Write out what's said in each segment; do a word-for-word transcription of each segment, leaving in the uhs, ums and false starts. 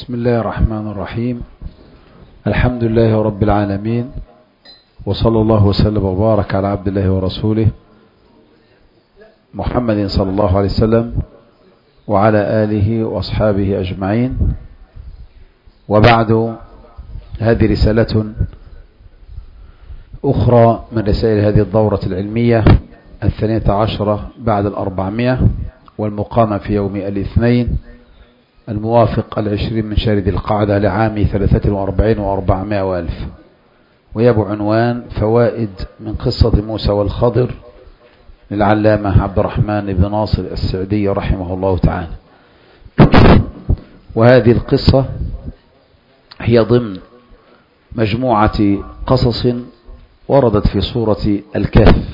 بسم الله الرحمن الرحيم. الحمد لله رب العالمين، وصلى الله وسلم وبارك على عبد الله ورسوله محمد صلى الله عليه وسلم وعلى آله وأصحابه أجمعين. وبعد، هذه رسالة أخرى من رسائل هذه الدورة العلمية الثانية عشرة بعد الأربعمائة، والمقامة في يوم الاثنين الموافق العشرين من شهر ذي القعدة لعام ثلاثة وأربعين وأربعمائة وألف، وهي بعنوان فوائد من قصة موسى والخضر للعلامة عبد الرحمن بن ناصر السعدي رحمه الله تعالى. وهذه القصة هي ضمن مجموعة قصص وردت في سورة الكهف،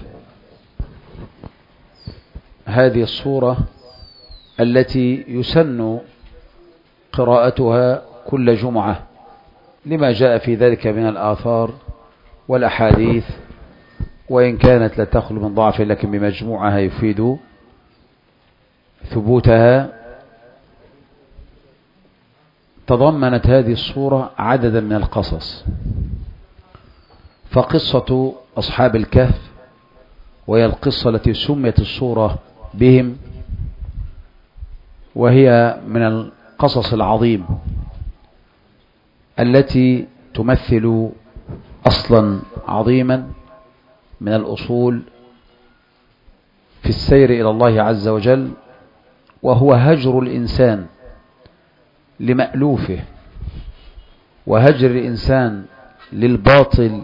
هذه السورة التي يسن قراءتها كل جمعة لما جاء في ذلك من الآثار والأحاديث، وإن كانت لا تخلو من ضعف لكن بمجموعها يفيد ثبوتها. تضمنت هذه السورة عددا من القصص، فقصة أصحاب الكهف وهي القصة التي سميت السورة بهم، وهي من القصص العظيم التي تمثل أصلا عظيما من الأصول في السير إلى الله عز وجل، وهو هجر الإنسان لمألوفه، وهجر الإنسان للباطل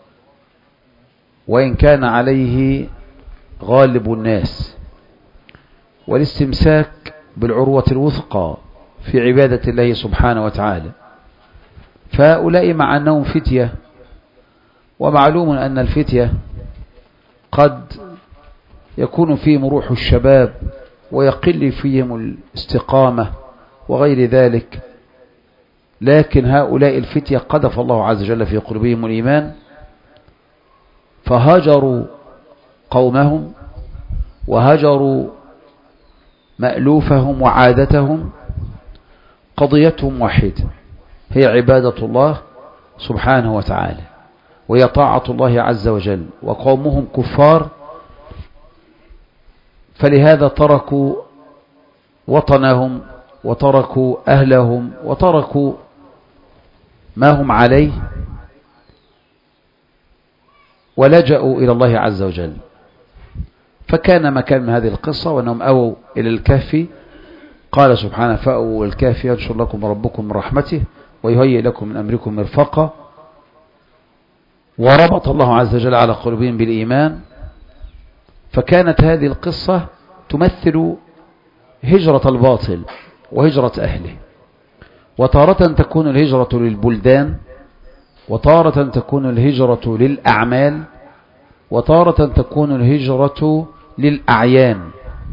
وإن كان عليه غالب الناس، والاستمساك بالعروة الوثقى في عبادة الله سبحانه وتعالى. فهؤلاء مع أنهم فتية، ومعلوم أن الفتية قد يكون فيهم روح الشباب ويقل فيهم الاستقامة وغير ذلك، لكن هؤلاء الفتية قذف الله عز وجل في قلوبهم الإيمان، فهجروا قومهم وهجروا مألوفهم وعادتهم. قضيتهم واحدة، هي عبادة الله سبحانه وتعالى، وهي طاعة الله عز وجل، وقومهم كفار، فلهذا تركوا وطنهم وتركوا أهلهم وتركوا ما هم عليه ولجأوا إلى الله عز وجل. فكان مكان من هذه القصة وأنهم أووا إلى الكهف، قال سبحانه فأووا الكهف ينشر لكم ربكم من رحمته ويهيئ لكم من أمركم مرفقا. وربط الله عز وجل على قلوبهم بالإيمان. فكانت هذه القصة تمثل هجرة الباطل وهجرة أهله، وتارة تكون الهجرة للبلدان، وتارة تكون الهجرة للأعمال، وتارة تكون الهجرة للأعيان.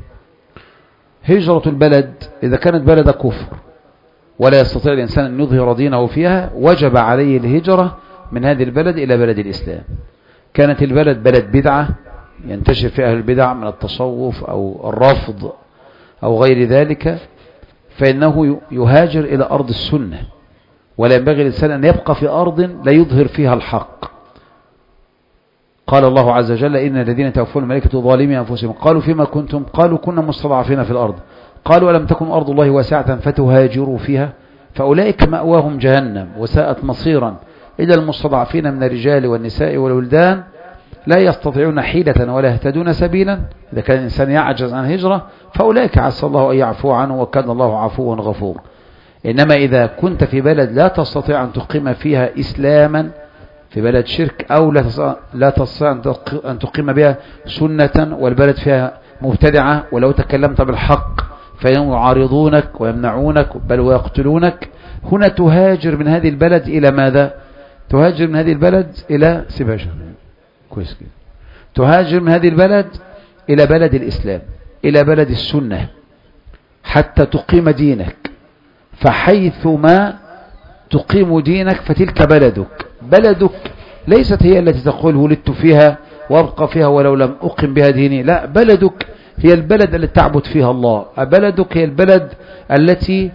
هجرة البلد إذا كانت بلد كفر ولا يستطيع الإنسان أن يظهر دينه فيها، وجب عليه الهجرة من هذه البلد إلى بلد الإسلام. كانت البلد بلد بدعة ينتشر فيها أهل البدع من التصوف أو الرفض أو غير ذلك، فإنه يهاجر إلى أرض السنة، ولا ينبغي للإنسان أن يبقى في أرض لا يظهر فيها الحق. قال الله عز وجل إن الذين توفون الملائكة ظالمي أنفسهم قالوا فيما كنتم قالوا كنا مستضعفين في الأرض قالوا ألم تكن أرض الله واسعة فتهاجروا فيها فأولئك مأواهم جهنم وساءت مصيرا إلى المستضعفين من الرجال والنساء والولدان لا يستطيعون حيلة ولا يهتدون سبيلا. إذا كان الإنسان يعجز عن هجرة فأولئك عسى الله أن يعفو عنه وكان الله عفوا غفور. إنما إذا كنت في بلد لا تستطيع أن تقيم فيها إسلاما، في بلد شرك، أو لا تستطيع أن تقيم بها سنة، والبلد فيها مبتدعة، ولو تكلمت بالحق فإنهم يعارضونك ويمنعونك بل ويقتلونك، هنا تهاجر من هذه البلد إلى ماذا؟ تهاجر من هذه البلد إلى سباجة كويس كده. تهاجر من هذه البلد إلى بلد الإسلام، إلى بلد السنة، حتى تقيم دينك. فحيثما تقيم دينك فتلك بلدك. بلدك ليست هي التي تقول ولدت فيها وابقى فيها ولو لم أقم بها ديني، لا، بلدك هي البلد التي تعبد فيها الله. بلدك هي البلد التي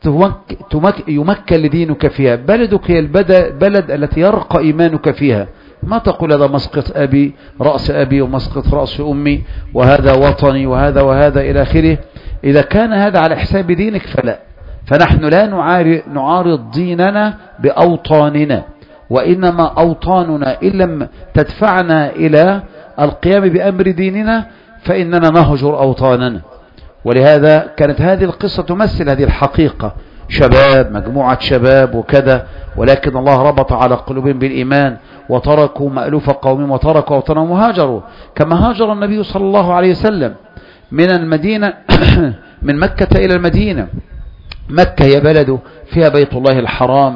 يمكن لدينك فيها. بلدك هي البلد التي يرقى إيمانك فيها. ما تقول هذا مسقط أبي رأس أبي ومسقط رأس أمي وهذا وطني وهذا وهذا إلى آخره. إذا كان هذا على حساب دينك فلا. فنحن لا نعارض ديننا بأوطاننا، وإنما أوطاننا إن لم تدفعنا إلى القيام بأمر ديننا فإننا نهجر أوطاننا. ولهذا كانت هذه القصة تمثل هذه الحقيقة، شباب، مجموعة شباب وكذا، ولكن الله ربط على قلوبهم بالإيمان وتركوا مألوف قومهم وتركوا أوطانهم وهاجروا، كما هاجر النبي صلى الله عليه وسلم من المدينة من مكة إلى المدينة. مكة هي بلده، فيها بيت الله الحرام،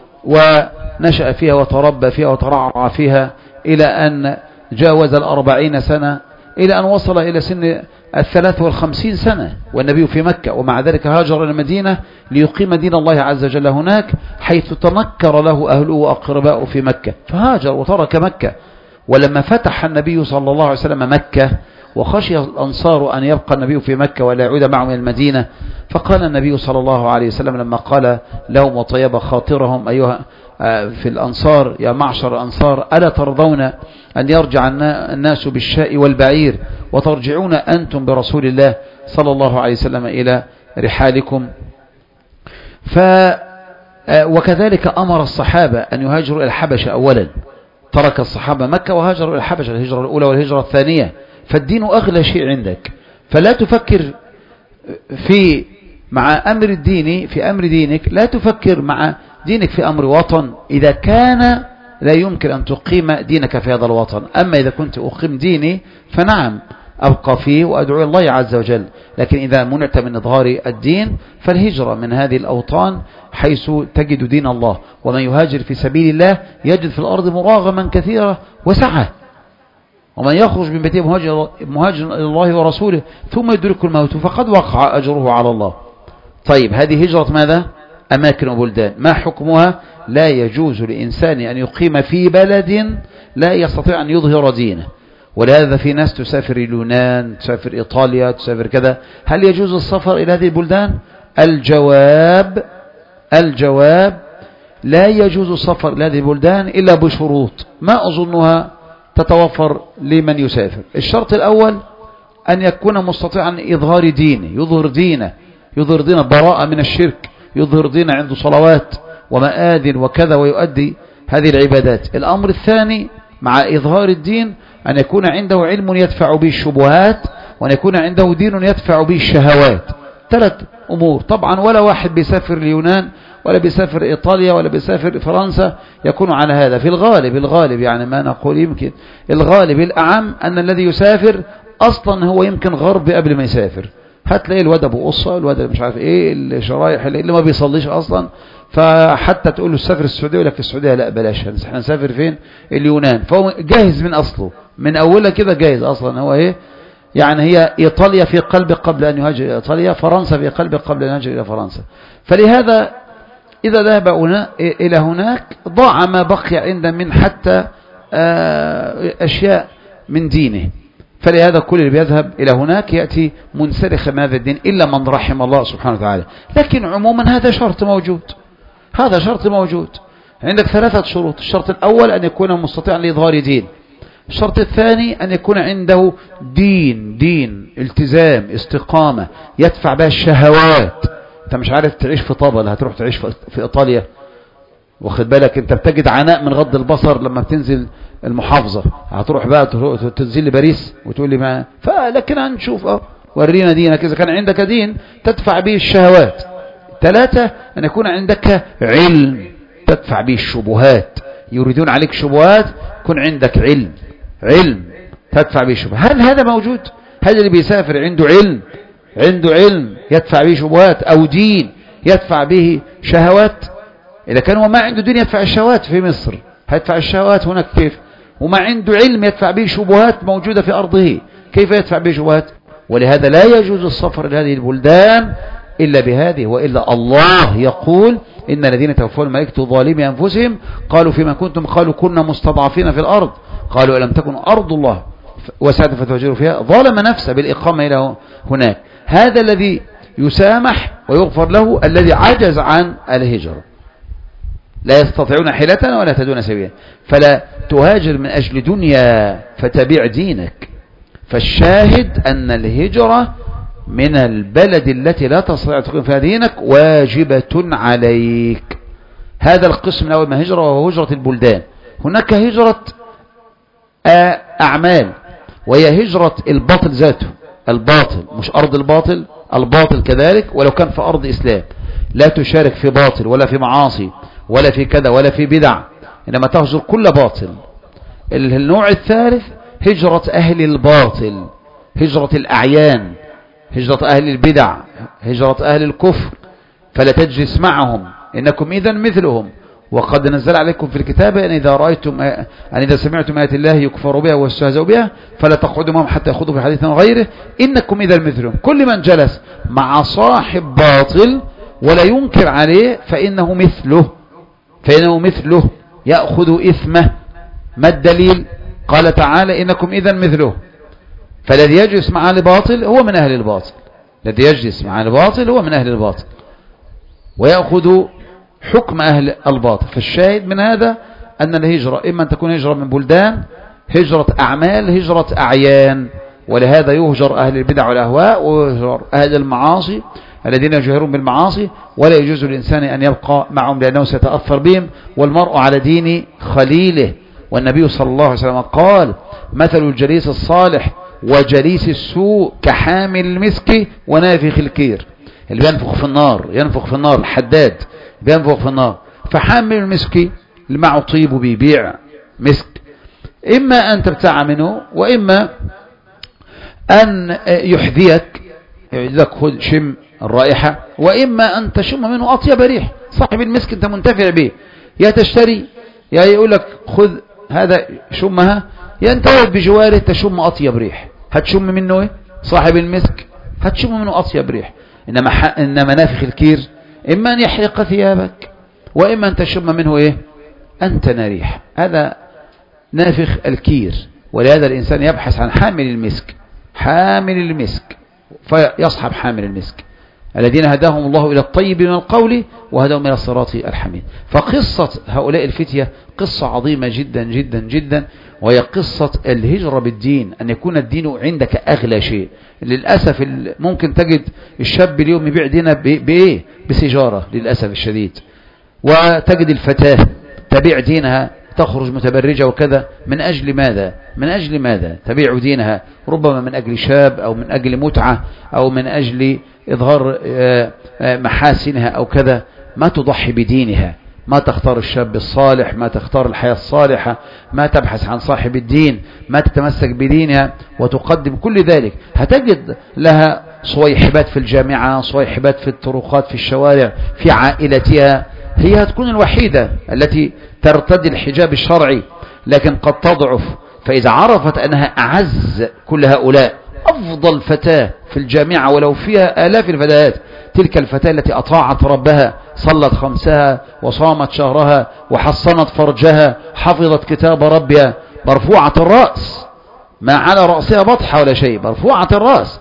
ونشأ فيها وتربى فيها وترعرع فيها إلى أن جاوز الأربعين سنة، إلى أن وصل إلى سن الثلاث والخمسين سنة والنبي في مكة. ومع ذلك هاجر إلى المدينة ليقيم دين الله عز وجل هناك، حيث تنكر له أهله وأقرباؤه في مكة، فهاجر وترك مكة. ولما فتح النبي صلى الله عليه وسلم مكة وخشي الأنصار أن يبقى النبي في مكة ولا يعود معهم إلى المدينة، فقال النبي صلى الله عليه وسلم لما قال لهم وطيب خاطرهم أيها في الأنصار: يا معشر الأنصار، ألا ترضون أن يرجع الناس بالشاء والبعير وترجعون أنتم برسول الله صلى الله عليه وسلم إلى رحالكم؟ ف وكذلك أمر الصحابة أن يهاجروا إلى الحبشة أولا. ترك الصحابة مكة وهاجروا إلى الحبشة، الهجرة الأولى والهجرة الثانية. فالدين أغلى شيء عندك، فلا تفكر في مع أمر الدين في أمر دينك، لا تفكر مع دينك في أمر وطن إذا كان لا يمكن أن تقيم دينك في هذا الوطن. أما إذا كنت أقيم ديني فنعم أبقى فيه وأدعو الله عز وجل، لكن إذا منعت من إظهار الدين فالهجرة من هذه الأوطان حيث تجد دين الله. ومن يهاجر في سبيل الله يجد في الأرض مراغما كثيرة وسعة. ومن يخرج من بيته مهاجر إلى الله ورسوله ثم يدرك الموت فقد وقع أجره على الله. طيب، هذه هجرة ماذا؟ أماكن وبلدان. ما حكمها؟ لا يجوز لإنسان أن يقيم في بلد لا يستطيع أن يظهر دينه. ولهذا في ناس تسافر اليونان، تسافر إيطاليا، تسافر كذا. هل يجوز السفر إلى هذه البلدان؟ الجواب الجواب لا يجوز السفر إلى هذه البلدان إلا بشروط ما أظنها تتوفر لمن يسافر. الشرط الأول أن يكون مستطيعا إظهار دينه، يظهر دينه يظهر دينه براءة من الشرك، يظهر دينه عنده صلوات ومآذن وكذا ويؤدي هذه العبادات. الأمر الثاني مع إظهار الدين أن يكون عنده علم يدفع به الشبهات، وأن يكون عنده دين يدفع به الشهوات. ثلاث أمور. طبعا ولا واحد بيسافر اليونان ولا بيسافر إيطاليا ولا بيسافر فرنسا يكون على هذا. في الغالب الغالب يعني ما نقول يمكن الغالب الأعم أن الذي يسافر أصلا هو يمكن غرب قبل ما يسافر. هتلاقي الواد أبو قصة، الواد مش عارف إيه، الشرايح اللي ما بيصليش أصلا. فحتى تقول له سافر السعودية يقول لك في السعودية لا بلاش، احنا نسافر فين؟ اليونان. فهو جاهز من أصله من أولها كده جاهز أصلا. هو إيه يعني؟ هي إيطاليا في قلبه قبل أن يهاجر إلى إيطاليا، فرنسا في قلبه قبل أن يهاجر إلى فرنسا. فلهذا إذا ذهب إلى هناك ضاع ما بقي عنده من حتى أشياء من دينه. فلهذا كل اللي بيذهب إلى هناك يأتي منسلخ من هذا الدين إلا من رحم الله سبحانه وتعالى. لكن عموما هذا شرط موجود، هذا شرط موجود. عندك ثلاثة شروط. الشرط الأول أن يكون مستطيعا لإظهار دين. الشرط الثاني أن يكون عنده دين دين التزام استقامة يدفع بها الشهوات. أنت مش عارف تعيش في طابل، هتروح تعيش في إيطاليا، واخد بالك؟ أنت بتجد عناء من غض البصر لما بتنزل المحافظة. هتروح بقى تنزل لباريس وتقول لي ما فلكن هنشوف اه ورينا دينك إذا كان عندك دين تدفع به الشهوات. ثلاثة أن يكون عندك علم تدفع به الشبهات. يريدون عليك شبهات، يكون عندك علم علم تدفع به الشبهات. هل هذا موجود؟ هل اللي بيسافر عنده علم عنده علم يدفع به شبهات أو دين يدفع به شهوات؟ إذا كان هو ما عنده دين يدفع الشهوات في مصر هيدفع الشهوات هناك كيف؟ وما عنده علم يدفع به شبهات موجودة في أرضه كيف يدفع به شبهات؟ ولهذا لا يجوز السفر لهذه البلدان إلا بهذه. وإلا الله يقول إن الذين توفون الملائكة ظالمي أنفسهم قالوا فيما كنتم قالوا كنا مستضعفين في الأرض قالوا ألم تكن أرض الله وسعت فتهاجروا فيها. ظالم نفسه بالإقامة إلى هناك. هذا الذي يسامح ويغفر له الذي عجز عن الهجرة، لا يستطيعون حيلة ولا يهتدون سبيلا. فلا تهاجر من أجل دنيا فتبيع دينك. فالشاهد أن الهجرة من البلد التي لا تستطيع تقيم فيها دينك واجبة عليك. هذا القسم الأول من الهجرة وهو هجرة البلدان. هناك هجرة أعمال وهي هجرة الباطل ذاته، الباطل مش أرض الباطل، الباطل كذلك ولو كان في أرض إسلام، لا تشارك في باطل ولا في معاصي ولا في كذا ولا في بدع، إنما تهجر كل باطل. النوع الثالث هجرة أهل الباطل، هجرة الأعيان، هجرة أهل البدع، هجرة أهل الكفر، فلا تجلس معهم إنكم إذا مثلهم. وقد نزل عليكم في الكتاب أن إذا رأيتم أن إذا سمعتم آيات الله يكفر بها ويستهزأ بها فلا تقعدوا معهم حتى يخوضوا في حديث غيره إنكم إذا مثلهم. كل من جلس مع صاحب باطل ولا ينكر عليه فإنه مثله، فإنه مثله يأخذ إثمه. ما الدليل؟ قال تعالى إنكم إذا مثله. فالذي يجلس مع أهل الباطل هو من أهل الباطل، الذي يجلس مع الباطل هو من أهل الباطل ويأخذ حكم أهل الباطل. فالشاهد من هذا أن الهجرة إما أن تكون هجرة من بلدان، هجرة أعمال، هجرة أعيان. ولهذا يهجر أهل البدع والأهواء ويهجر أهل المعاصي الذين يجهرون بالمعاصي، ولا يجوز للإنسان أن يبقى معهم لأنه سيتأثر بهم. والمرء على دين خليله. والنبي صلى الله عليه وسلم قال مثل الجليس الصالح وجليس السوء كحامل المسك ونافخ الكير. اللي بينفخ في النار، ينفخ في النار، الحداد بينفخ في النار. فحامل المسك اللي معه طيب وبيبيع مسك، إما أن تبتاع منه وإما أن يحذيك، يحذيك خذ شم الرائحة، وإما أن تشم منه أطيب ريح. صاحب المسك أنت منتفع به، يا تشتري يا يقول لك خذ هذا شمها، يا أنت بجواره تشم أطيب ريح. هتشم منه إيه؟ صاحب المسك هتشم منه أطيب ريح. إنما, إنما نافخ الكير إما أن يحرق ثيابك وإما أن تشم منه إيه؟ أنت نريح. هذا نافخ الكير. ولهذا الإنسان يبحث عن حامل المسك، حامل المسك فيصحب حامل المسك الذين هداهم الله إلى الطيب من القول وهداهم إلى الصراط الحميد. فقصة هؤلاء الفتية قصة عظيمة جدا جدا جدا، وهي قصة الهجرة بالدين، أن يكون الدين عندك أغلى شيء. للأسف ممكن تجد الشاب اليوم يبيع دينه بإيه؟ بسجارة للأسف الشديد. وتجد الفتاة تبيع دينها تخرج متبرجة وكذا. من أجل ماذا؟ من أجل ماذا تبيع دينها؟ ربما من أجل شاب أو من أجل متعة أو من أجل إظهار محاسنها أو كذا. ما تضحي بدينها، ما تختار الشاب الصالح، ما تختار الحياة الصالحة، ما تبحث عن صاحب الدين، ما تتمسك بدينها وتقدم كل ذلك. هتجد لها صويحبات في الجامعة، صويحبات في الطرقات، في الشوارع، في عائلتها. هي هتكون الوحيدة التي ترتدي الحجاب الشرعي، لكن قد تضعف. فإذا عرفت أنها أعز كل هؤلاء، أفضل فتاة في الجامعة ولو فيها آلاف الفتيات، تلك الفتاة التي أطاعت ربها، صلت خمسها وصامت شهرها وحصنت فرجها، حفظت كتاب ربها، مرفوعة الرأس، ما على رأسها بطحة ولا شيء، مرفوعة الرأس،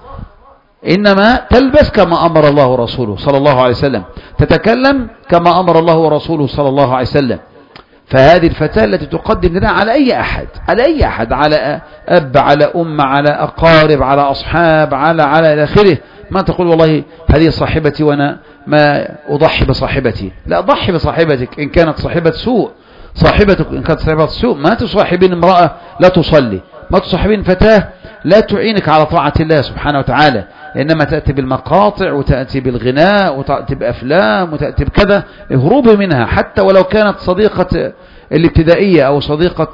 إنما تلبس كما أمر الله ورسوله صلى الله عليه وسلم، تتكلم كما أمر الله ورسوله صلى الله عليه وسلم. فهذه الفتاة التي تقدم لنا على أي أحد، على أي أحد، على أب، على أم، على أقارب، على أصحاب، على على إلى آخره. ما تقول والله هذه صاحبتي وأنا ما أضحي بصاحبتي. لا، ضحي بصاحبتك إن كانت صاحبة سوء. صاحبتك إن كانت صاحبة سوء ما تصاحبين امرأة لا تصلي، ما تصاحبين فتاة لا تعينك على طاعة الله سبحانه وتعالى، إنما تأتي بالمقاطع وتأتي بالغناء وتأتي بأفلام وتأتي بكذا. اهربي منها حتى ولو كانت صديقة الابتدائية أو صديقة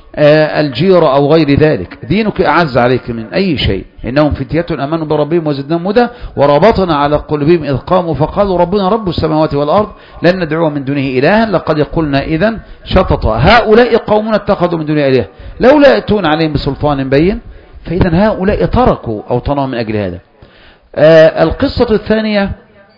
الجيرة أو غير ذلك. دينك أعز عليك من أي شيء. إنهم فتية آمنوا بربهم وزدناهم هدى وربطنا على قلوبهم إذ قاموا فقالوا ربنا رب السماوات والأرض لن ندعو من دونه إلها لقد قلنا إذن شططا هؤلاء قومنا اتخذوا من دونه إله لولا يأتون عليهم بسلطان بين. فإذا هؤلاء تركوا أوطانهم من أجل هذا. آه القصة الثانية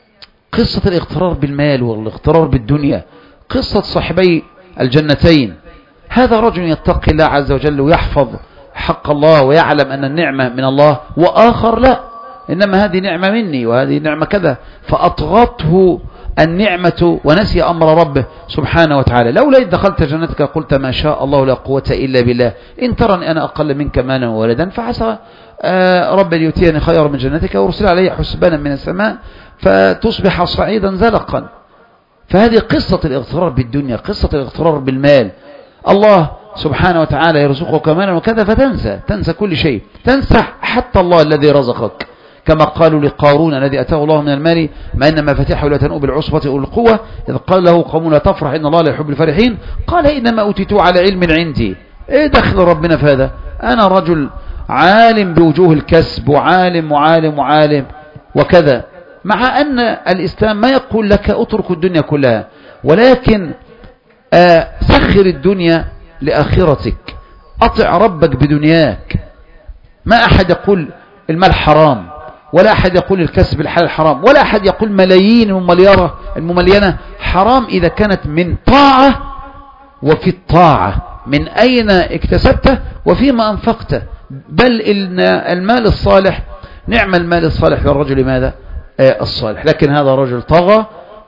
قصة الاغترار بالمال والاغترار بالدنيا، قصة صاحبي الجنتين. هذا رجل يتقي الله عز وجل ويحفظ حق الله ويعلم أن النعمة من الله، وآخر لا، إنما هذه نعمة مني وهذه نعمة كذا، فأطغته النعمة ونسي أمر ربه سبحانه وتعالى. لولا إذ دخلت جنتك قلت ما شاء الله لا قوة إلا بالله إن ترني أنا أقل منك مالا وولدا فعسى رب ليؤتيني خيرا من جنتك وارسل علي حسبانا من السماء فتصبح صعيدا زلقا. فهذه قصة الاغترار بالدنيا، قصة الاغترار بالمال. الله سبحانه وتعالى يرزقك مالا وكذا فتنسى، تنسى كل شيء، تنسى حتى الله الذي رزقك، كما قالوا لقارون الذي أتاه الله من المال ما إن مفاتيحه لا تنوء بالعصبة أولي القوة إذ قال له قوم لا تفرح إن الله لا يحب الفرحين قال إنما أوتيته على علم عندي. إيه دخل ربنا في هذا؟ أنا رجل عالم بوجوه الكسب وعالم وعالم وعالم وكذا، مع أن الإسلام ما يقول لك أترك الدنيا كلها، ولكن آه سخر الدنيا لآخرتك، أطع ربك بدنياك. ما أحد يقول المال حرام، ولا أحد يقول الكسب الحلال حرام، ولا أحد يقول ملايين المليارة المملينة حرام إذا كانت من طاعة وفي الطاعة من أين اكتسبته وفيما أنفقته. بل إن المال الصالح نعم المال الصالح للرجل ماذا؟ آه الصالح. لكن هذا رجل طغى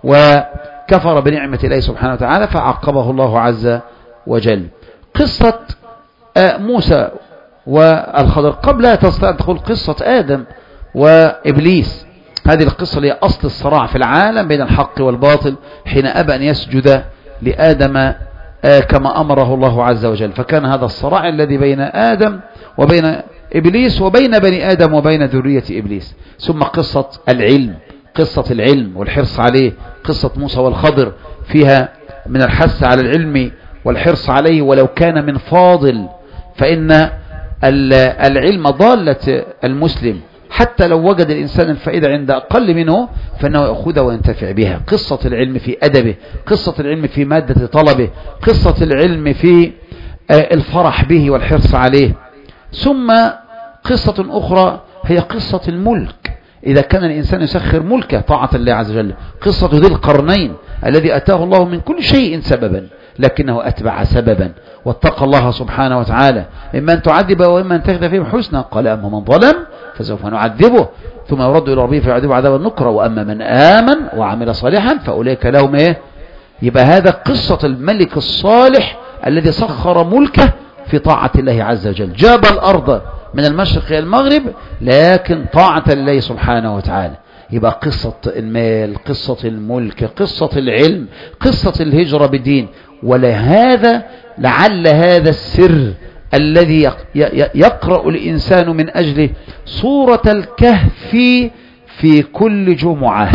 وكفر بنعمة الله سبحانه وتعالى فعقبه الله عز وجل. قصة آه موسى والخضر قبلها تستطيع أن تقول قصة آدم وإبليس. هذه القصة اللي هي أصل الصراع في العالم بين الحق والباطل حين أبى أن يسجد لآدم كما أمره الله عز وجل. فكان هذا الصراع الذي بين آدم وبين إبليس وبين بني آدم وبين ذرية إبليس. ثم قصة العلم، قصة العلم والحرص عليه، قصة موسى والخضر فيها من الحث على العلم والحرص عليه ولو كان من فاضل، فإن العلم ضالة المسلم حتى لو وجد الإنسان الفائدة عند أقل منه فإنه يأخذها وينتفع بها. قصة العلم في أدبه، قصة العلم في مادة طلبه، قصة العلم في الفرح به والحرص عليه. ثم قصة أخرى هي قصة الملك، إذا كان الإنسان يسخر ملكه طاعة الله عز وجل. قصة ذي القرنين الذي أتاه الله من كل شيء سببا لكنه أتبع سببا واتقى الله سبحانه وتعالى، إما أن تعذب وإما أن تاخذ فيهم حسنا. قال أما من ظلم فسوف نعذبه ثم يرد إلى ربه فيعذبه عذابا نكرا وأما من آمن وعمل صالحا فأولئك لهم إيه؟ يبقى هذا قصة الملك الصالح الذي سخر ملكه في طاعة الله عز وجل، جاب الأرض من المشرق إلى المغرب لكن طاعة الله سبحانه وتعالى. يبقى قصة المال، قصة الملك، قصة العلم، قصة الهجرة بالدين. ولهذا لعل هذا السر الذي يقرأ الإنسان من أجله سورة الكهف في كل جمعة،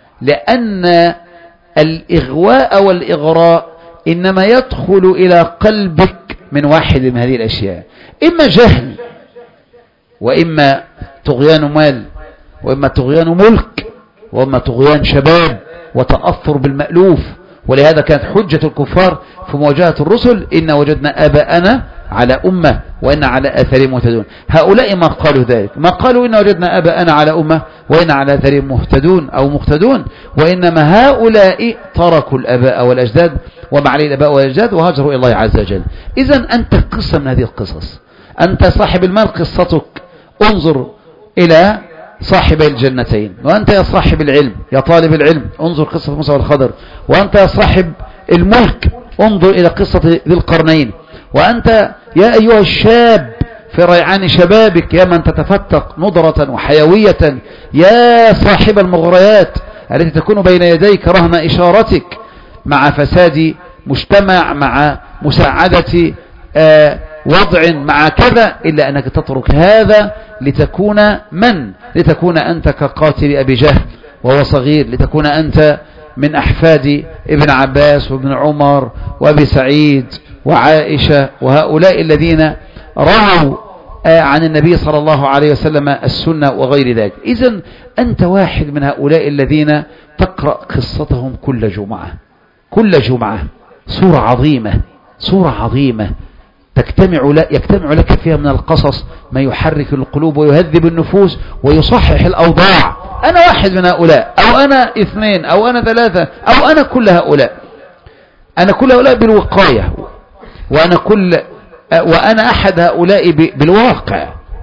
لأن الإغواء والإغراء إنما يدخل إلى قلبك من واحد من هذه الأشياء، إما جهل وإما طغيان مال وإما طغيان ملك وإما طغيان شباب وتأثر بالمألوف. ولهذا كانت حجة الكفار في مواجهة الرسل إن وجدنا آباءنا على أمة وإن على آثارهم مهتدون. هؤلاء ما قالوا ذلك، ما قالوا إن وجدنا آباءنا على أمة وإن على آثارهم مهتدون أو مقتدون، وإنما هؤلاء تركوا الآباء والأجداد وما عليه الآباء والأجداد وهاجروا إلى الله عز وجل. إذن أنت قصة من هذه القصص، أنت صاحب المال قصتك، انظر إلى صاحب الجنتين. وأنت يا صاحب العلم يا طالب العلم انظر قصة موسى والخضر. وأنت يا صاحب الملك انظر إلى قصة ذي القرنين. وأنت يا أيها الشاب في ريعان شبابك يا من تتفتق نضرة وحيوية، يا صاحب المغريات التي تكون بين يديك رهن إشارتك مع فساد مجتمع، مع مساعدة آه وضع، مع كذا، إلا أنك تترك هذا لتكون من؟ لتكون أنت كقاتل أبي جهل وهو صغير، لتكون أنت من أحفاد ابن عباس وابن عمر وابي سعيد وعائشة وهؤلاء الذين رووا عن النبي صلى الله عليه وسلم السنة وغير ذلك. إذن أنت واحد من هؤلاء الذين تقرأ قصتهم كل جمعة، كل جمعة سورة عظيمة، سورة عظيمة تجتمع لك يجتمع لك فيها من القصص ما يحرك القلوب ويهذب النفوس ويصحح الأوضاع. أنا واحد من هؤلاء، أو أنا اثنين، أو أنا ثلاثة، أو أنا كل هؤلاء. أنا كل هؤلاء بالوقاية، وأنا كل وأنا أحد هؤلاء بالواقع.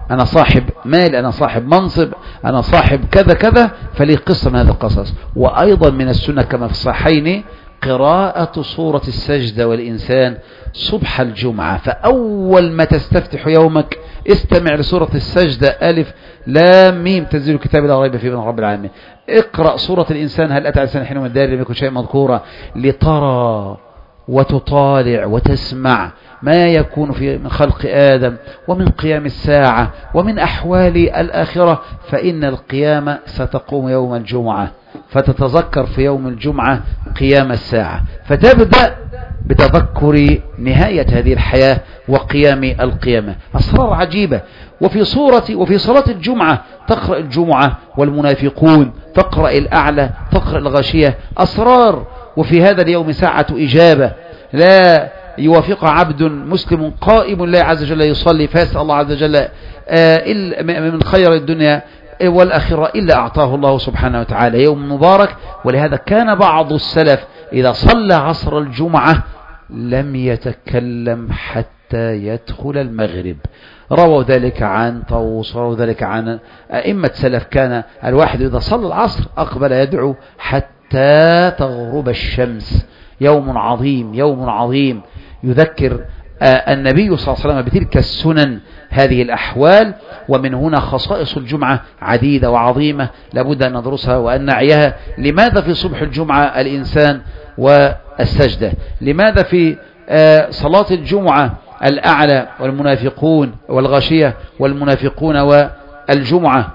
أنا صاحب مال، أنا صاحب منصب، أنا صاحب كذا كذا، فلي قصة من هذا القصص. وأيضا من السنة كما في الصحيحين قراءة سورة السجدة والإنسان صبح الجمعة. فأول ما تستفتح يومك استمع لسورة السجدة ألف لام ميم تنزيل كتاب لا ريب فيه من رب العالمين. اقرأ سورة الإنسان هل أتى على لسان حين من الدار لم يكن شيء مذكورا، لترى وتطالع وتسمع ما يكون في من خلق آدم ومن قيام الساعة ومن أحوال الآخرة، فإن القيامة ستقوم يوم الجمعة، فتتذكر في يوم الجمعة قيام الساعة، فتبدأ بتذكر نهاية هذه الحياة وقيام القيامة. أسرار عجيبة. وفي صورة وفي صلاة الجمعة تقرأ الجمعة والمنافقون، تقرأ الأعلى، تقرأ الغاشية، أسرار. وفي هذا اليوم ساعة إجابة لا يوافق عبد مسلم قائم الله عز وجل يصلي فيسأل الله عز وجل من خير الدنيا والآخرة إلا أعطاه الله سبحانه وتعالى. يوم مبارك. ولهذا كان بعض السلف إذا صلى عصر الجمعة لم يتكلم حتى يدخل المغرب. رووا ذلك عن طاووس، رووا ذلك عن أئمة سلف. كان الواحد إذا صلى العصر أقبل يدعو حتى تغرب الشمس. يوم عظيم، يوم عظيم يذكر النبي صلى الله عليه وسلم بتلك السنن هذه الأحوال. ومن هنا خصائص الجمعة عديدة وعظيمة لابد أن ندرسها وأن نعيها. لماذا في صبح الجمعة الإنسان والسجدة؟ لماذا في صلاة الجمعة الأعلى والمنافقون والغاشية والمنافقون والجمعة؟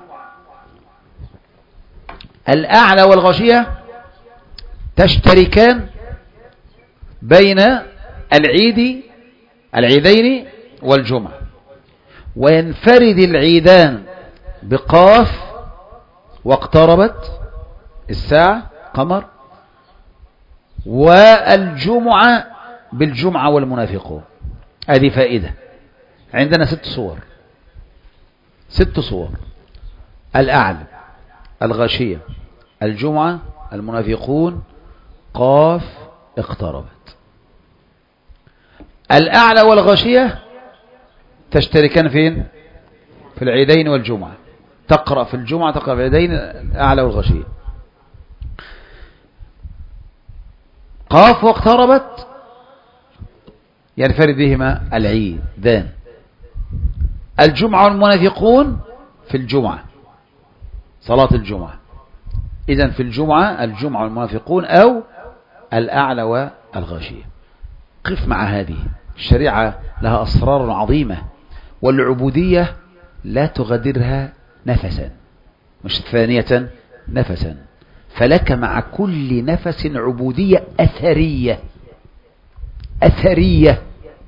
الأعلى والغاشية تشتركان بين العيد العيدين والجمعة، وينفرد العيدان بقاف واقتربت الساعة قمر، والجمعة بالجمعة والمنافقون. هذه فائدة. عندنا ست صور، ست صور: الأعلى، الغاشية، الجمعة، المنافقون، قاف، اقتربت. الأعلى والغاشية تشتركان فين؟ في العيدين والجمعة. تقرأ في الجمعة، تقرأ في العيدين، الأعلى والغاشية. قاف واقتربت ينفرد بهما العيدان. الجمعة والمنافقون في الجمعة، صلاة الجمعة. إذن في الجمعة الجمعة والمنافقون أو الأعلى والغاشية. قف مع هذه الشريعة، لها أسرار عظيمة، والعبودية لا تغادرها نفسا، مش ثانية نفسا. فلك مع كل نفس عبودية أثرية أثرية.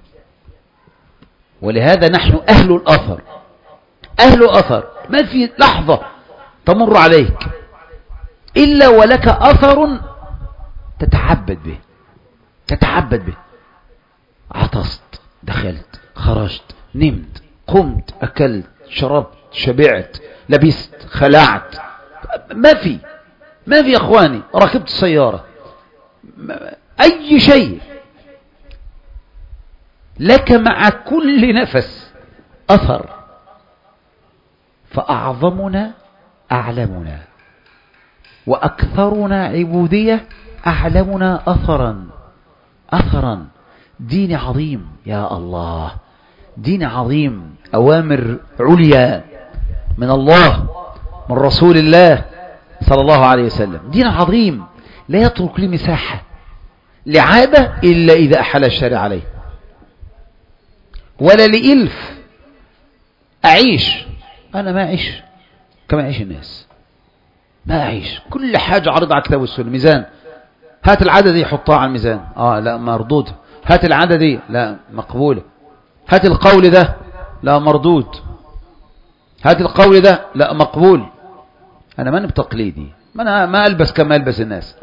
ولهذا نحن أهل الأثر، أهل أثر. ما في لحظة تمر عليك إلا ولك أثر تتعبد به، تتعبد به. عطست، دخلت، خرجت، نمت، قمت، أكلت، شربت، شبعت، لبست، خلعت. ما في ما في يا أخواني. ركبت السيارة، أي شيء لك مع كل نفس أثر. فأعظمنا أعلمنا، وأكثرنا عبودية أعلمنا أثرا أثرا. دين عظيم يا الله، دين عظيم. أوامر عليا من الله، من رسول الله صلى الله عليه وسلم. دين عظيم لا يترك لي مساحة لعادة إلا إذا أحل الشارع عليه، ولا لإلف أعيش. أنا ما أعيش كما يعيش الناس، ما أعيش. كل حاجة عرض على كتاب والسنة. ميزان، هات العادة دي حطها على الميزان، آه لا مردود. هات العادة دي، لا مقبولة. هات القول ده، لا مردود. هات القول ده، لا مقبول. أنا ما بتقليدي، ما أنا ما ألبس كما يلبس الناس،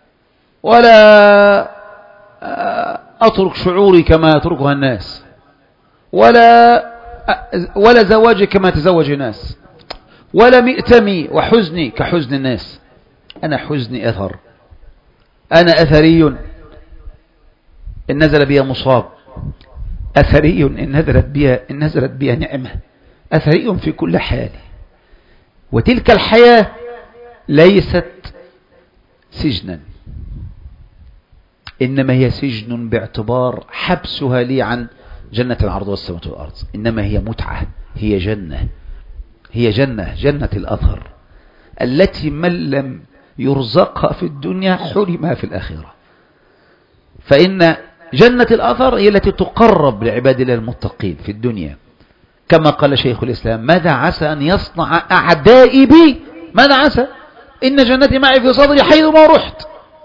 ولا أترك شعوري كما يتركها الناس، ولا ولا زواجي كما تزوج الناس، ولا مئتمي وحزني كحزن الناس. أنا حزني أثر، أنا أثري إن نزل بي مصاب، أثري إن نزلت بي إن نزلت بي نعمة، أثري في كل حال. وتلك الحياة ليست سجنا، إنما هي سجن باعتبار حبسها لي عن جنة العرض والسماء والأرض، إنما هي متعة، هي جنة، هي جنة، جنة الأثر التي من لم يرزقها في الدنيا حرمها في الآخرة. فإن جنة الأثر هي التي تقرب لعباد الله المتقين في الدنيا، كما قال شيخ الإسلام: ماذا عسى أن يصنع أعدائي بي؟ ماذا عسى؟ إن جنتي معي في صدري حيث ما رحت،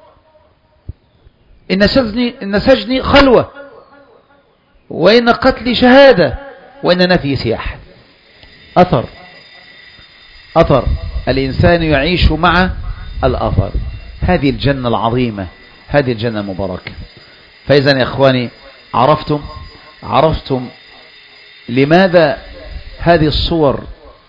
إن سجني, إن سجني خلوة، وإن قتلي شهادة، وإن نفي سياحة. أثر، أثر الإنسان يعيش مع الأثر، هذه الجنة العظيمة، هذه الجنة المباركة. فإذا يا إخواني عرفتم عرفتم لماذا هذه الصور،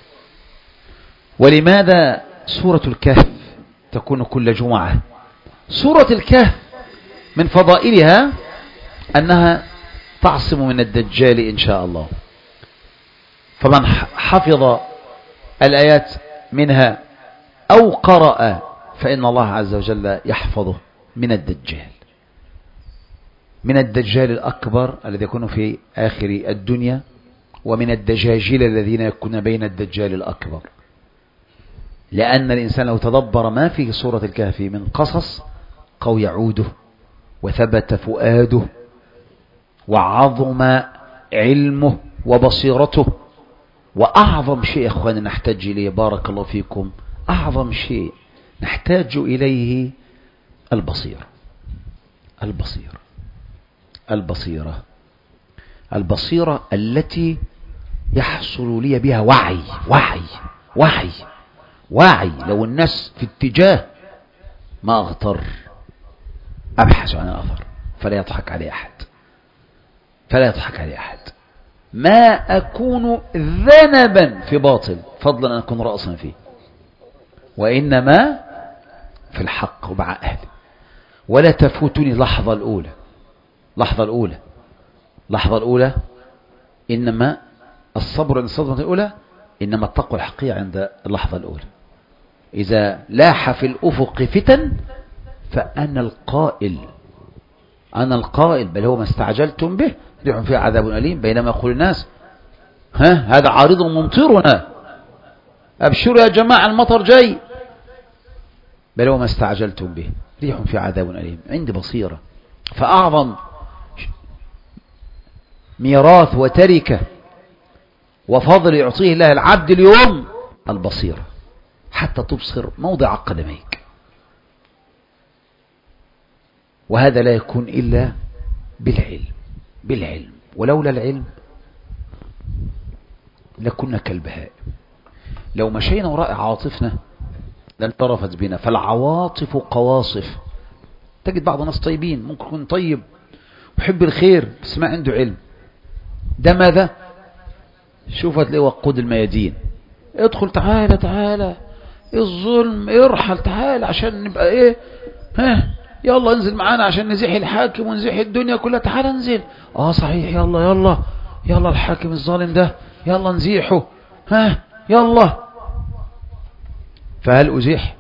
ولماذا سورة الكهف تكون كل جمعة. سورة الكهف من فضائلها أنها تعصم من الدجال إن شاء الله، فمن حفظ الآيات منها أو قرأ فإن الله عز وجل يحفظه من الدجال، من الدجال الأكبر الذي يكون في آخر الدنيا، ومن الدجاجيل الذين يكون بين الدجال الأكبر. لأن الإنسان لو تدبر ما في سورة الكهف من قصص قوي عوده، وثبت فؤاده، وعظم علمه وبصيرته. وأعظم شيء أخواني نحتاج إليه، بارك الله فيكم، أعظم شيء نحتاج إليه البصيرة، البصيرة، البصيرة، البصيرة التي يحصل لي بها وعي، وعي، وعي، وعي. لو الناس في اتجاه ما أغتر، أبحث عن الأثر، فلا يضحك علي أحد، فلا يضحك علي أحد. ما أكون ذنبا في باطل فضلا أن أكون رأسا فيه، وإنما في الحق ومع أهله. ولا تفوتني لحظة الأولى، لحظة الأولى، لحظة الأولى. إنما الصبر عند الصدمة الأولى، إنما التقوى الحقيقية عند اللحظة الأولى. إذا لاح في الأفق فتن فأنا القائل، أنا القائل، بل هو ما استعجلتم به ريح فيه عذاب أليم. بينما يقول الناس: ها هذا عارض ممطرنا، أبشروا يا جماعة المطر جاي. بل هو ما استعجلتم به ريح فيه عذاب أليم. عندي بصيرة. فأعظم ميراث وتركة وفضل يعطيه الله العبد اليوم البصيرة، حتى تبصر موضع قدميك. وهذا لا يكون إلا بالعلم، بالعلم. ولولا العلم لكنا كالبهائم، لو مشينا وراء عواطفنا لانطرفت بنا. فالعواطف قواصف. تجد بعض الناس طيبين، ممكن يكون طيب ويحب الخير بس ما عنده علم. ده ماذا؟ شوف هتلاقيه وقود الميادين. ادخل، تعالى تعالى، الظلم ارحل، تعالى عشان نبقى ايه، ها يلا انزل معانا عشان نزيح الحاكم ونزيح الدنيا كلها، تعالى انزل. اه صحيح، يلا يلا يلا الحاكم الظالم ده يلا نزيحه، ها يلا. فهل أزيح؟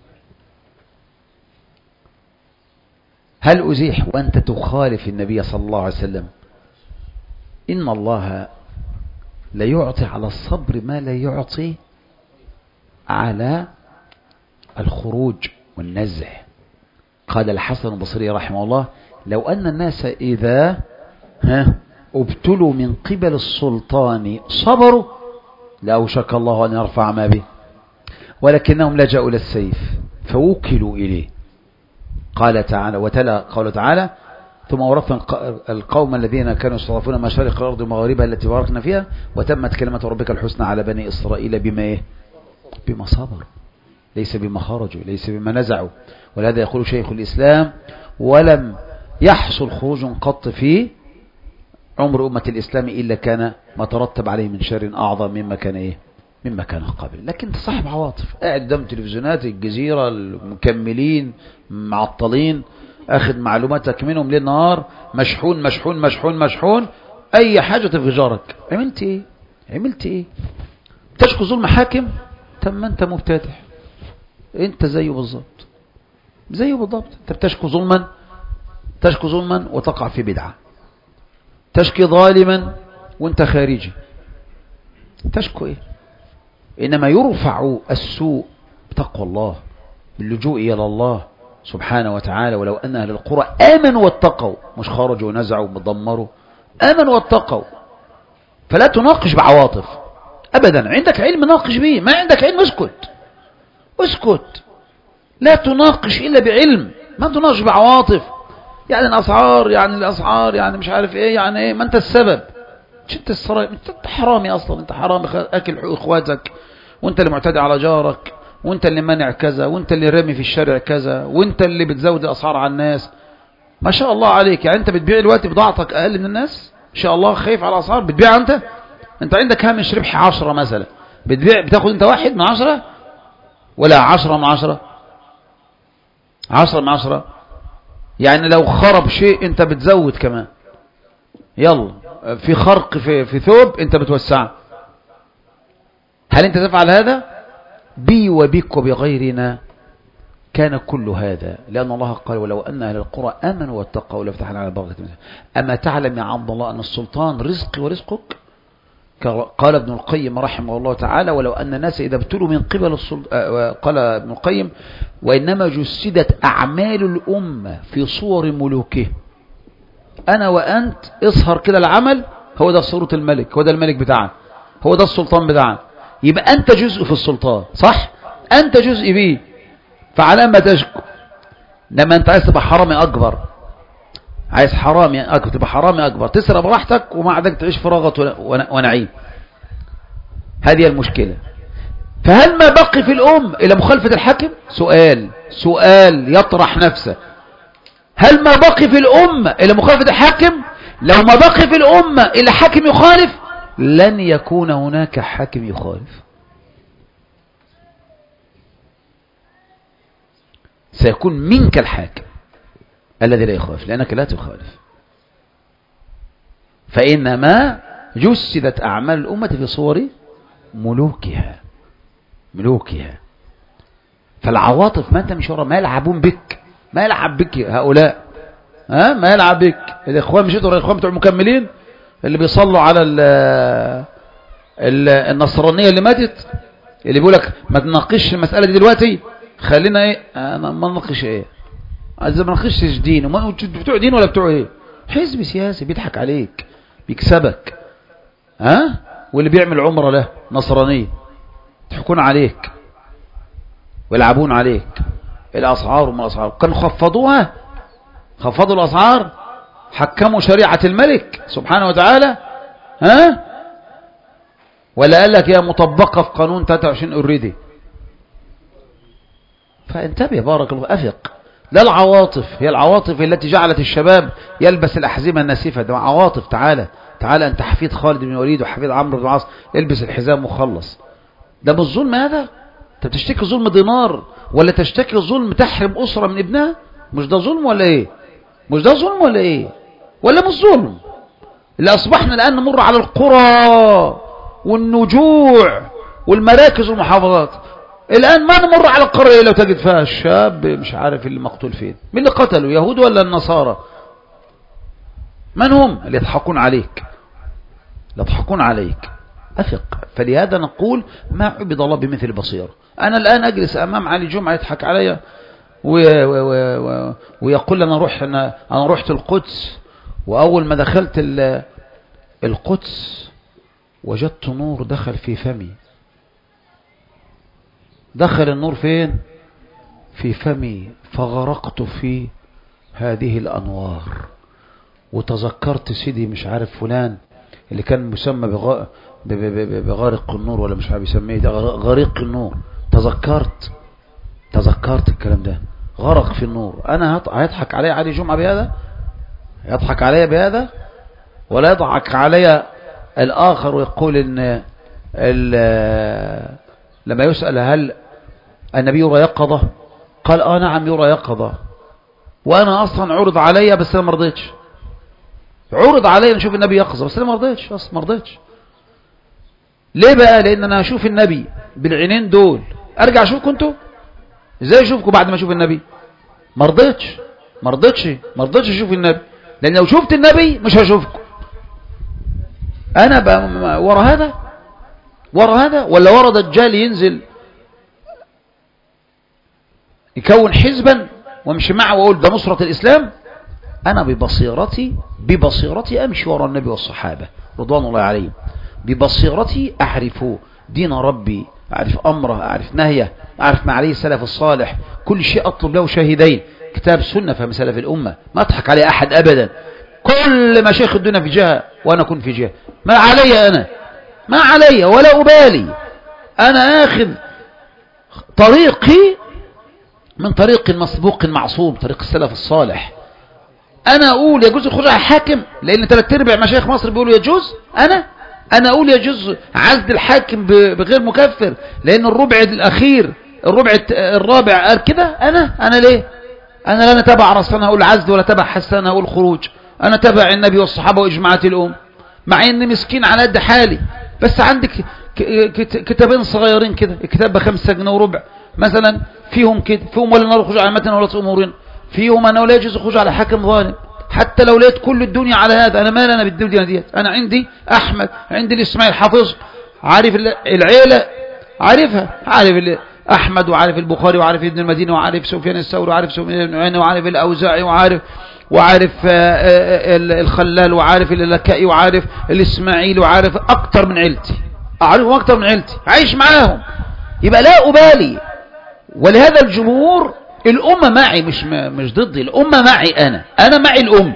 هل أزيح وأنت تخالف النبي صلى الله عليه وسلم؟ إن الله لا يعطي على الصبر ما لا يعطي على الخروج والنزع. قال الحسن البصري رحمه الله: لو أن الناس إذا ها ابتلوا من قبل السلطان صبروا لأوشك الله أن يرفع ما به، ولكنهم لجأوا إلى السيف فوكلوا إليه. قال تعالى، وتلا قوله تعالى: ثم ورثنا القوم الذين كانوا يستضعفون مشارق الأرض ومغاربها التي باركنا فيها وتمت كلمة ربك الحسنى على بني إسرائيل بما إيه؟ بما صبروا، ليس بما خرجوا، ليس بما نزعوا. ولهذا يقول شيخ الإسلام: ولم يحصل خروج قط في عمر أمة الإسلام إلا كان ما ترتب عليه من شر أعظم مما كان إيه؟ مما كان قبل. لكن انت صاحب عواطف، قاعد قدام تلفزيونات الجزيرة، المكملين معطلين، أخذ معلوماتك منهم ليل نهار، مشحون مشحون مشحون مشحون، أي حاجة تفجرك. عملت إيه؟ عملت ايه؟ تشكو ظلم حاكم؟ طب ما انت مبتدع، انت زيه بالظبط، زيه بالضبط. انت بتشكو ظلما، تشكو ظلما وتقع في بدعة، تشكي ظالما وانت خارجي، تشكو ايه؟ انما يرفع السوء بتقوى الله، باللجوء الى الله سبحانه وتعالى. ولو ان اهل القرى امنوا واتقوا، مش خرجوا ونزعوا ودمروا، امنوا واتقوا. فلا تناقش بعواطف ابدا، عندك علم ناقش به، ما عندك علم اسكت، اسكت. لا تناقش الا بعلم، ما تناقش بعواطف. يعني الاسعار، يعني الاسعار، يعني مش عارف ايه، يعني ايه، ما انت السبب. مش انت السراي، انت حرامي اصلا، انت حرامي اكل حقوق اخواتك، وانت اللي معتدي على جارك، وانت اللي مانع كذا، وانت اللي رامي في الشارع كذا، وانت اللي بتزود الاسعار على الناس. ما شاء الله عليك. يعني انت بتبيع الوقت بضاعتك اقل من الناس؟ ان شاء الله خايف على الاسعار بتبيع انت؟ انت عندك هامش ربح عشرة مثلا، بتبيع بتاخد انت واحد من عشرة ولا عشرة من عشرة؟ عشرة من عشرة. يعني لو خرب شيء انت بتزود كمان. يلا في خرق في, في ثوب انت بتوسعه. هل انت تفعل هذا؟ بي وبك وبغيرنا كان كل هذا، لأن الله قال ولو أن أهل القرى آمنوا واتقوا لفتحنا على بركة. أما تعلم يا عبد الله أن السلطان رزقي ورزقك؟ قال ابن القيم رحمه الله تعالى ولو أن الناس إذا ابتلوا من قبل السلطان، قال ابن القيم وإنما جسدت أعمال الأمة في صور ملوكه. أنا وأنت اصهر كده العمل، هو ده صورة الملك، هو ده الملك بتاعنا، هو ده السلطان بتاعنا. يبقى أنت جزء في السلطان، صح؟ أنت جزء بيه، فعلى ما تشكو. لما أنت عايز تبقى حرامي أكبر، عايز حرامي أكبر، تبقى حرامي أكبر، تسرق براحتك ومع ذلك تعيش في رغد ونعيم. هذه المشكلة. فهل ما بقي في الأم إلى مخالفة الحاكم؟ سؤال سؤال يطرح نفسه. هل ما بقي في الأمة إلى مخالفة الحاكم؟ لو ما بقي في الأمة إلى حاكم يخالف، لن يكون هناك حاكم يخالف. سيكون منك الحاكم الذي لا يخالف، لأنك لا تخالف. فإنما جسدت أعمال الأمة في صور ملوكها ملوكها. فالعواطف ما أنت مش ورا، ما يلعبون بك، ما يلعب بك هؤلاء، ها ما يلعب بك. الإخوان مش يدروا الإخوان بتوع المكملين اللي بيصلوا على ال ال النصرانية اللي ماتت، اللي بيقول لك ما تناقش المسألة دي دلوقتي، خلينا ايه، انا ما نناقش ايه، عايز ما نناقش دين، وما بتوع دين ولا بتوع ايه، حزب سياسي بيضحك عليك بيكسبك، ها واللي بيعمل عمره له نصرانيه، يضحكون عليك ويلعبون عليك. الاسعار وما الاسعار كانوا خفضوها، خفضوا الاسعار، حكموا شريعة الملك سبحانه وتعالى، ها ولا قال لك يا مطبقة في قانون ثلاثة وعشرين اوريدي. فانتبه بارك الله، افق. لا العواطف، هي العواطف التي جعلت الشباب يلبس الأحزمة الناسفة، ده عواطف. تعالى تعالى أنت حفيد خالد بن الوليد وحفيد عمرو بن العاص، البس الحزام وخلص. ده مش ظلم هذا؟ انت بتشتكي ظلم دينار ولا تشتكي ظلم تحرم أسرة من ابنها؟ مش ده ظلم ولا ايه؟ مش ده ظلم ولا ايه؟ ولا مش ظلم؟ اللي أصبحنا الآن نمر على القرى والنجوع والمراكز والمحافظات، الآن ما نمر على القرية لو تجد فيها الشاب مش عارف اللي مقتول فين. مين اللي قتلوا، يهود ولا النصارى؟ من هم اللي يضحكون عليك، يضحكون عليك؟ أثق. فلهذا نقول ما عبد الله بمثل بصيرة. أنا الآن أجلس أمام علي جمعة يضحك علي ويقول لنا روح، أنا رحت القدس، وأول ما دخلت القدس وجدت نور دخل في فمي. دخل النور فين؟ في فمي، فغرقت في هذه الأنوار. وتذكرت سيدي مش عارف فلان اللي كان مسمى بغ... بغارق النور ولا مش عارف يسميه ده، غريق النور. تذكرت تذكرت الكلام ده، غرق في النور. أنا هيضحك علي علي جمعة بهذا؟ يضحك علي بهذا؟ ولا يضحك علي الآخر ويقول إن ال... لما يسأل هل النبي يرى يقظة، قال اه نعم يرى يقظة، وانا اصلا عرض عليا بس انا ما رضيتش. عرض عليا نشوف النبي يقظة بس انا ما رضيتش، اصلا ما رضيتش. ليه بقى؟ لان انا هشوف النبي بالعينين دول، ارجع اشوفكم انتوا ازاي؟ اشوفكم بعد ما اشوف النبي؟ ما رضيتش ما رضيتش ما رضيتش اشوف النبي، لان لو شفت النبي مش هشوفكم. انا بقى ورا هذا ورا هذا ولا ورا دجال ينزل يكون حزبا وامشي معه واقول ده نصرة الاسلام؟ انا ببصيرتي ببصيرتي امشي ورا النبي والصحابة رضوان الله عليهم، ببصيرتي اعرف دين ربي، اعرف امره، اعرف نهيه، اعرف ما عليه السلف الصالح، كل شيء اطلب له شاهدين، كتاب سنة فهم سلف الامة، ما اضحك عليه احد ابدا. كل مشايخ الدنيا في جهة وانا اكون في جهة، ما علي انا ما علي ولا ابالي. انا اخذ طريقي من طريق مسبوق معصوم، طريق السلف الصالح. انا اقول يجوز الخروج على الحاكم لان ثلاث ارباع مشايخ مصر بيقولوا يجوز، انا انا اقول يجوز عزل الحاكم بغير مكفر لان الربع الاخير الربع الرابع قال كده. انا انا ليه؟ انا لا انا تبع رسولنا اقول عزل ولا تبع حسان اقول خروج، انا تبع النبي والصحابه واجماعات الام، مع اني مسكين على قد حالي. بس عندك كتابين صغيرين كده، الكتاب بخمسة جنيه وربع مثلا، فيهم كده فيهم ولا نار الخروج على متن ولا امورين، فيهم انه لا يجوز الخروج على حاكم ظالم. حتى لو لقيت كل الدنيا على هذا، انا مال انا بالدنيا ديت. انا عندي احمد، عندي الاسماعيل حافظ، عارف العيله عارفها، عارف احمد وعارف البخاري وعارف ابن المدينه وعارف سفيان الثوري وعارف سفيان بن عيينة وعارف الاوزاعي وعارف وعارف الخلال وعارف اللكائي وعارف الاسماعيل وعارف اكتر من عيلتي، اعرفهم اكتر من عيلتي، عايش معاهم، يبقى لا ابالي. ولهذا الجمهور الأمة معي، مش مش ضدي، الأمة معي، أنا أنا معي الأمة،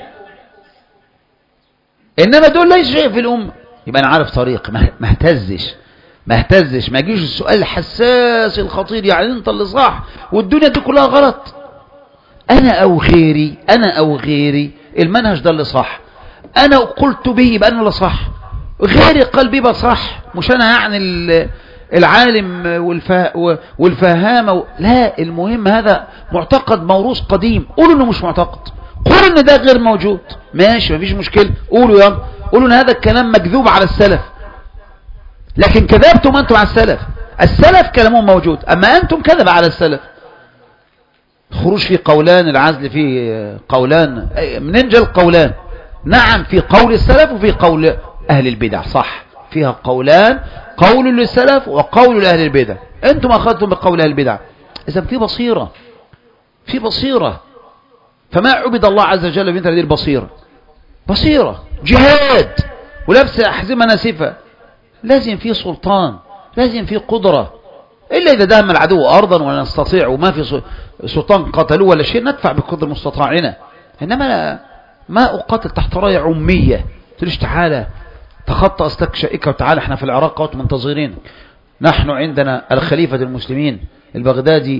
إنما دول ليس شيء في الأمة. يبقى أنا عارف طريق، ما اهتزش ما اهتزش ما يجيش السؤال الحساس الخطير، يعني أنت اللي صح والدنيا دي كلها غلط. أنا أو غيري أنا أو غيري المنهج ده اللي صح، أنا قلت به يبقى أنا اللي صح، غيري قال بيه صح، مش أنا يعني العالم والفهامة. لا، المهم هذا معتقد موروث قديم، قولوا انه مش معتقد، قولوا ان ده غير موجود، ماشي مفيش مشكلة، قولوا يلا قولوا ان هذا الكلام مكذوب على السلف، لكن كذبتم انتم على السلف. السلف كلامهم موجود، اما انتم كذب على السلف. خروج في قولان، العزل في قولان، مننجل قولان، نعم في قول السلف وفي قول اهل البدع، صح فيها قولان، قول للسلف وقول لأهل البدع، انتم اخذتم بقول أهل البدع. اذا في بصيرة في بصيرة فما عبد الله عز وجل بنت هذه البصيرة، بصيرة جهاد ولبس أحزمة ناسفة، لازم في سلطان، لازم في قدرة، إلا إذا دام العدو أرضا ولا نستطيع وما في سلطان قتلوه ولا شيء ندفع بقدر مستطاعنا، إنما ما أقاتل تحت راية عمية تقولش تعالى تخطى أسلاك شائكة وتعالى احنا في العراق قوت منتظرين، نحن عندنا الخليفة المسلمين البغدادي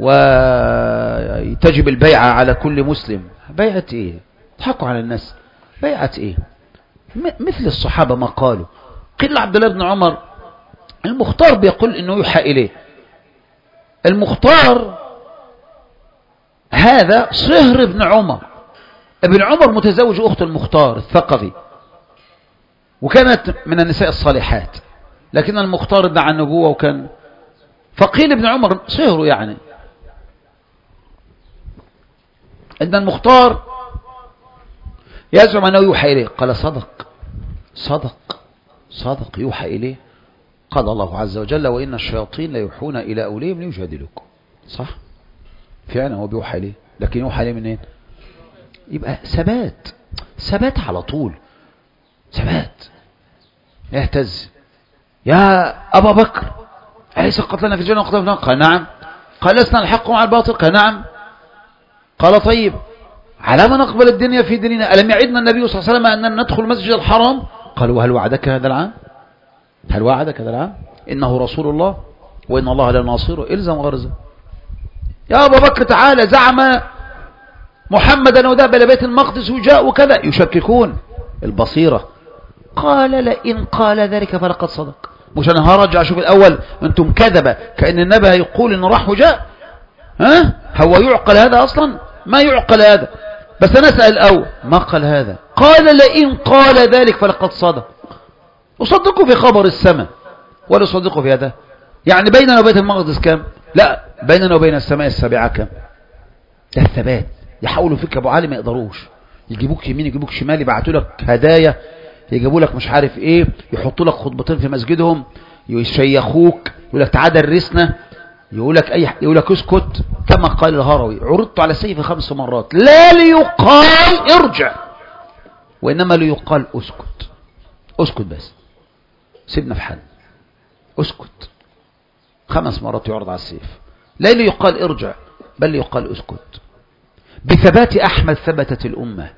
وتجب البيعة على كل مسلم. بيعة ايه؟ تضحكوا على الناس، بيعة ايه؟ مثل الصحابة ما قالوا، قيل عبد الله بن عمر المختار بيقول انه يوحى اليه، المختار هذا صهر ابن عمر، ابن عمر متزوج اخت المختار الثقفي وكانت من النساء الصالحات، لكن المختار ادعى النبوة وكان، فقيل ابن عمر صهره يعني ان المختار يزعم انه يوحى اليه، قال صدق صدق صدق يوحى اليه، قال الله عز وجل وان الشياطين ليوحون الى اوليهم ليجادلوكم، صح فعلا هو بيوحى اليه، لكن يوحى اليه منين؟ يبقى ثبات ثبات على طول، ثبات يهتز. يا أبا بكر أليس قتلنا في الجنة وقتلنا؟ قال نعم. قال لسنا الحق مع الباطل؟ قال نعم. قال طيب على ما نقبل الدنيا في ديننا؟ ألم يعدنا النبي صلى الله عليه وسلم أننا ندخل المسجد الحرام؟ قال وهل وعدك هذا العام؟ هل وعدك هذا العام؟ إنه رسول الله وإن الله لناصره، إلزم غرزة. يا أبا بكر تعالى، زعم محمد أنه ذهب إلى بيت المقدس وجاء وكذا، يشككون البصيرة. قال لئن قال ذلك فلقد صدق. مش انا هرجع اشوف الاول انتم كذبة كأن النبي يقول انه راح وجاء، ها هو يعقل هذا اصلا؟ ما يعقل هذا، بس انا اسال الاول ما قال هذا، قال لئن قال ذلك فلقد صدق. وصدقوا في خبر السماء، ولا يصدقوا في هذا. يعني بيننا وبين المقدس كم؟ لا، بيننا وبين السماء السابعة كم؟ ده الثبات. يحاولوا فيك ابو علي ما يقدروش، يجيبوك يمين يجيبوك شمال، يبعتوا لك هدايا، يجيبوا لك مش عارف ايه، يحطوا لك خطبتين في مسجدهم، يشيخوك، يقول لك تعال درسنا، يقول لك اي يقول لك اسكت. كما قال الهروي: عرضت على السيف خمس مرات لا ليقال ارجع، وانما ليقال اسكت. اسكت بس، سيبنا في حل، اسكت. خمس مرات يعرض على السيف، لا ليقال ارجع بل ليقال اسكت. بثبات أحمد ثبتت الأمة،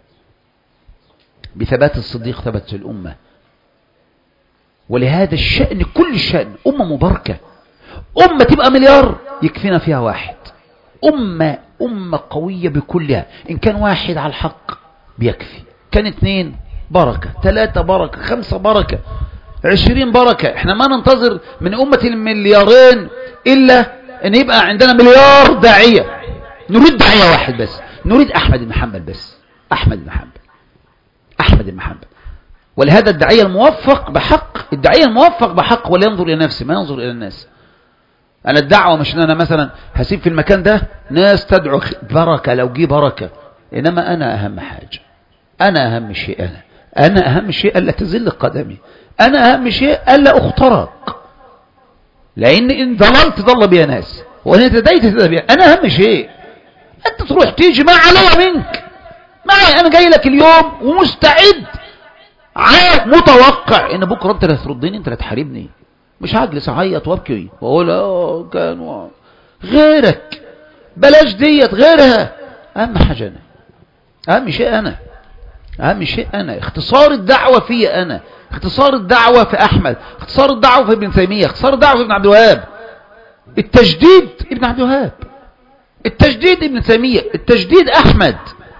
بثبات الصديق ثبتت الأمة. ولهذا الشأن كل الشأن أمة مباركة. أمة تبقى مليار يكفينا فيها واحد. أمة أمة قوية بكلها، إن كان واحد على الحق بيكفي، كان اثنين بركة، ثلاثة بركة، خمسة بركة، عشرين بركة. احنا ما ننتظر من أمة المليارين إلا أن يبقى عندنا مليار داعية. نريد داعية واحد بس، نريد أحمد بن حنبل بس، أحمد بن حنبل، أحمد بن حنبل. ولهذا الداعية الموفق بحق، الداعية الموفق بحق ولا ينظر إلى نفسه، ما ينظر إلى الناس. أنا الدعوة مش أن أنا مثلا هسيب في المكان ده ناس تدعو بركة لو جي بركة، إنما أنا أهم حاجة، أنا أهم شيء، أنا أنا أهم شيء ألا تزل قدمي، أنا أهم شيء ألا أخترق، لأن إن ضللت ضل بي ناس، وإن اهتديت اهتدى بي. أنا أهم شيء أنت تروح تيجي ما علي منك، معي أنا جاي لك اليوم ومستعد، عارف متوقع إن بكرة أنت اللي هتردني، أنت اللي هتحاربني، مش هجلس أعيط وأبكي وأقول آه كان غيرك، بلاش ديت غيرها. أهم حاجة أنا، أهم شيء أنا، أهم شيء أنا. اختصار الدعوة في أنا، اختصار الدعوة في أحمد، اختصار الدعوة في ابن تيمية، اختصار الدعوة في ابن عبد الوهاب، التجديد ابن عبد الوهاب، التجديد ابن تيمية، التجديد أحمد.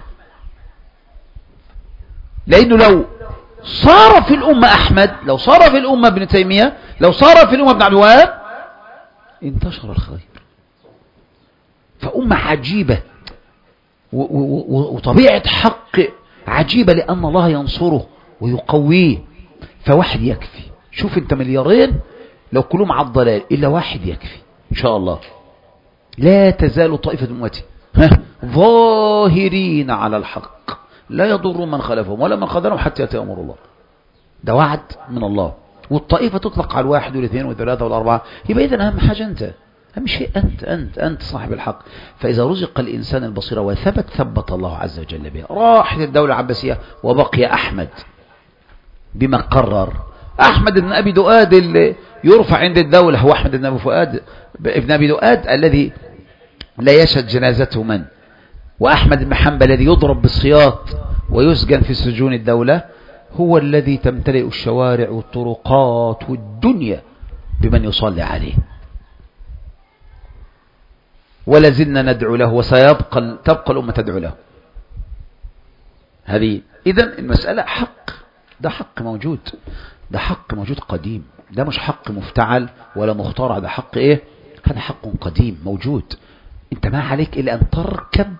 لأنه لو صار في الأمة أحمد، لو صار في الأمة ابن تيمية، لو صار في الأمة ابن عبد الوهاب، انتشر الخير. فأمة عجيبة وطبيعة حق عجيبة، لأن الله ينصره ويقويه. فواحد يكفي. شوف انت مليارين لو كلهم على الضلال إلا واحد يكفي إن شاء الله. لا تزال طائفة أمتي ظاهرين على الحق لا يضر من خلفهم ولا من خذلهم حتى يأتي أمر الله. ده وعد من الله. والطائفة تطلق على الواحد والاثنين والثلاثة والأربعة. يبقى إذن أهم حاجة أنت، أهم شيء أنت أنت أنت صاحب الحق. فإذا رزق الإنسان البصيرة وثبت ثبت الله عز وجل به. راحت الدولة العباسية وبقي أحمد بما قرر. أحمد بن أبي دؤاد اللي يرفع عند الدولة هو أحمد بن أبي فؤاد ابن أبي دؤاد الذي لا يشهد جنازته من، وأحمد بن حنبل الذي يضرب بالسياط ويسجن في سجون الدولة، هو الذي تمتلئ الشوارع والطرقات والدنيا بمن يصلي عليه. ولا زلنا ندعو له وسيبقى تبقى الأمة تدعو له. هذه إذن المسألة حق، ده حق موجود، ده حق موجود قديم، ده مش حق مفتعل ولا مخترع، ده حق إيه؟ هذا حق قديم موجود. انت ما عليك إلا أن تركب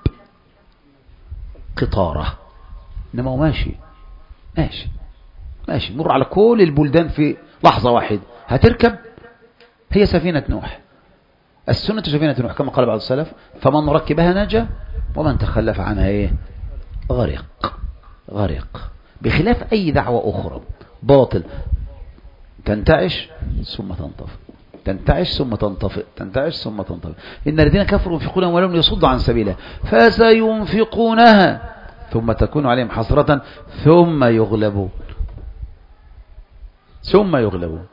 قطارة، إنما هو ماشي ماشي ماشي مر على كل البلدان في لحظة واحدة. هتركب، هي سفينة نوح، السنة سفينة نوح كما قال بعض السلف، فمن ركبها نجا ومن تخلف عنها ايه غرق غرق. بخلاف أي دعوة أخرى باطل، تنتعش ثم تنطفئ، تنتعش ثم تنطفئ، تنتعش ثم تنطفئ. إن الذين كفروا ينفقون أموالهم ليصدوا عن سبيله فسينفقونها ثم تكون عليهم حسرة ثم يغلبون ثم يغلبون.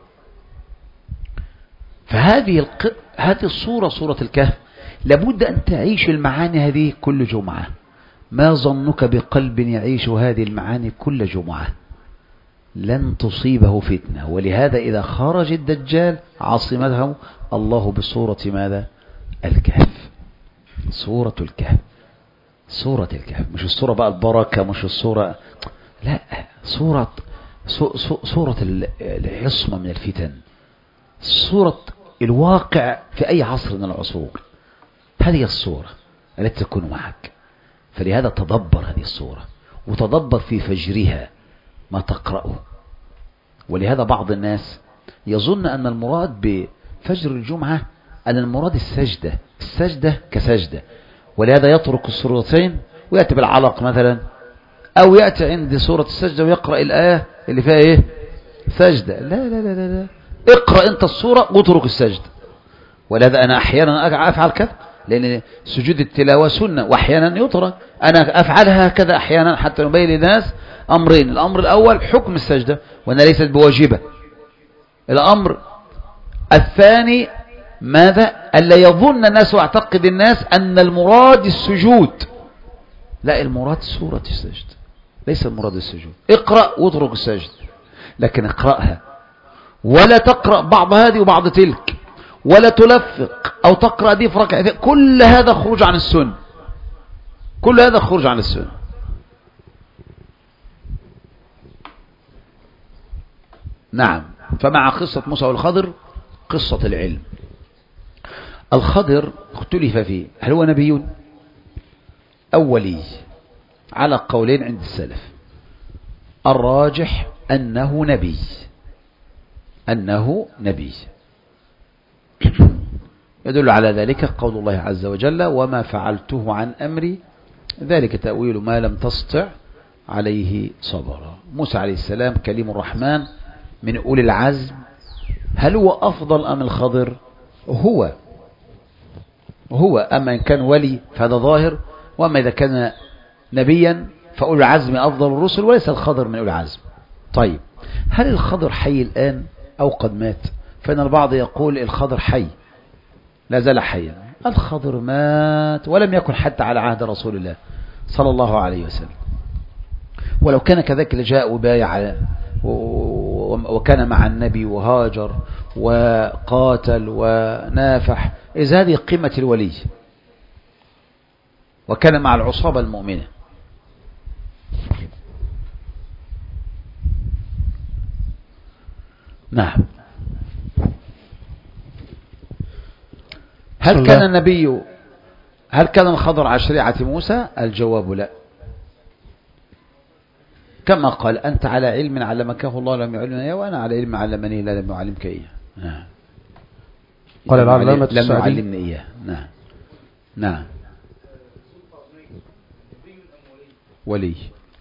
فهذه الق... هذه الصورة صورة الكهف لابد أن تعيش المعاني هذه كل جمعة. ما ظنك بقلب يعيش هذه المعاني كل جمعة؟ لن تصيبه فتنة. ولهذا إذا خرج الدجال عاصمته الله بصورة ماذا؟ الكهف. صورة الكهف، صورة الكهف، مش الصورة بقى البركة، مش الصورة، لا، صورة صورة العصمة من الفتن، صورة الواقع في أي عصر من العصور. هذه الصورة التي تكون معك. فلهذا تدبر هذه الصورة وتدبر في فجرها ما تقرأه. ولهذا بعض الناس يظن أن المراد بفجر الجمعة أن المراد السجدة، السجدة كسجدة، ولهذا يترك السورتين ويأتي بالعلق مثلا، أو يأتي عند سورة السجدة ويقرأ الآية اللي فيها إيه سجدة. لا لا لا لا, لا. اقرأ أنت السورة واترك السجدة. ولهذا أنا أحيانا أفعل كذا، لأن سجود التلاوة سنة وأحيانا يترك، أنا أفعلها هكذا أحيانا حتى نبين للناس أمرين. الأمر الأول حكم السجدة وأنها ليست بواجبة. الأمر الثاني ماذا؟ ألا يظن الناس واعتقد الناس أن المراد السجود. لا، المراد سورة السجد، ليس المراد السجود. اقرأ واترك السجد، لكن اقرأها ولا تقرأ بعض هذه وبعض تلك، ولا تلفق أو تقرأ دي في ركعتين. كل هذا خروج عن السنة، كل هذا خروج عن السنة. نعم. فمع قصة موسى والخضر قصة العلم. الخضر اختلف فيه، هل هو نبي أو ولي؟ على قولين عند السلف. الراجح أنه نبي، أنه نبي. يدل على ذلك قول الله عز وجل: وما فعلته عن أمري ذلك تأويل ما لم تستطع عليه صبرا. موسى عليه السلام كليم الرحمن من أولي العزم. هل هو أفضل أم الخضر؟ هو هو أما إن كان ولي فهذا ظاهر، وأما إذا كان نبيا فأولي العزم أفضل الرسل، وليس الخضر من أولي العزم. طيب، هل الخضر حي الآن أو قد مات؟ فإن البعض يقول الخضر حي، لا زال حيا. الخضر مات ولم يكن حتى على عهد رسول الله صلى الله عليه وسلم. ولو كان كذلك لجاء وبايع وكان مع النبي وهاجر وقاتل ونافح، إذ هذه قمة الولي، وكان مع العصابة المؤمنة. نعم. هل كان النبي هل كان الخضر على شريعة موسى؟ الجواب لا، كما قال: أنت على علم علمكه الله لم يعلمني إياه، وأنا على علم علمني لا لم يعلمك إياه. نعم. قال العلامة لم يعلمني إياه. نعم نعم. ولي.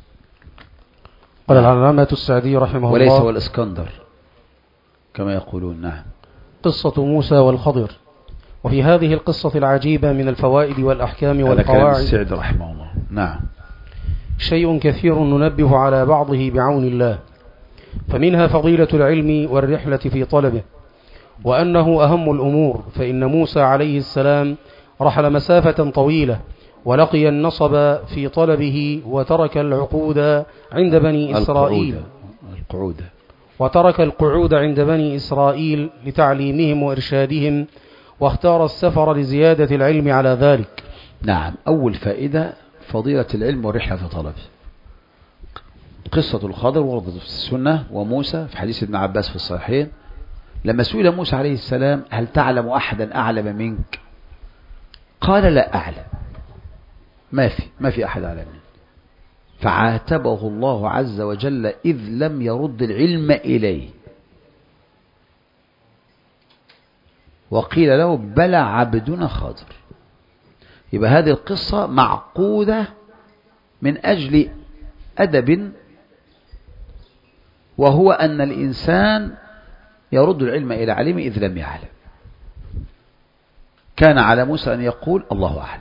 قال العلامة السعدي رحمه وليس الله: هو الإسكندر كما يقولون. نعم. قصة موسى والخضر. وفي هذه القصة العجيبة من الفوائد والأحكام والقواعد، هذا كلام السعدي رحمه الله. نعم. شيء كثير ننبه على بعضه بعون الله. فمنها فضيلة العلم والرحلة في طلبه، وأنه أهم الأمور. فإن موسى عليه السلام رحل مسافة طويلة ولقي النصب في طلبه، وترك العقود عند بني إسرائيل القعود وترك القعود عند بني إسرائيل لتعليمهم وإرشادهم، واختار السفر لزيادة العلم على ذلك. نعم. أول فائدة فضيلة العلم والرحلة في طلبه. قصة الخضر وردت في السنة، وموسى في حديث ابن عباس في الصحيحين لما سئل موسى عليه السلام: هل تعلم أحدا أعلم منك؟ قال: لا أعلم، ما في ما في أحد أعلم منك. فعاتبه الله عز وجل إذ لم يرد العلم إليه، وقيل له: بلى عبدنا خضر. يبقى هذه القصة معقودة من أجل أدب، وهو أن الإنسان يرد العلم إلى علمه إذ لم يعلم. كان على موسى أن يقول: الله أعلم،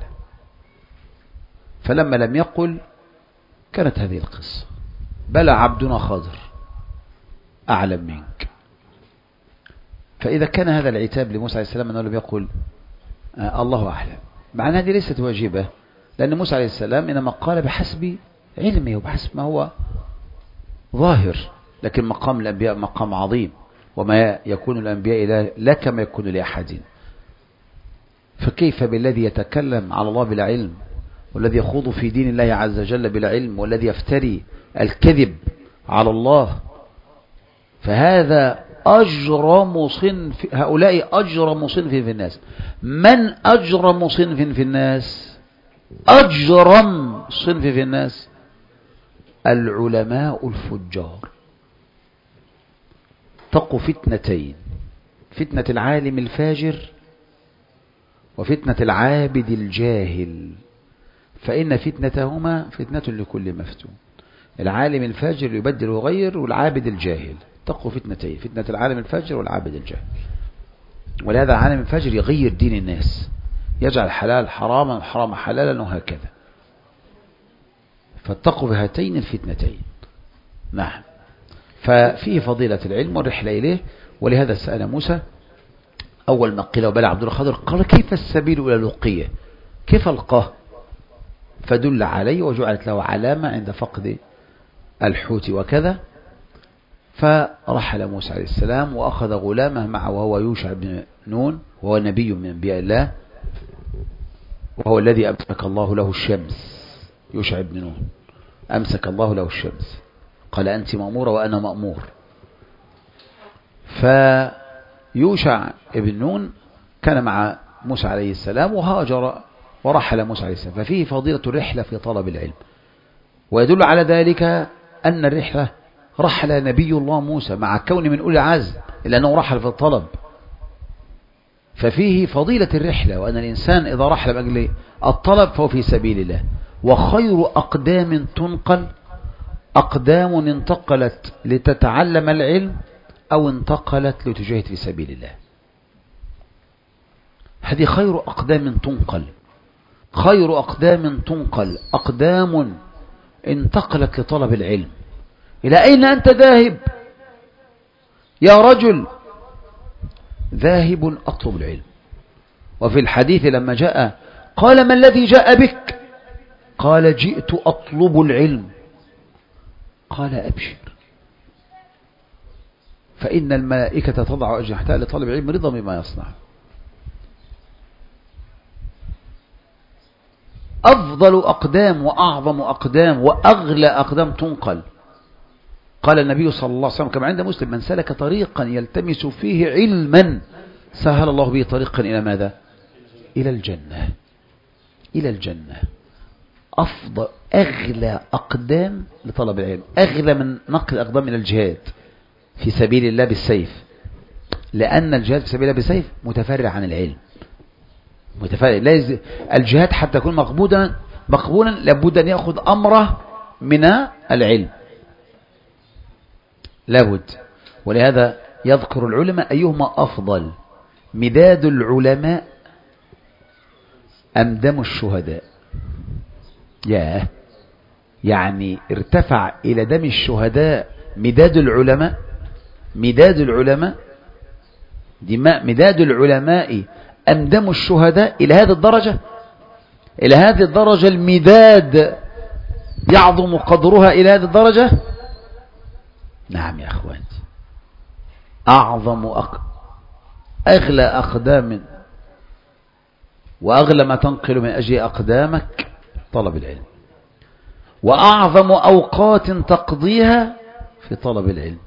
فلما لم يقل كانت هذه القصة: بلى عبدنا خضر أعلم منك. فإذا كان هذا العتاب لموسى عليه السلام أنه لم يقل آه الله أعلم، مع أن هذه ليست واجبة، لأن موسى عليه السلام إنما قال بحسب علمه وبحسب ما هو ظاهر، لكن مقام الأنبياء مقام عظيم، وما يكون الأنبياء لا كما يكون لأحد. فكيف بالذي يتكلم على الله بلا علم، والذي يخوض في دين الله عز وجل بلا علم، والذي يفتري الكذب على الله؟ فهذا أجرم صنف، هؤلاء أجرم صنف في الناس. من أجرم صنف في الناس؟ أجرم صنف في الناس العلماء الفجار. اتقوا فتنتين، فتنة العالم الفاجر وفتنة العابد الجاهل، فإن فتنتهما فتنة لكل مفتون. العالم الفاجر يبدل ويغير، والعابد الجاهل. اتقوا فتنتين، فتنة العالم الفاجر والعابد الجاهل. ولهذا العالم الفاجر يغير دين الناس، يجعل حلال حراما وحرام حلالا وهكذا. فاتقوا بهاتين الفتنتين. نعم. ففيه فضيلة العلم والرحلة إليه. ولهذا سأل موسى أول ما قيل وبلى عبد الخضر قال كيف السبيل إلى لقيه، كيف ألقاه؟ فدل عليه وجعلت له علامة عند فقد الحوت وكذا. فرحل موسى عليه السلام وأخذ غلامه معه وهو يوشع بن نون، وهو نبي من أنبياء الله، وهو الذي أمسك الله له الشمس. يوشع بن نون أمسك الله له الشمس، قال أنت مأمورة وأنا مأمور. فيوشع بن نون كان مع موسى عليه السلام وهاجر ورحل موسى عليه السلام. ففيه فضيلة الرحلة في طلب العلم. ويدل على ذلك أن الرحلة رحل نبي الله موسى مع كون من أولي العزم، إلا أنه رحل في الطلب. ففيه فضيلة الرحلة، وأن الإنسان إذا رحل بأجل الطلب فهو في سبيل الله. وخير أقدام تنقل أقدام انتقلت لتتعلم العلم أو انتقلت لتجاهد في سبيل الله. هذه خير أقدام تنقل، خير أقدام تنقل أقدام انتقلت لطلب العلم. إلى أين أنت ذاهب يا رجل؟ ذاهب أطلب العلم. وفي الحديث لما جاء قال ما الذي جاء بك؟ قال جئت أطلب العلم. قال أبشر، فإن الملائكة تضع أجنحتها لطالب العلم رضا بما يصنع. أفضل أقدام وأعظم أقدام وأغلى أقدام تنقل. قال النبي صلى الله عليه وسلم كما عند مسلم من سلك طريقا يلتمس فيه علما سهل الله به طريقا إلى ماذا؟ إلى الجنة. إلى الجنة. أفضل أغلى أقدام لطلب العلم، أغلى من نقل أقدام إلى الجهاد في سبيل الله بالسيف، لأن الجهاد في سبيل الله بالسيف متفرع عن العلم، متفرع. لازم الجهاد حتى يكون مقبولا مقبولا لابد أن يأخذ أمره من العلم، لابد. ولهذا يذكر العلماء أيهما أفضل، مداد العلماء أم دم الشهداء؟ ياه، يعني ارتفع إلى دم الشهداء مداد العلماء، مداد العلماء دماء مداد العلماء أم دم الشهداء؟ إلى هذه الدرجة، إلى هذه الدرجة المداد يعظم قدرها إلى هذه الدرجة. نعم يا أخوان، أعظم أق... أغلى أقدام وأغلى ما تنقل من أجل أقدامك طلب العلم، وأعظم أوقات تقضيها في طلب العلم،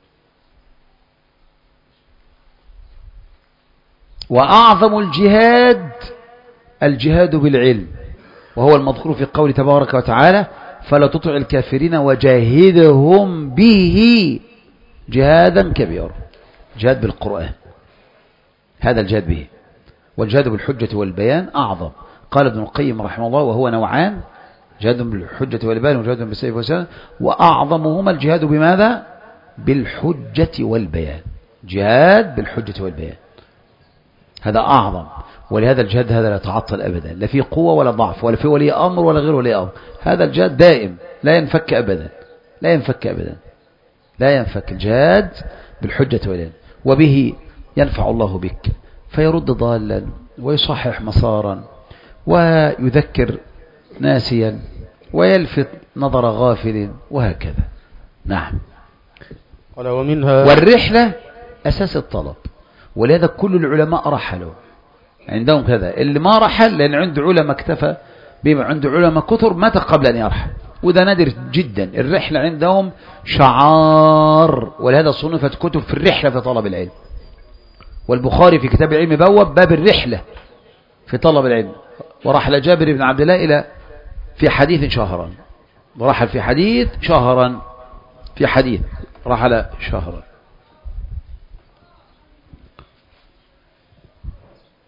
وأعظم الجهاد الجهاد بالعلم، وهو المذكور في قول تبارك وتعالى فلا تطع الكافرين وجاهدهم به جهادا كبيرا. جهاد بالقرآن، هذا الجهاد به، والجهاد بالحجة والبيان أعظم. قال ابن القيم رحمه الله وهو نوعان، جهاد بالحجة والبيان وجهاد بالسيف والسلام، وأعظمهما الجهاد بماذا؟ بالحجة والبيان. جهاد بالحجة والبيان هذا أعظم. ولهذا الجهاد هذا لا يتعطل أبدا، لا في قوة ولا ضعف ولا في ولي أمر ولا غير ولي أمر. هذا الجهاد دائم لا ينفك أبدا، لا ينفك أبدا، لا ينفك. الجهاد بالحجة والبيان، وبه ينفع الله بك فيرد ضالا ويصحح مسارا ويذكر ناسيا ويلفت نظر غافل وهكذا. نعم. ومنها والرحلة أساس الطلب، ولهذا كل العلماء رحلوا عندهم كذا. اللي ما رحل لأن عنده علماء اكتفى بما عنده علماء كثر مات قبل أن يرحل، وده نادر جدا. الرحلة عندهم شعار، ولهذا صنفت كتب في الرحلة في طلب العلم. والبخاري في كتاب العلم بواب باب الرحلة في طلب العلم. ورحل جابر بن عبد الله إلى في حديث شهرا، ورحل في حديث شهرا، في حديث رحل شهرا.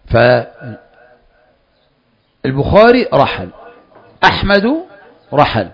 فالبخاري رحل، أحمد رحل،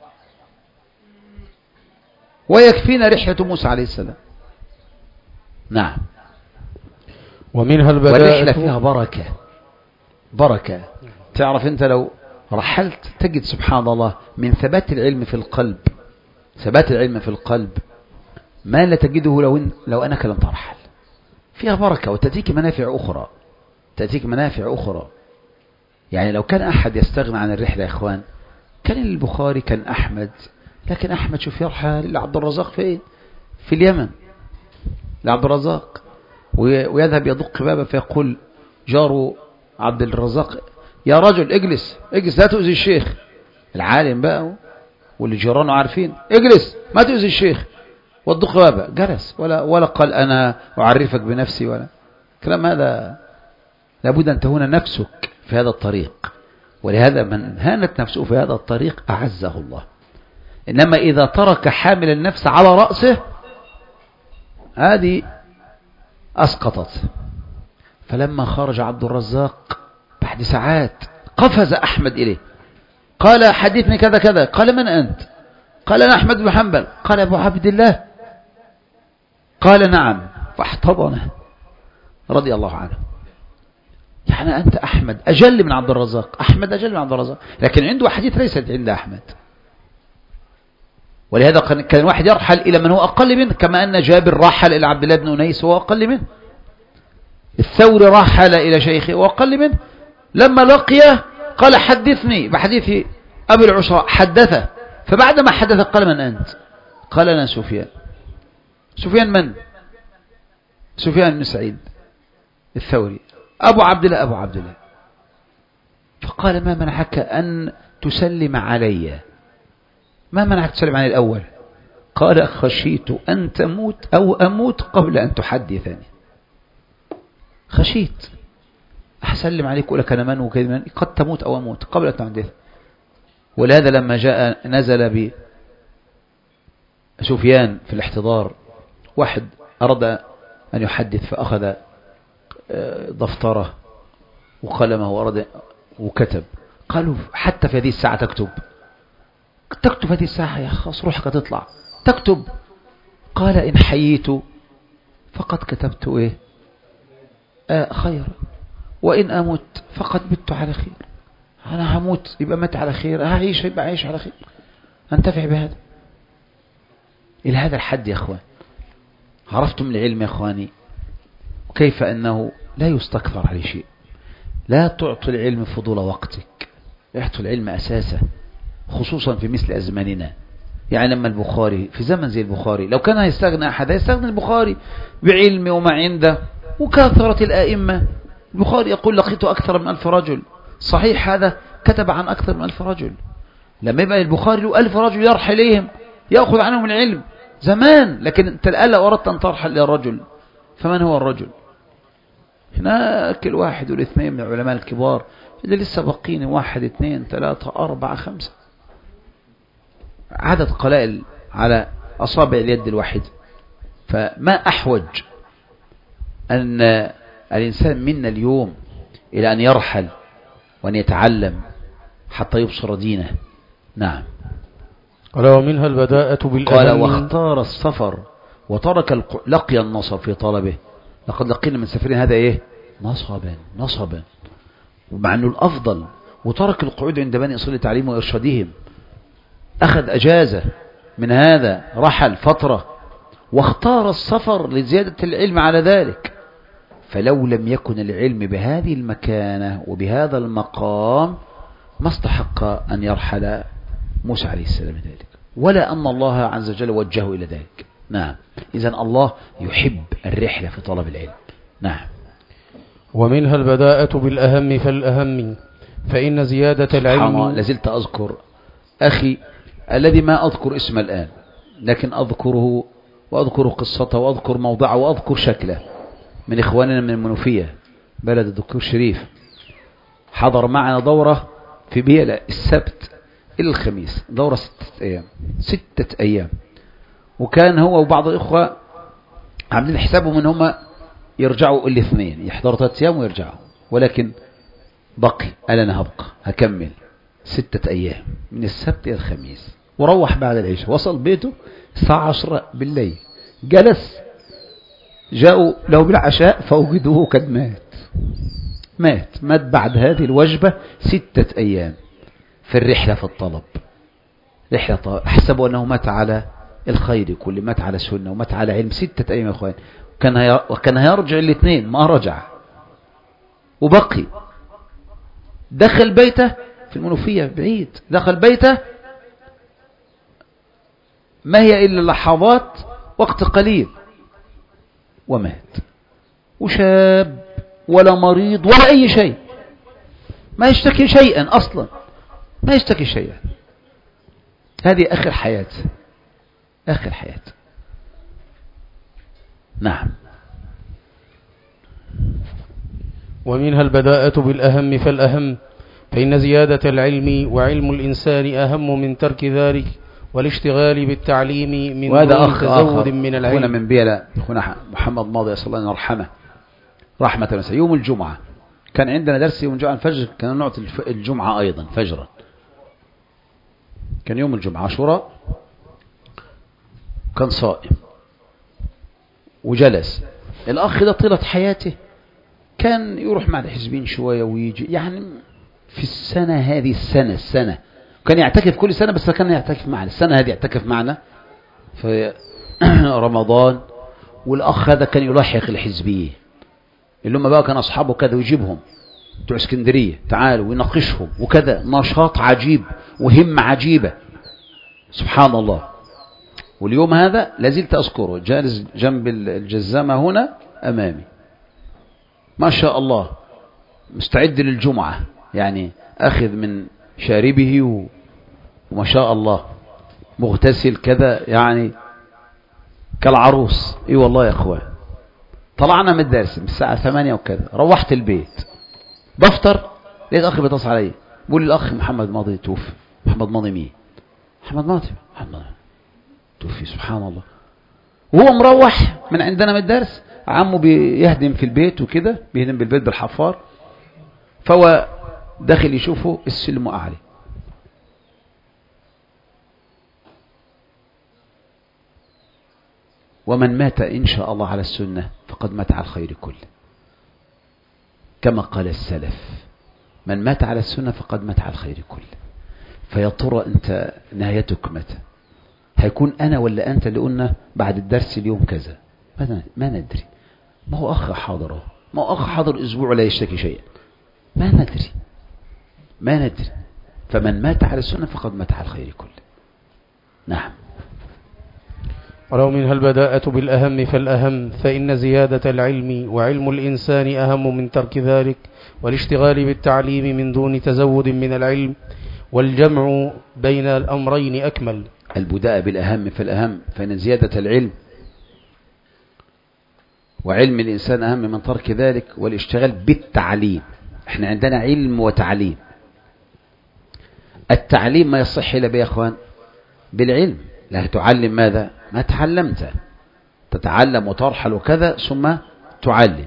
ويكفينا رحلة موسى عليه السلام. نعم. ومنها البداءة، والرحلة فيها بركة بركة. تعرف أنت لو رحلت تجد سبحان الله من ثبات العلم في القلب، ثبات العلم في القلب ما لا تجده لو, إن لو أنك لم ترحل. فيها بركة وتأتيك منافع أخرى، تأتيك منافع أخرى. يعني لو كان أحد يستغنى عن الرحلة يا إخوان، كان البخاري كان أحمد، لكن أحمد شوف يرحل لعبد الرزاق فين؟ في اليمن لعبد الرزاق، ويذهب يدق بابا فيقول جاره عبد الرزاق يا رجل اجلس اجلس لا تؤذي الشيخ. العالم بقى واللي جيرانه عارفين، اجلس ما تؤذي الشيخ، والدق بابا جلس، ولا ولا قال أنا أعرفك بنفسي ولا كلام. هذا لابد أن تهون نفسك في هذا الطريق، ولهذا من هانت نفسه في هذا الطريق أعزه الله. إنما إذا ترك حامل النفس على رأسه هذه أسقطت. فلما خرج عبد الرزاق بعد ساعات قفز أحمد إليه، قال حدثني كذا كذا. قال من أنت؟ قال أنا أحمد بن حنبل. قال أبو عبد الله؟ قال نعم. فاحتضنه رضي الله عنه. يعني أنت أحمد أجل من عبد الرزاق، أحمد أجل من عبد الرزاق، لكن عنده حديث ليست عند أحمد. ولهذا كان واحد يرحل إلى من هو أقل منه، كما أن جابر رحل إلى عبد الله بن أنيس وهو أقل منه، الثوري رحل إلى شيخه وأقل منه. لما لقيه قال حدثني بحديث أبي العشراء، حدثه. فبعدما حدث قال من أنت؟ قال أنا سفيان. سفيان من؟ سفيان بن سعيد الثوري. أبو عبد الله أبو عبد الله. فقال ما منعك أن تسلم علي؟ ما منعك تسلم علي الأول؟ قال خشيت أن تموت أو أموت قبل أن تحدثني. خشيت أحسلم عليك أقول لك أنا من وكذا، قد تموت أو أموت قبل أن تحدث. ولهذا لما جاء نزل بسفيان في الاحتضار، واحد أراد أن يحدث فأخذ دفتره وقلمه وأراد وكتب. قالوا حتى في هذه الساعة تكتب؟ تكتب هذه الساعة يا خلاص روحك تطلع تكتب. قال إن حييت فقد كتبت إيه آه خير، وإن أموت فقد مت على خير. أنا هموت يبقى مت على خير، هعيش يبقى عيش على خير، أنتفع بهذا. إلى هذا الحد يا أخوان عرفتم العلم يا أخواني، وكيف أنه لا يستكثر عليه شيء. لا تعطي العلم فضول وقتك، اعطي العلم أساسا، خصوصا في مثل أزماننا. يعني لما البخاري في زمن زي البخاري لو كان يستغنى أحد يستغنى البخاري بعلم وما عنده وكثرة الآئمة. البخاري يقول لقيت أكثر من ألف رجل، صحيح هذا كتب عن أكثر من ألف رجل. لما يبقى البخاري له ألف رجل يرحل إليهم يأخذ عنهم العلم زمان. لكن أنت الآن لو أردت أن ترحل إلى الرجل فمن هو الرجل؟ هناك الواحد والاثنين من العلماء الكبار اللي لسه باقين، واحد اثنين ثلاثة أربعة خمسة، عدد قلائل على أصابع اليد الواحد. فما أحوج أن الإنسان منا اليوم إلى أن يرحل وأن يتعلم حتى يبصر دينه. نعم. قال ومنها البداءة بالأهم. قال واختار السفر وترك لقي النصب في طلبه. لقد لقينا من سفرين هذا إيه نصبا نصبا، ومع أنه الأفضل. وترك القعود عند بني إسرائيل لتعليم وإرشادهم، أخذ أجازة من هذا، رحل فترة، واختار السفر لزيادة العلم على ذلك. فلو لم يكن العلم بهذه المكانة وبهذا المقام ما استحق أن يرحل موسى عليه السلام ذلك، ولا أن الله عز وجل وجهه إلى ذلك. نعم. إذن الله يحب الرحلة في طلب العلم. نعم. ومنها البداءة بالأهم فالأهم، فإن زيادة العلم. لازلت أذكر أخي الذي ما أذكر اسمه الآن، لكن أذكره وأذكر قصته وأذكر موضعه وأذكر شكله، من إخواننا من المنوفية بلد الدكتور شريف. حضر معنا دورة في بيلة السبت إلى الخميس، دورة ستة أيام ستة أيام وكان هو وبعض الإخوة عاملين حسابهم أن هم يرجعوا الاثنين، يحضروا ثلاثة أيام ويرجعوا، ولكن بقي، قال أنا هبقى هكمل ستة أيام من السبت إلى الخميس، وروح بعد العشاء. وصل بيته الساعة عشرة بالليل، جلس، جاءوا له بالعشاء فوجدوه قد مات مات مات بعد هذه الوجبة ستة أيام في الرحلة في الطلب. رحلة طلب، أحسبوا أنه مات على الخير كل، مات على سنة ومات على علم. ستة أيام يا أخوان، كان وكان هيرجع الاثنين، ما رجع وبقي. دخل بيته في المنوفية بعيد، دخل بيته ما هي إلا لحظات، وقت قليل، ومات. وشاب ولا مريض ولا أي شيء، ما يشتكي شيئا أصلا، ما يشتكي شيئا. هذه آخر حياة، آخر حياة. نعم. ومنها البداءة بالأهم فالأهم، فإن زيادة العلم وعلم الإنسان أهم من ترك ذلك والاشتغال بالتعليم من وهذا دون أخ تزود آخر من العلم. أخونا من بيلا، أخونا محمد ماضي، أسأل الله أن يرحمه رحمة واسعة. يوم الجمعة كان عندنا درس يوم الجمعة الفجر، كان نعطي الجمعة أيضا فجرا، كان يوم الجمعة عاشوراء، كان صائم وجلس. الأخ ده طيلة حياته كان يروح مع الحزبين شوية ويجي، يعني في السنة هذه السنة السنة كان يعتكف كل سنة، بس كان يعتكف معنا السنة هذه، يعتكف معنا في رمضان. والأخ هذا كان يلاحق الحزبية اللي هم بقى كان أصحابه كذا، ويجيبهم بتوع اسكندرية تعالوا ويناقشهم وكذا، نشاط عجيب وهمة عجيبة سبحان الله. واليوم هذا لازلت أذكره، جالس جنب الجزامة هنا أمامي، ما شاء الله، مستعد للجمعة، يعني أخذ من شاربه و... وما شاء الله مغتسل كذا، يعني كالعروس. اي والله يا اخوان. طلعنا من الدرس من الساعة ثمانية وكذا، روحت البيت بفطر، لقيت اخي بيتصل علي بيقول لي الاخ محمد ماضي توفي. محمد ماضي مين؟ محمد ماضي محمد ماضي توفي سبحان الله. وهو مروح من عندنا من الدرس، عمه بيهدم في البيت وكده، بيهدم بالبيت بالحفار، فهو داخل يشوفه السلم أعلى. ومن مات إن شاء الله على السنة فقد مات على الخير كله، كما قال السلف، من مات على السنة فقد مات على الخير كله. فيا ترى أنت نهايتك متى؟ هيكون أنا ولا أنت اللي قلنا بعد الدرس اليوم كذا؟ ما ندري. ما هو أخ حاضر، ما هو أخ حاضر أسبوع لا يشتكي شيئا، ما ندري ما ندري. فمن مات على السنة فقد مات على الخير كله. نعم. ولو منها البداءة بالأهم فالأهم، فإن زيادة العلم وعلم الإنسان أهم من ترك ذلك والاشتغال بالتعليم من دون تزود من العلم، والجمع بين الأمرين أكمل. البداءة بالأهم فالأهم، فإن زيادة العلم وعلم الإنسان أهم من ترك ذلك والاشتغال بالتعليم. احنا عندنا علم وتعليم. التعليم ما يصح إلا يا أخوان بالعلم. لا تعلم ماذا؟ ما تعلمت، تتعلم وترحل وكذا ثم تعلم.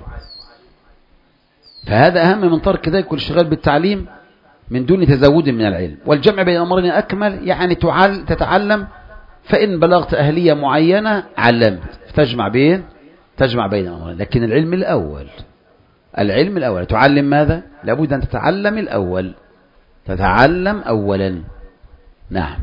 فهذا أهم من ترك ذلك والاشتغال بالتعليم من دون تزود من العلم. والجمع بين الأمرين أكمل، يعني تتعلم، فإن بلغت أهلية معينة علمت، تجمع بين تجمع بين الأمرين. لكن العلم الأول، العلم الأول تعلم ماذا؟ لابد أن تتعلم الأول، تتعلم أولا. نعم.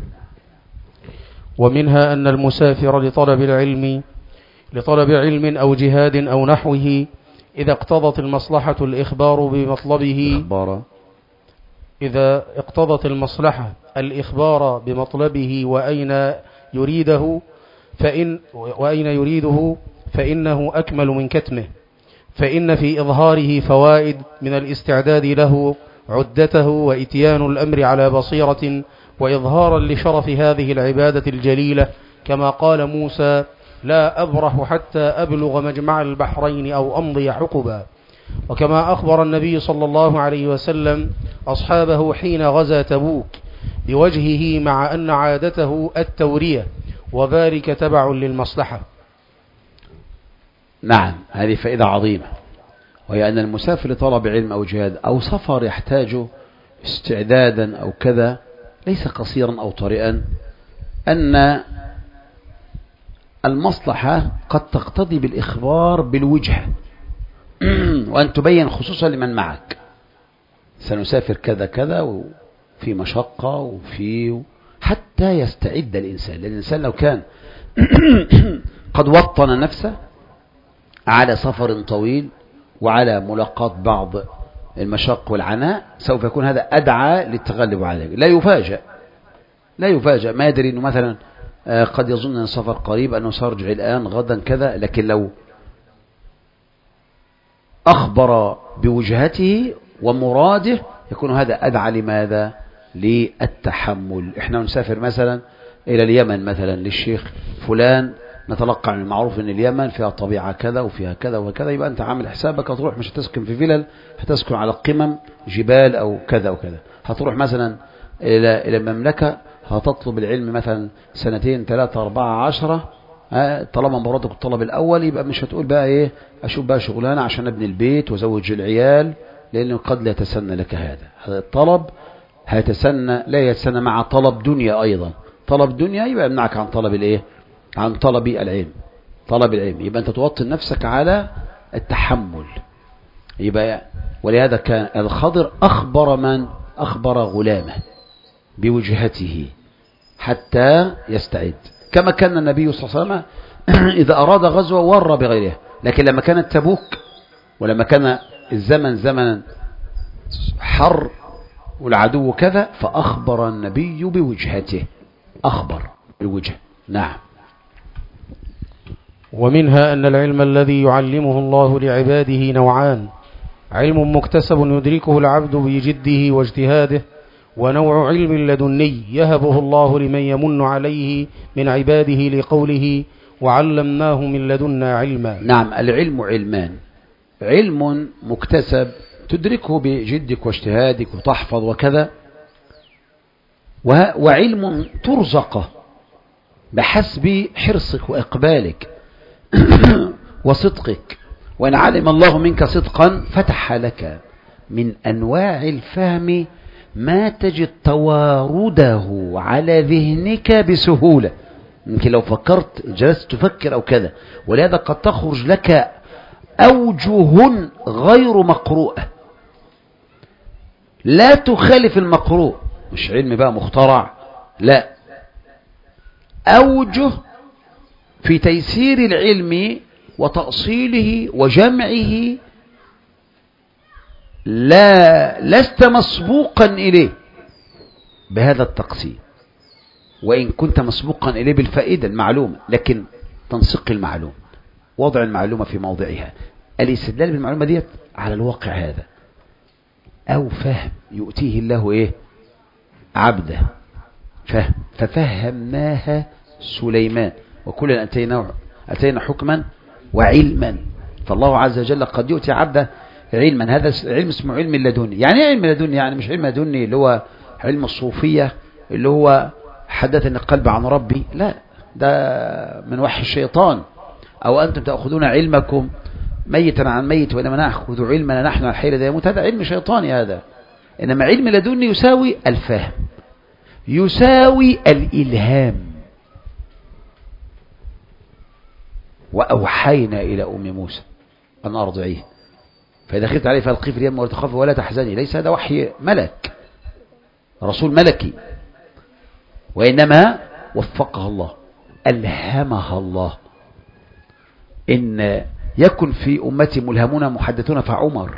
ومنها أن المسافر لطلب العلم لطلب علم أو جهاد أو نحوه إذا اقتضت المصلحة الإخبار بمطلبه إخبار إذا اقتضت المصلحة الإخبار بمطلبه وأين يريده فإن وأين يريده فإنه أكمل من كتمه، فإن في إظهاره فوائد من الاستعداد له عدته وإتيان الأمر على بصيرة وإظهارا لشرف هذه العبادة الجليلة، كما قال موسى: لا أبرح حتى أبلغ مجمع البحرين أو أمضي حقبا. وكما أخبر النبي صلى الله عليه وسلم أصحابه حين غزا تبوك بوجهه، مع أن عادته التورية، وذلك تبع للمصلحة. نعم، هذه فائدة عظيمة. وهي أن المسافر لطلب علم أو جهاد أو سفر يحتاج استعدادا أو كذا ليس قصيرا أو طريئا، أن المصلحة قد تقتضي بالإخبار بالوجهة وأن تبين خصوصا لمن معك سنسافر كذا كذا وفي مشقة وفي حتى يستعد الإنسان. لأن الإنسان لو كان قد وطن نفسه على سفر طويل وعلى ملاقاة بعض المشق والعناء سوف يكون هذا أدعى للتغلب على ذلك. لا يفاجأ لا يفاجأ ما يدري أنه مثلا قد يظن أن السفر قريب أنه سيرجع الآن غدا كذا، لكن لو أخبر بوجهته ومراده يكون هذا أدعى لماذا؟ للتحمل. إحنا نسافر مثلا إلى اليمن مثلا للشيخ فلان، نتلقى عن المعروف أن اليمن فيها طبيعة كذا وفيها كذا وكذا، يبقى أنت عامل حسابك هتروح مش هتسكن في فيلل، هتسكن على قمم جبال أو كذا وكذا. هتروح مثلا إلى إلى المملكة هتطلب العلم مثلا سنتين ثلاثة أربعة عشرة، طالما مراتك الطلب الأول يبقى مش هتقول بقى إيه أشوف بقى شغلانة عشان أبني البيت وزوج العيال، لأنه قد لا يتسنى لك هذا. هذا الطلب هيتسنى لا يتسنى مع طلب دنيا أيضا. طلب دنيا يبقى يمنعك عن طلب الإيه؟ عن طلب العلم. طلب العلم يبقى أنت توطن نفسك على التحمل. يبقى ولهذا كان الخضر أخبر من أخبر غلامه بوجهته حتى يستعد، كما كان النبي صلى الله عليه وسلم إذا أراد غزوة ور بغيرها. لكن لما كانت تبوك ولما كان الزمن زمنا حر والعدو كذا فأخبر النبي بوجهته، أخبر بالوجه. نعم. ومنها أن العلم الذي يعلمه الله لعباده نوعان: علم مكتسب يدركه العبد بجده واجتهاده، ونوع علم لدني يهبه الله لمن يمن عليه من عباده لقوله وعلمناه من لدنا علما. نعم، العلم علمان: علم مكتسب تدركه بجدك واجتهادك وتحفظ وكذا، وعلم ترزقه بحسب حرصك وإقبالك وصدقك. وإن علم الله منك صدقا فتح لك من أنواع الفهم ما تجد توارده على ذهنك بسهولة. يمكن لو فكرت جلست تفكر أو كذا، ولهذا قد تخرج لك أوجه غير مقروءة لا تخالف المقروء، مش علم بقى مخترع، لا، أوجه في تيسير العلم وتأصيله وجمعه لا لست مسبوقا إليه بهذا التقسيم، وإن كنت مسبوقا إليه بالفائدة المعلومة، لكن تنسيق المعلومة، وضع المعلومة في موضعها، الاستدلال بالمعلومة ديت على الواقع هذا، أو فهم يؤتيه الله إيه عبده فهم ففهمناها سليمان وكلا أتينا أتينا حكما وعلما. فالله عز وجل قد يؤتي عبده علما، هذا علم اسمه علم لدني. يعني ايه علم لدني؟ يعني مش علم لدني اللي هو علم الصوفية اللي هو حدثني القلب عن ربي، لا، ده من وحي الشيطان. أو أنتم تأخذون علمكم ميتا عن ميت وإنما نأخذ علمنا نحن الحي الذي يموت، هذا علم شيطاني هذا. إنما علم لدني يساوي الفهم، يساوي الإلهام. وأوحينا إلى أم موسى أن أرضعيه فإذا خفت عليه فألقيه في اليم ولا تخافي ولا تحزني. ليس هذا وحي ملك، رسول ملكي، وإنما وفقها الله، ألهمها الله. إن يكن في أمتي ملهمون محدثون فعمر.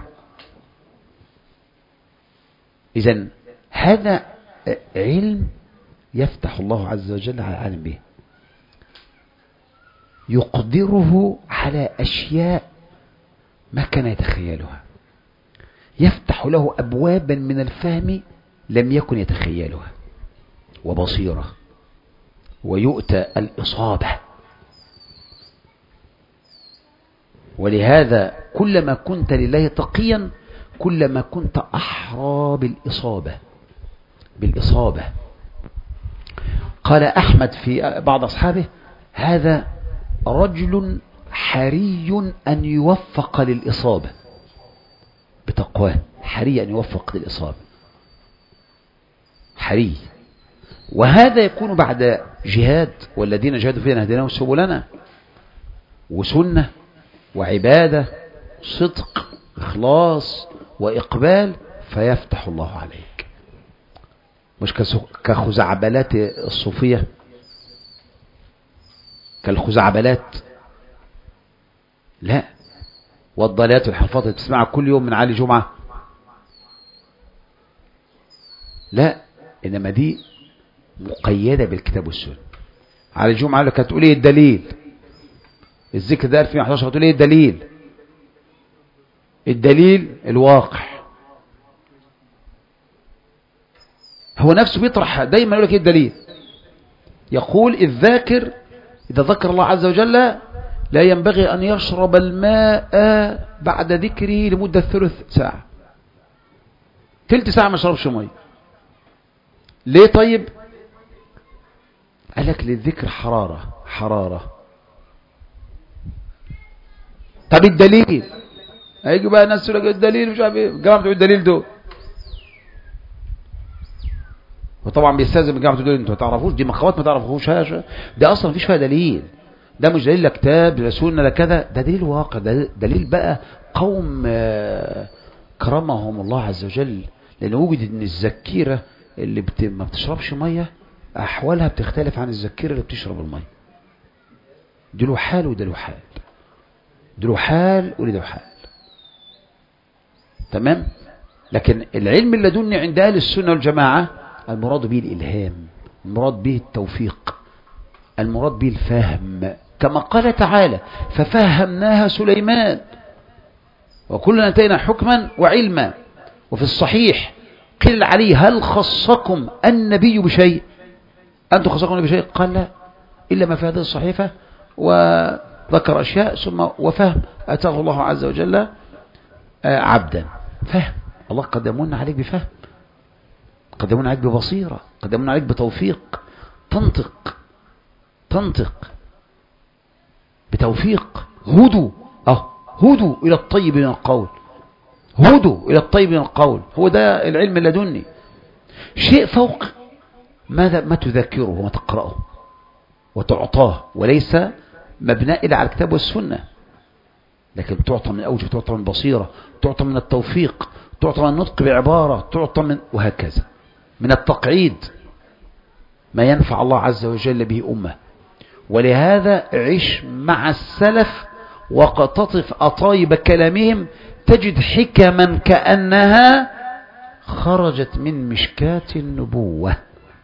إذن هذا علم يفتح الله عز وجل على العالم به، يقدره على أشياء ما كان يتخيلها، يفتح له أبوابا من الفهم لم يكن يتخيلها، وبصيرة، ويؤتى الإصابة. ولهذا كلما كنت لله تقيا كلما كنت أحرى بالإصابة بالإصابة. قال أحمد في بعض أصحابه: هذا رجل حري أن يوفق للإصابة. بتقواه، حري أن يوفق للإصابة، حري. وهذا يكون بعد جهاد، والذين جاهدوا فينا هديناهم سبلنا، وسنة وعبادة، صدق، إخلاص وإقبال، فيفتح الله عليك. مش كخزعبلات الصوفية، كالخزعبلات، لا، والضالات والحرفات اللي تسمعها كل يوم من علي جمعة، لا، إنما دي مقيدة بالكتاب والسنة. علي جمعة لك هتقول ايه الدليل؟ الذكر ده ألفين وأحد عشر هتقول ايه الدليل؟ الدليل الواقع. هو نفسه بيطرح دايما يقول لك ايه الدليل؟ يقول الذاكر إذا ذكر الله عز وجل لا ينبغي أن يشرب الماء بعد ذكره لمدة ثلث ساعة، تلت ساعة ما شربش مية. ليه طيب؟ قال لك للذكر حرارة حرارة. طب الدليل؟ هيجي بقى ناس يقول لك الدليل مش عارف ايه، الجماعة بتوع الدليل دول، وطبعا بيستاذن بالجماعة بتوع الدليل، انتوا ما تعرفوش دي مخاوات، ما تعرفوش هذا، ده اصلا مفيش فيها دليل، ده مش دليل لا كتاب لا سنة لا كذا، ده دليل واقع، ده دليل بقى قوم كرمهم الله عز وجل، لأن وجد ان الذكيرة اللي بت... ما بتشربش مية أحوالها بتختلف عن الذكيرة اللي بتشرب المية. دي له حال وده له حال، دي له حال وده له حال، تمام. لكن العلم اللدني عند أهل السنة والجماعة المراد به الإلهام، المراد به التوفيق، المراد به الفهم، كما قال تعالى ففهمناها سليمان وكلنا اتينا حكما وعلما. وفي الصحيح قيل علي هل خصكم النبي بشيء؟ أنتم خصكم النبي بشيء؟ قال لا، إلا ما في هذه الصحيفة، وذكر أشياء ثم وفهم أتاه الله عز وجل عبدا. فهم الله قد يمن عليك بفهم، قد يمن عليك ببصيرة، قد يمن عليك بتوفيق، تنطق تنطق بتوفيق. هدوا اه هدوا إلى الطيب من القول، هدوا إلى الطيب من القول. هو ده العلم اللدني، شيء فوق ماذا ما تذكره وما تقرأه وتعطاه، وليس مبناء إلا على الكتاب والسنة، لكن تعطى من أوجه، تعطى من بصيرة، تعطى من التوفيق، تعطى من النطق بعبارة، تعطى من وهكذا، من التقعيد ما ينفع الله عز وجل به أمة. ولهذا عش مع السلف وقتطف أطايب كلامهم، تجد حكما كأنها خرجت من مشكات النبوة.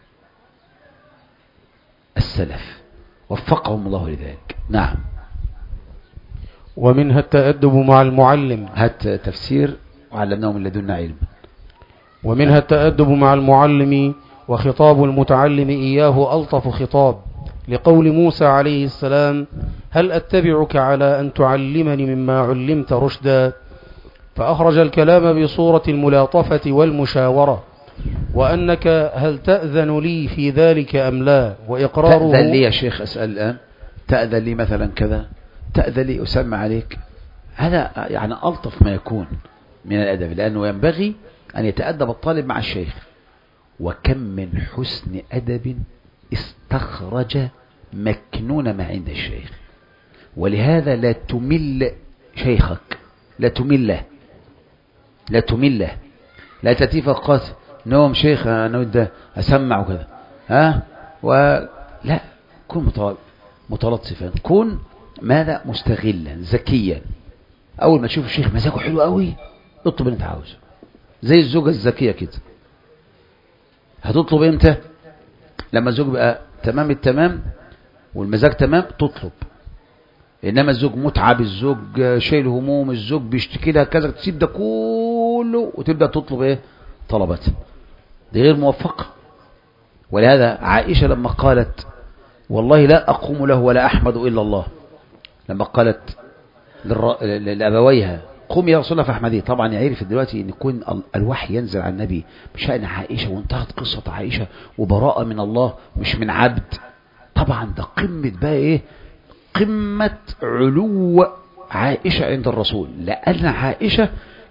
السلف وفقهم الله لذلك. نعم. ومنها التأدب مع المعلم. هات تفسير وعلمناه من لدنا علم. ومنها التأدب مع المعلم، وخطاب المتعلم إياه ألطف خطاب، لقول موسى عليه السلام هل أتبعك على أن تعلمني مما علمت رشدا، فأخرج الكلام بصورة الملاطفة والمشاورة، وأنك هل تأذن لي في ذلك أم لا، وإقراره. تأذن لي يا شيخ؟ أسأل الآن، تأذن لي مثلا كذا، تأذن لي أسمع عليك، هذا يعني ألطف ما يكون من الأدب، لأنه ينبغي أن يتأدب الطالب مع الشيخ. وكم من حسن أدب استخرج مكنون ما عند الشيخ. ولهذا لا تمل شيخك، لا تمله، لا تمله، لا تأتي فقط نوم شيخ أنا ودي أسمع وكذا، ها ولا، كن متلطفا، كن ماذا مستغلا ذكيا. أول ما تشوف الشيخ مزاجه حلو قوي اطلب اللي انت عاوزه، زي الزوجة الذكية كده. هتطلب امتى؟ لما الزوج بقى تمام التمام والمزاج تمام تطلب. انما الزوج متعب، الزوج شايل هموم، الزوج بيشتكي لها كذا، تسيب ده كله وتبدا تطلب ايه؟ طلبات دي غير موفقه. ولهذا عائشه لما قالت والله لا اقوم له ولا احمد الا الله، لما قالت لابويها قوم يا رسول الله فاحمديه، طبعا يعرف دلوقتي ان يكون الوحي ينزل على النبي بشأن عائشه، وانتهت قصه عائشه وبراءه من الله مش من عبد. طبعا ده قمه بقى ايه؟ قمة علو عائشة عند الرسول، لأن عائشة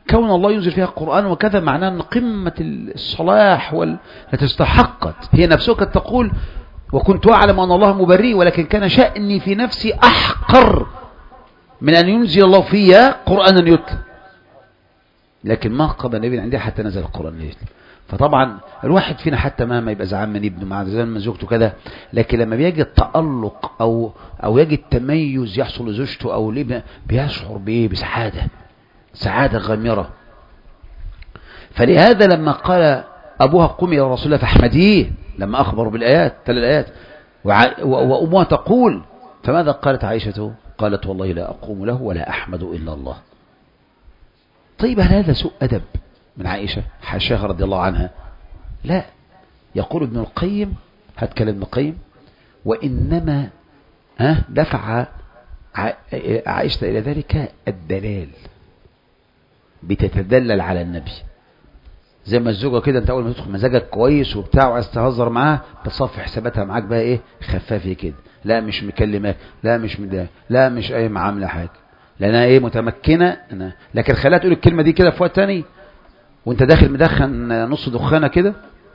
كون الله ينزل فيها القرآن وكذا معناه أن قمة الصلاح وال... تستحقت. هي نفسها كانت تقول وكنت أعلم أن الله مبرئ ولكن كان شأني في نفسي أحقر من أن ينزل الله فيها قرآنا يتلى، لكن ما قضى النبي عندها حتى نزل القرآن يتلى. فطبعا الواحد فينا حتى مهما يبقى زعلان من ابنه مع زعلان من زوجته كذا، لكن لما بيجي التألق أو أو يجي التميز يحصل لزوجته أو لابنه بيشعر بإيه؟ بسعادة، سعادة غامرة. فلهذا لما قال أبوها قومي يا رسول الله فاحمديه، لما أخبروا بالآيات تل الآيات وأمها تقول، فماذا قالت عائشة؟ قالت والله لا أقوم له ولا أحمد إلا الله. طيب هل هذا سوء أدب من عائشة حاشاها رضي الله عنها؟ لا. يقول ابن القيم، هتكلم ابن القيم، وإنما ها دفع عائشة إلى ذلك الدلال، بتتدلل على النبي. زي ما الزوجة كده، انت اول ما تدخل مزاجك كويس وبتاع وعايز تهزر معاها، بتصفي حساباتها معاك بقى ايه؟ خفافي كده، لا مش مكلماك، لا مش مداك، لا مش اي معامله حاجه، لانها ايه؟ متمكنه. أنا. لكن خليها تقول الكلمه دي كده في وقت تاني وانت داخل مدخن نص دخانه كده،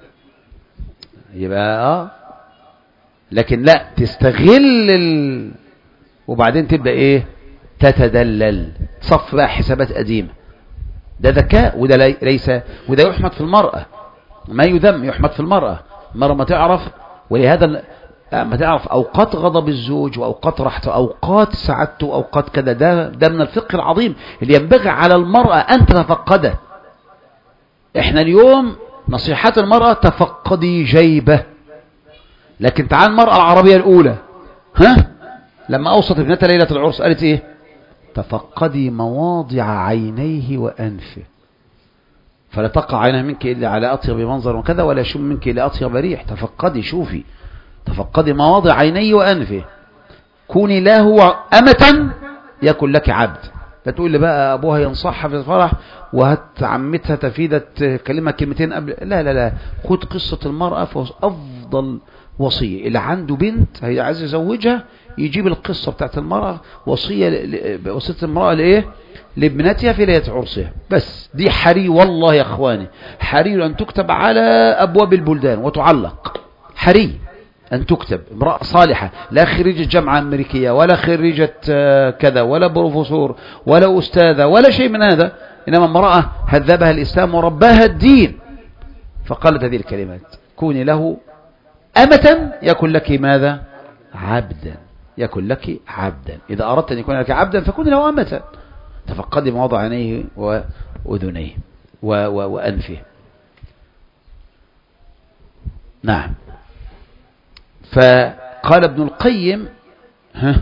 يبقى اه لكن لا تستغل ال... وبعدين تبدا ايه؟ تتدلل، تصف بقى حسابات قديمه. ده ذكاء، وده ليس، وده يحمد في المرأة، ما يذم، يحمد في المرأة. المرأة ما تعرف، ولهذا ما تعرف أوقات غضب الزوج وأوقات راحته، أوقات سعادته، أوقات كذا. ده ده من الفقه العظيم اللي ينبغي على المرأة أن تتفقده. احنا اليوم نصيحات المرأة تفقدي جيبة، لكن تعال المرأة العربية الأولى، ها لما أوصت ابنتها ليلة العرس قالت إيه؟ تفقدي مواضع عينيه وأنفه، فلا تقع عينها منك إلا على أطيب منظر وكذا، ولا يشم منك إلا أطيب ريح. تفقدي، شوفي، تفقدي مواضع عينيه وأنفه. كوني له أمة يكن لك عبد. لا تقول لي بقى أبوها ينصحها في الفرح وهت عمتها تفيدة تكلمها كلمتين قبل. لا لا لا، خد قصة المرأة في أفضل وصية. اللي عنده بنت هي عايز يزوجها يجيب القصة بتاعت المرأة، وصية وصية المرأة لإيه؟ لابنتها في ليلة عرسها. بس دي حري والله يا أخواني، حري أن تكتب على أبواب البلدان وتعلق. حري أن تكتب امرأة صالحة، لا خريجة جامعة أمريكية ولا خريجة كذا ولا بروفيسور ولا أستاذة ولا شيء من هذا، إنما امرأة هذبها الإسلام ورباها الدين. فقالت هذه الكلمات: كوني له أمة يكن لك ماذا؟ عبدا. يكن لك عبدا. إذا أردت أن يكون لك عبدا فكوني له أمة. تفقدي مواضع عينيه وأذنيه وأنفه. نعم. فقال ابن القيم، ها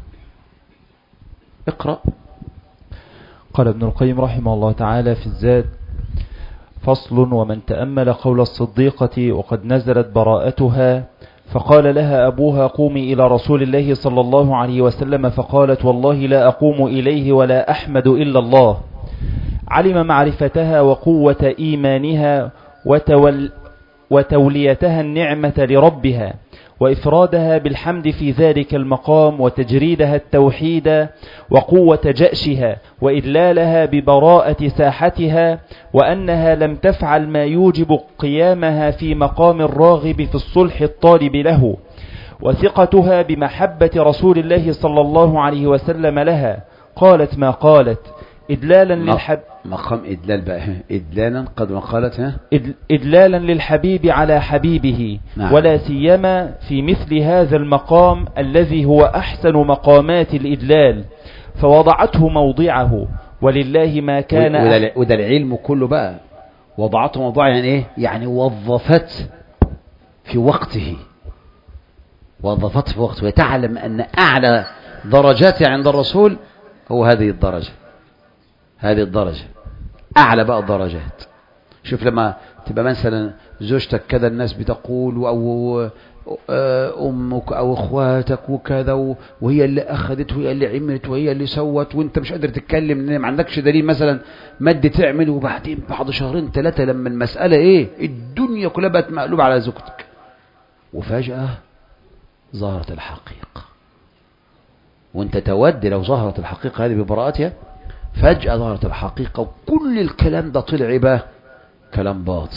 اقرأ. قال ابن القيم رحمه الله تعالى في الزاد: فصل: ومن تأمل قول الصديقة وقد نزلت براءتها فقال لها أبوها: قومي إلى رسول الله صلى الله عليه وسلم، فقالت: والله لا أقوم إليه ولا أحمد إلا الله. علم معرفتها وقوة إيمانها وتول وتوليتها النعمة لربها وإفرادها بالحمد في ذلك المقام وتجريدها التوحيد وقوة جأشها وإدلالها ببراءة ساحتها، وأنها لم تفعل ما يوجب قيامها في مقام الراغب في الصلح الطالب له، وثقتها بمحبة رسول الله صلى الله عليه وسلم لها. قالت ما قالت إدلالا للحب مقام إدلال بقى، إدلالا قد ما قالت ها إدلالا للحبيب على حبيبه. نعم. ولا سيما في مثل هذا المقام الذي هو أحسن مقامات الإدلال، فوضعته موضعه، ولله ما كان. وده, وده العلم كله بقى، وضعته موضعه يعني إيه؟ يعني وظفت في وقته، وظفت في وقته، وتعلم أن أعلى درجات عند الرسول هو هذه الدرجة، هذه الدرجة أعلى بقى الدرجات. شوف لما تبقى مثلا زوجتك كذا الناس بتقول، أو أمك أو أخواتك وكذا، وهي اللي أخذت وهي اللي عملت وهي اللي سوت، وانت مش قادر تتكلم لأن ما عندكش دليل مثلا مادي تعمل، وبعدين بعد شهرين ثلاثة لما المسألة إيه؟ الدنيا كلها بقت مقلوبة على زوجتك، وفجأة ظهرت الحقيقة، وانت تود لو ظهرت الحقيقة هذه ببراءتها، فجأة ظهرت الحقيقة وكل الكلام ده طلع بقى كلام باطل.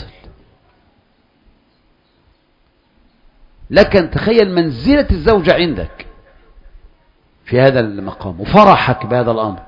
لكن تخيل منزلة الزوجة عندك في هذا المقام وفرحك بهذا الأمر.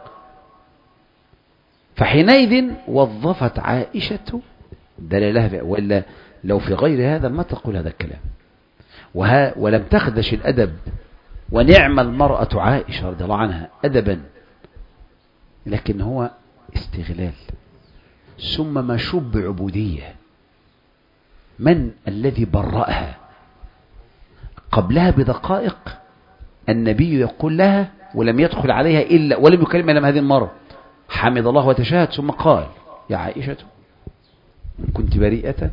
فحينئذ وظفت عائشة دلالها، ولا لو في غير هذا ما تقول هذا الكلام. وها ولم تخدش الأدب، ونعم المرأة عائشة رضي الله عنها أدبا، لكن هو استغلال ثم مشوب بعبودية. من الذي برأها؟ قبلها بدقائق النبي يقول لها ولم يدخل عليها إلا ولم يكلمها إلا هذه المرة، حمد الله وتشهد ثم قال يا عائشة إن كنت بريئة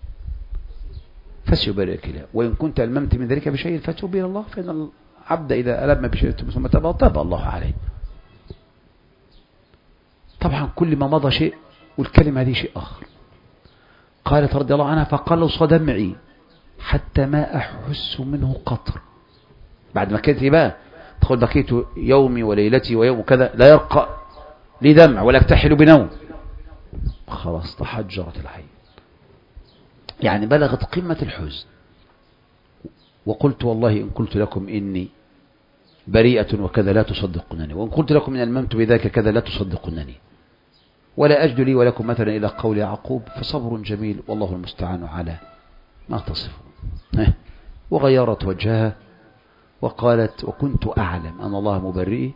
فسيبرئك الله، وإن كنت ألممت من ذلك بشيء فتوب إلى الله، فإن العبد إذا ألم بشيء ثم تاب تاب الله عليه. طبعا كل ما مضى شيء والكلمة هذه شيء آخر. قالت رضي الله عنها فقلص دمعي حتى ما أحس منه قطر. بعد ما كانت بقى تقول بكيت يومي وليلتي ويوم كذا لا يرقى لي دمع ولا اكتحل بنوم، خلاص تحجرت العين، يعني بلغت قمة الحزن. وقلت والله إن قلت لكم إني بريئة وكذا لا تصدقونني، وإن قلت لكم إن ألممت بذاك كذا لا تصدقونني، ولا أجد لي ولكم مثلا إلى قول يعقوب فصبر جميل والله المستعان على ما تصفون. وغيرت وجهها وقالت وكنت أعلم أن الله مبرئي،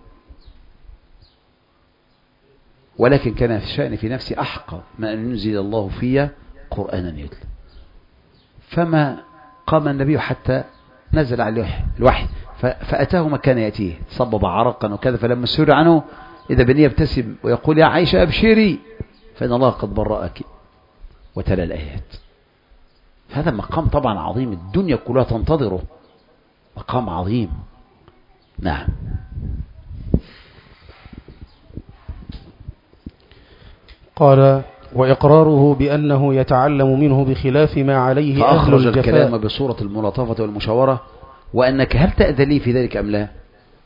ولكن كان في شأني في نفسي أحقر ما أن ينزل الله في قرآنا يتلى. فما قام النبي حتى نزل عليه الوحي فأتاه ما كان يأتيه، صبب عرقا وكذا، فلما سر عنه إذا بني يبتسم ويقول يا عائشة أبشري فإن الله قد برأك، وتلا الآيات. هذا مقام طبعا عظيم، الدنيا كلها تنتظره، مقام عظيم. نعم. قال وإقراره بأنه يتعلم منه بخلاف ما عليه أهل فأخرج الجفاء الكلام بصورة الملاطفة والمشاورة، وأنك هل تأذن لي في ذلك أم لا؟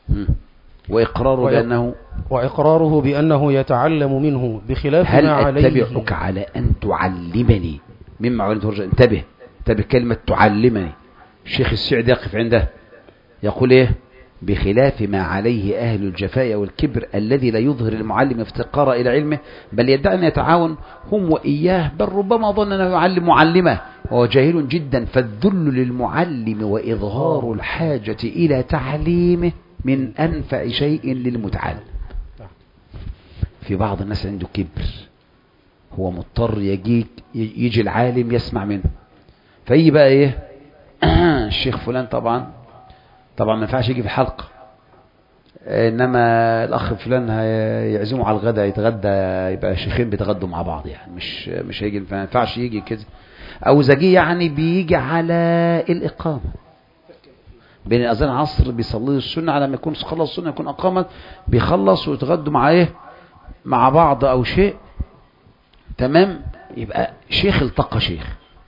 وإقراره وإق... بأنه وإقراره بأنه يتعلم منه بخلاف هل ما عليه. هل أتبعك على أن تعلمني مما علمت رجل؟ انتبه انتبه كلمة تعلمني. الشيخ السعدي يقف عنده يقول إيه؟ بخلاف ما عليه أهل الجفاء والكبر الذي لا يظهر المعلم افتقار إلى علمه بل يدعي أن يتعاون هم وإياه، بل ربما ظن أنه يعلم معلمه وهو جاهل جدا. فالذل للمعلم وإظهار الحاجة إلى تعليمه من أنفع شيء للمتعلم. في بعض الناس عنده كبر، هو مضطر يجي يجي العالم يسمع منه، فيجي بقى إيه الشيخ فلان طبعا طبعا ما ينفعش يجي في الحلقة، إنما الأخ فلان هيعزمه على الغداء يتغدى، يبقى شيخين بيتغدوا مع بعض، يعني مش مش هيجي، ما ينفعش يجي كده. أو زكي يعني بيجي على الإقامة بين الأذان العصر بيصلي السنة، على ما يكون خلص السنة يكون أقامت بيخلص ويتغدوا مع إيه مع بعض أو شيء، تمام. يبقى شيخ التقى شيخ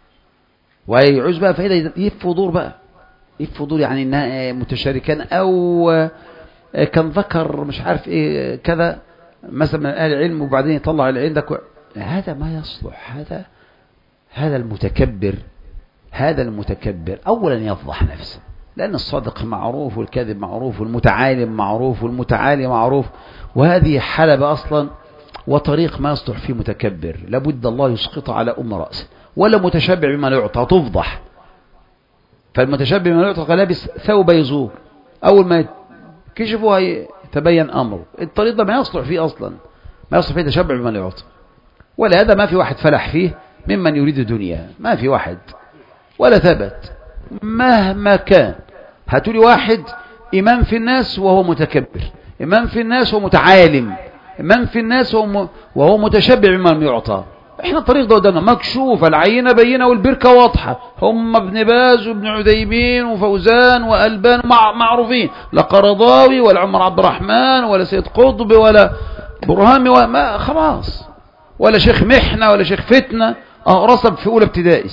ويعوز بقى فإذا يفوا دور بقى يفوا دور، يعني إنها متشاركان أو كان ذكر مش عارف إيه كذا مثلا من أهل العلم وبعدين يطلع العلم ده، هذا ما يصلح. هذا هذا المتكبر هذا المتكبر أولا يفضح نفسه، لأن الصادق معروف والكاذب معروف والمتعالم معروف والمتعالي معروف، وهذه حلبة أصلا وطريق ما يصلح فيه متكبر، لابد الله يسقط على أم رأسه. ولا متشبع بما لا يعطى تفضح. فالمتشبع بما لا يعطى لابس ثوب يزور، أول ما كشفوا يتبين أمره. الطريق ده ما يصلح فيه أصلا، ما يصلح فيه تشبع بما لا يعطى. ولا هذا ما في واحد فلح فيه ممن يريد الدنيا، ما في واحد ولا ثبت مهما كان. هاتوا لي واحد إمام في الناس وهو متكبر، إمام في الناس وهو متعالم، إمام في الناس وهو متشبع بما لم يعطى. احنا الطريق ده قدامنا مكشوف، العينة بينة والبركة واضحة، هم ابن باز وابن عثيمين وفوزان وألبان معروفين، لا قرضاوي ولا عمر عبد الرحمن ولا سيد قطب ولا برهامي وما خلاص، ولا شيخ محنة ولا شيخ فتنة اه رسب في أولى ابتدائي.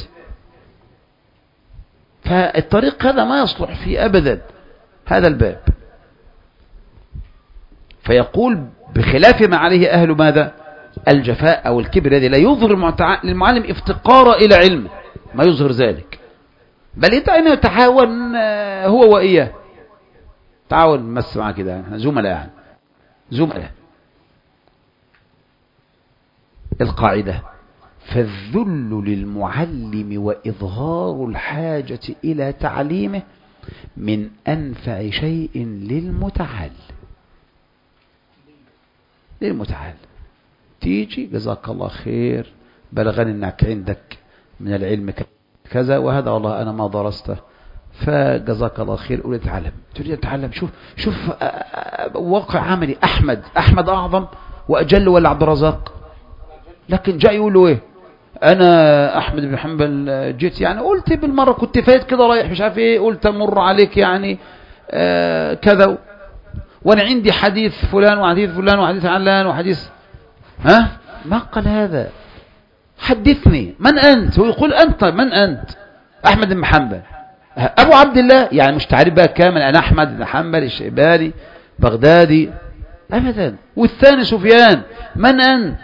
فالطريق هذا ما يصلح فيه أبدا هذا الباب. فيقول بخلاف ما عليه أهل ماذا؟ الجفاء أو الكبر الذي لا يظهر للمعلم افتقار إلى علمه، ما يظهر ذلك، بل أنه يتعاون هو وإياه، تعاون بس معه كده، زملاء يعني زملاء. القاعدة: فالذل للمعلم وإظهار الحاجة إلى تعليمه من أنفع شيء للمتعلم. للمتعلم تيجي جزاك الله خير، بلغني انك عندك من العلم كذا وهذا، والله انا ما درسته، فجزاك الله خير، قول اتعلم. تريد اتعلم، شوف شوف واقع عملي. احمد احمد اعظم واجل ولا عبد الرزاق؟ لكن جاء يقول له ايه؟ انا احمد بن حنبل جيت يعني قلت بالمره، كنت فايت كده رايح مش عارف ايه، قلت امر عليك يعني آه كذا، وانا عندي حديث فلان وحديث فلان وحديث علان وحديث، ها ما قال هذا. حدثني من انت، ويقول انت من انت؟ احمد بن حنبل ابو عبد الله، يعني مش تعريف بقى كامل، انا احمد بن حنبل الشيباني بغدادي ابدا. والثاني سفيان، من انت؟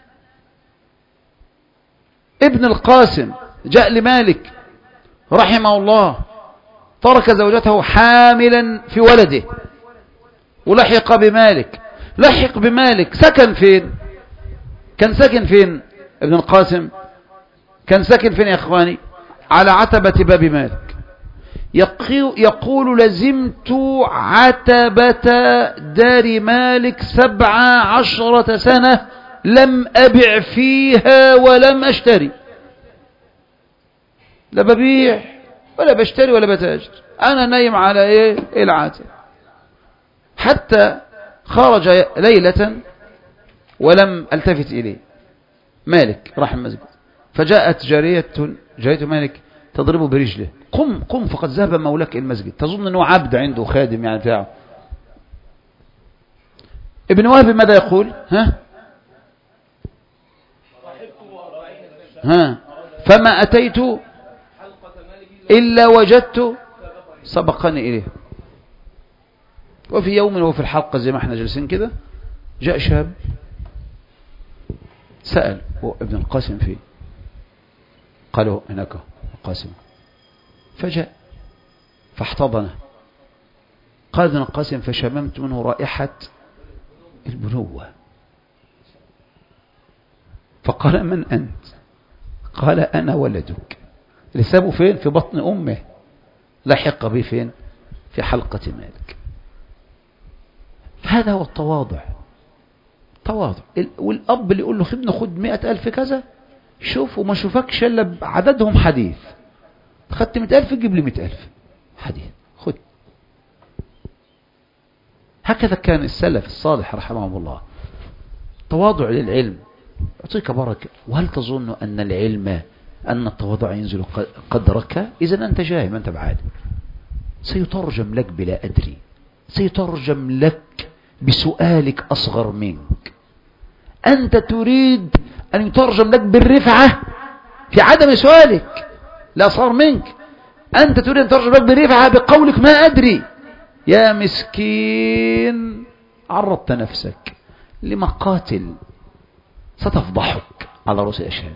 ابن القاسم جاء لمالك رحمه الله، ترك زوجته حاملا في ولده ولحق بمالك. لحق بمالك سكن فين؟ كان ساكن فين ابن القاسم؟ كان ساكن فين يا اخواني؟ على عتبة باب مالك. يقول لزمت عتبة دار مالك سبع عشرة سنة لم أبع فيها ولم أشتري. لا ببيع ولا بشتري ولا بتاجر، أنا نايم على إيه؟ العتبة. حتى خرج ليلة ولم التفت إليه مالك، راح المسجد، فجاءت جارية جارية مالك تضربه برجله، قم قم فقد ذهب مولاك المسجد. تظن أنه عبد عنده خادم يعني بتاعه. ابن وهب ماذا يقول؟ ها ها فما أتيت إلا وجدت سبقني إليه. وفي يوم وفي الحلقة زي ما احنا جالسين كده، جاء شاب سأل ابن القاسم فيه، قالوا هناك القاسم، فجاء فاحتضنه. قال ابن القاسم فشممت منه رائحة البنوة. فقال من أنت؟ قال أنا ولدك. لسابه فين؟ في بطن أمه. لحق به فين؟ في حلقة مالك. هذا هو التواضع. تواضع. والأب اللي يقول له خدنا خد مئة ألف كذا، شوف وما شوفكش إلا عددهم حديث، خدت مئة ألف جيب لي مئة ألف حديث، خد. هكذا كان السلف الصالح رحمهم الله. تواضع للعلم يعطيك بركة. وهل تظن أن العلم أن التواضع ينزل قدرك؟ إذن أنت جاهل، أنت بعالم. سيترجم لك بلا أدري، سيترجم لك بسؤالك أصغر منك. أنت تريد أن يترجم لك بالرفعة في عدم سؤالك لا صار منك. أنت تريد أن يترجم لك بالرفعة بقولك ما أدري. يا مسكين، عرضت نفسك لمقاتل ستفضحك على رؤوس الأشهاد.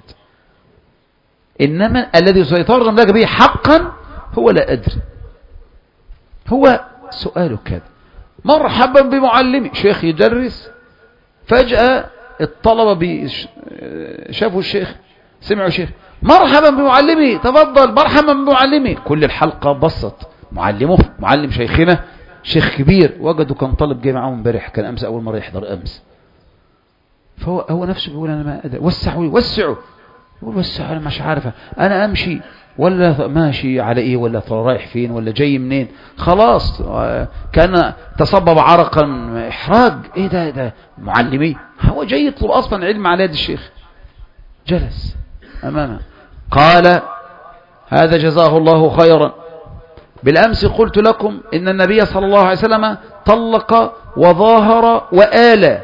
إنما الذي سيترجم لك به حقا هو لا أدري، هو سؤالك كذا. مرحبا بمعلمي، شيخ يدرس، فجأة الطلبة شافوا الشيخ، سمعوا الشيخ، مرحبا بمعلمي، تفضل، مرحبا بمعلمي. كل الحلقة بسط معلمه، معلم شيخنا، شيخ كبير. وجدوا كان طالب جاي معاهم امبارح، كان أمس أول مرة يحضر أمس. فهو هو نفسه بيقول أنا ما أدري. وسعوا وسعوا، يقول وسعوا، أنا مش عارفة أنا أمشي ولا ماشي على إيه، ولا رايح فين، ولا جاي منين. خلاص كان تصبب عرقا، إحراج. إيه ده ده معلمي، هو جاي يطلب أصلا علم على يد الشيخ. جلس أمامه قال هذا جزاه الله خيرا، بالأمس قلت لكم إن النبي صلى الله عليه وسلم طلق وظاهر وآلى.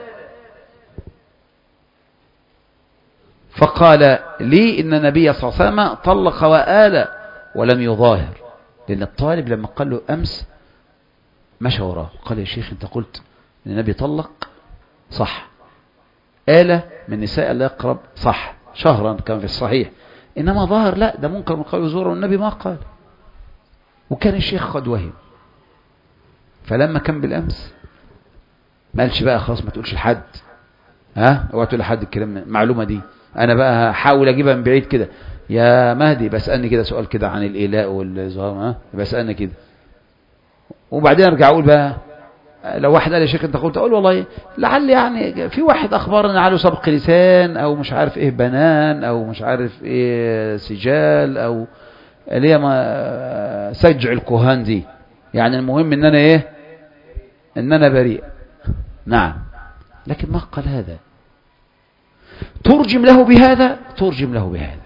فقال لي إن النبي صلى الله عليه وسلم طلق وآلى ولم يظاهر. لأن الطالب لما قال له أمس مشى وراه، قال يا شيخ أنت قلت إن النبي طلق صح. آلة من نساء الله يقرب صح، شهرا كان في الصحيح. إنما ظهر لا، ده منكر من قول وزور، والنبي ما قال. وكان الشيخ قد وهم. فلما كان بالأمس ما قالش بقى خلاص ما تقولش لحد، ها اوعى تقول لحد الكلام المعلومة دي. أنا بقى هحاول أجيبها من بعيد كده. يا مهدي بسألني كده سؤال كده عن الإيلاء والإظهار، ها بسألني كده، وبعدين أرجع أقول بقى لو واحد قال يا شيخ أنت قلت، أقول والله لعل يعني في واحد أخبرنا عليه سبق لسان أو مش عارف إيه بنان أو مش عارف إيه سجال أو اللي هي ما سجع الكهان دي. يعني المهم إن أنا إيه، إن أنا بريء. نعم، لكن ما قال هذا. ترجم له بهذا، ترجم له بهذا.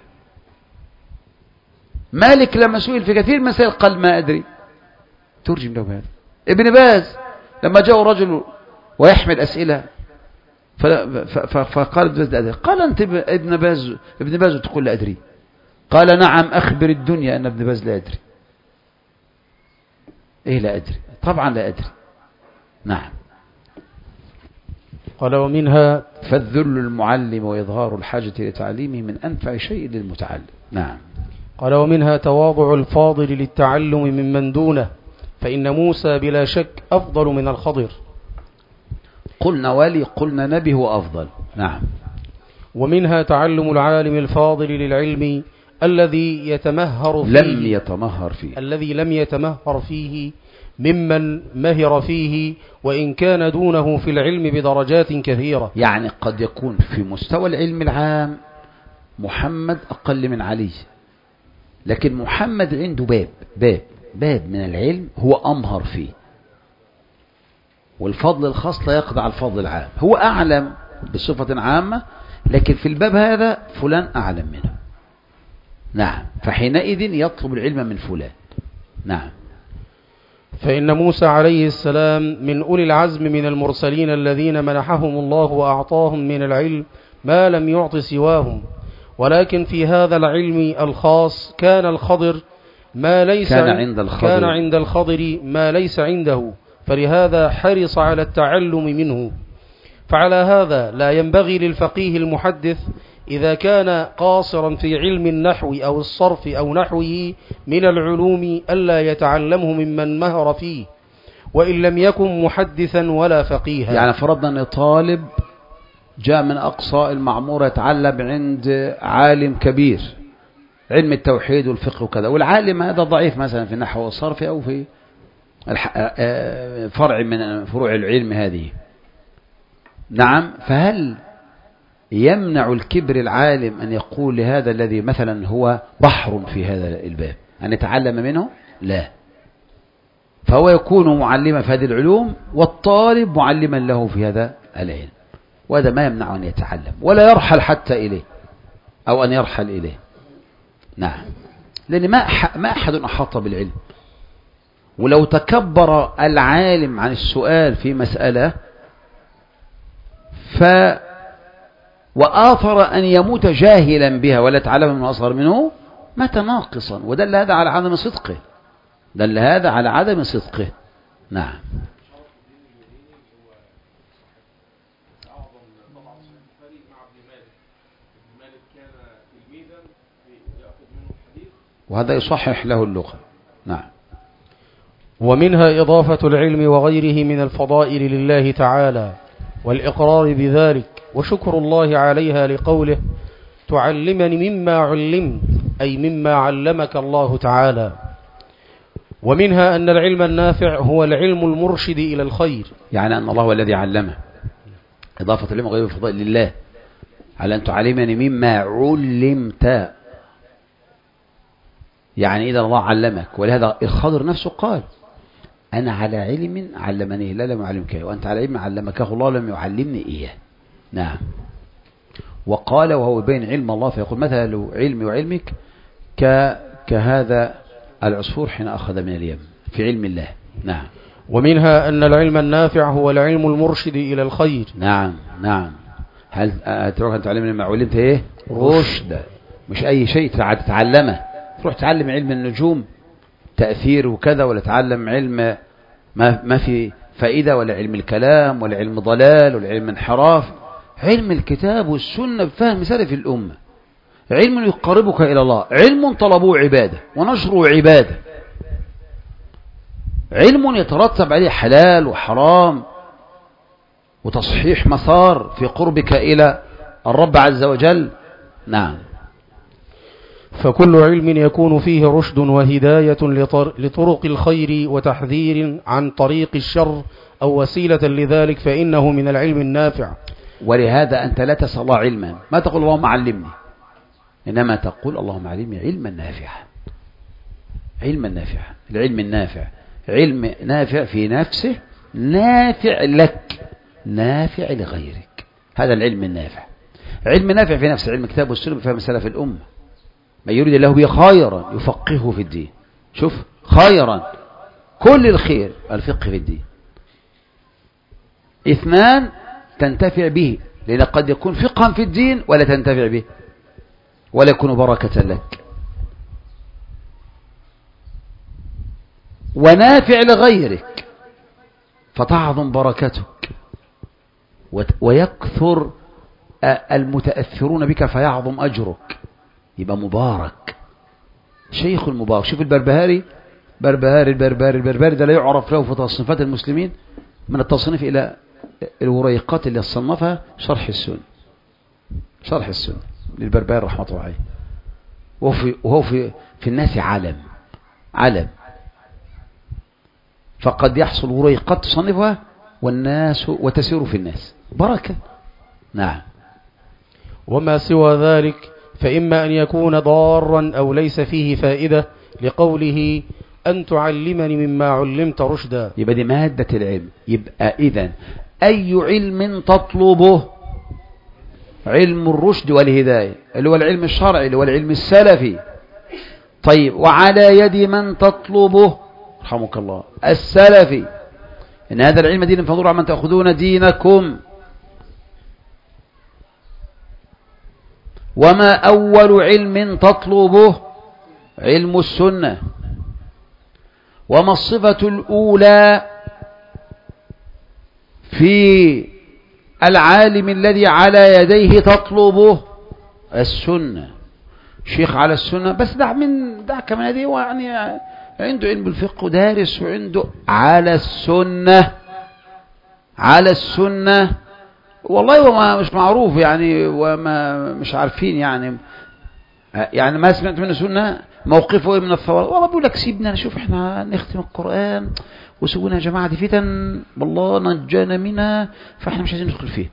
مالك لما سئل في كثير من مسائل قال ما أدري، ترجم له بهذا. ابن باز لما جاء رجل ويحمل أسئلة فقال ابن باز لا أدري، قال أنت ابن باز ابن باز تقول لا أدري؟ قال نعم، أخبر الدنيا أن ابن باز لا أدري. إيه لا أدري؟ طبعا لا أدري. نعم. قال ومنها فالذل المعلم وإظهار الحاجة لتعليمه من أنفع شيء للمتعلم. نعم. قال ومنها تواضع الفاضل للتعلم ممن دونه، فإن موسى بلا شك أفضل من الخضر. قلنا ولي، قلنا نبي هو أفضل. نعم. ومنها تعلم العالم الفاضل للعلم الذي يتمهر فيه لم يتمهر فيه الذي لم يتمهر فيه ممن مهر فيه، وإن كان دونه في العلم بدرجات كثيرة. يعني قد يكون في مستوى العلم العام محمد أقل من علي، لكن محمد عنده باب باب باب من العلم هو أمهر فيه، والفضل الخاص لا يقضي على الفضل العام. هو أعلم بصفة عامة، لكن في الباب هذا فلان أعلم منه. نعم. فحينئذ يطلب العلم من فلان. نعم. فإن موسى عليه السلام من أولي العزم من المرسلين الذين منحهم الله وأعطاهم من العلم ما لم يعط سواهم، ولكن في هذا العلم الخاص كان الخضر ما ليس كان عند الخضر, كان عند الخضر ما ليس عنده، فلهذا حرص على التعلم منه. فعلى هذا لا ينبغي للفقيه المحدث إذا كان قاصرا في علم النحو أو الصرف أو نحوه من العلوم ألا يتعلمه ممن مهر فيه، وإن لم يكن محدثا ولا فقيها. يعني فرضنا أن طالب جاء من أقصى المعمورة يتعلم عند عالم كبير علم التوحيد والفقه وكذا، والعالم هذا ضعيف مثلا في النحو والصرف أو في فرع من فروع العلم هذه. نعم. فهل يمنع الكبر العالم أن يقول لهذا الذي مثلا هو بحر في هذا الباب أن يتعلم منه؟ لا. فهو يكون معلما في هذه العلوم والطالب معلما له في هذا العلم، وهذا ما يمنع أن يتعلم ولا يرحل حتى إليه أو أن يرحل إليه. نعم. لأن ما ما أحد أحاط بالعلم، ولو تكبر العالم عن السؤال في مسألة ف وآثر أن يموت جاهلا بها ولا يتعلم من أصغر منه مات ناقصا، ودل هذا على عدم صدقه، دل هذا على عدم صدقه. نعم. وهذا يصحح له اللغة. نعم. ومنها إضافة العلم وغيره من الفضائل لله تعالى والإقرار بذلك وشكر الله عليها لقوله تعلمني مما علمت، أي مما علمك الله تعالى. ومنها أن العلم النافع هو العلم المرشد إلى الخير، يعني أن الله هو الذي علمه. إضافة العلم وغيره الفضائل لله على أن تعلمني مما علمت، يعني إذا الله علمك. ولهذا الخضر نفسه قال أنا على علم علمني لا لم يعلمك، وأنت على علم علمكه الله لم يعلمني إياه. نعم. وقال وهو بين علم الله فيقول مثل علمي وعلمك ك... كهذا العصفور حين أخذ من اليم في علم الله. نعم. ومنها أن العلم النافع هو العلم المرشد إلى الخير. نعم. نعم. هل تروح أن تعلمني ما علمت إيه؟ رشد، مش أي شيء تتعلمه. تروح تعلم علم النجوم تأثير وكذا، ولا تعلم علم ما, ما في فائدة ولا علم الكلام ولا علم ضلال ولا علم انحراف. علم الكتاب والسنة بفهم سلف الأمة، علم يقربك إلى الله، علم طلبوه عبادة ونشره عبادة، علم يترتب عليه حلال وحرام وتصحيح مسار في قربك إلى الرب عز وجل. نعم. فكل علم يكون فيه رشد وهداية لطرق الخير وتحذير عن طريق الشر أو وسيلة لذلك فإنه من العلم النافع. ولهذا أنت لا تسأل الله علما، ما تقول اللهم علمني، إنما تقول اللهم علمني علما نافعا. علما نافعا، العلم النافع علم نافع في نفسه، نافع لك، نافع لغيرك، هذا العلم النافع. علم نافع في نفسه، علم الكتاب والسنة بفهم سلف الأمة. من يريد الله به خيرا يفقهه في الدين. شوف، خيرا، كل الخير الفقه في الدين. اثنان تنتفع به، لأن قد يكون فقها في الدين ولا تنتفع به ولا يكون بركة لك. ونافع لغيرك فتعظم بركتك ويكثر المتأثرون بك فيعظم أجرك، يبقى مبارك، شيخ المبارك. شوف البربهاري، بربهاري البربهاري البربهاري ده لا يعرف له في تصنيفات المسلمين من التصنيف إلى الوريقات اللي صنفها شرح السنة، شرح السنة للبربهاري رحمة الله عليه. وهو في, وهو في, في الناس علم علم، فقد يحصل وريقات تصنفها والناس وتسير في الناس بركة. نعم. وما سوى ذلك فإما أن يكون ضارا أو ليس فيه فائدة، لقوله أن تعلمني مما علمت رشدا. يبقى دي مادة العلم. يبقى إذن أي علم تطلبه؟ علم الرشد والهداية اللي هو العلم الشرعي اللي هو العلم السلفي. طيب، وعلى يد من تطلبه؟ رحمك الله، السلفي. إن هذا العلم دين فانظروا عمن تأخذون دينكم. وما أول علم تطلبه؟ علم السنة. وما الصفة الأولى في العالم الذي على يديه تطلبه؟ السنة. شيخ على السنة بس دع من دعك من هذه، يعني عنده علم الفقه دارس وعنده على السنة، على السنة والله وما مش معروف يعني، وما مش عارفين يعني يعني ما سمعت منه سنة موقفه من الثواب. والله بيقول لك سيبنا نشوف احنا نختم القرآن وسوينا يا جماعة دي فتن والله نجانا منها فاحنا مش عايزين ندخل فيه.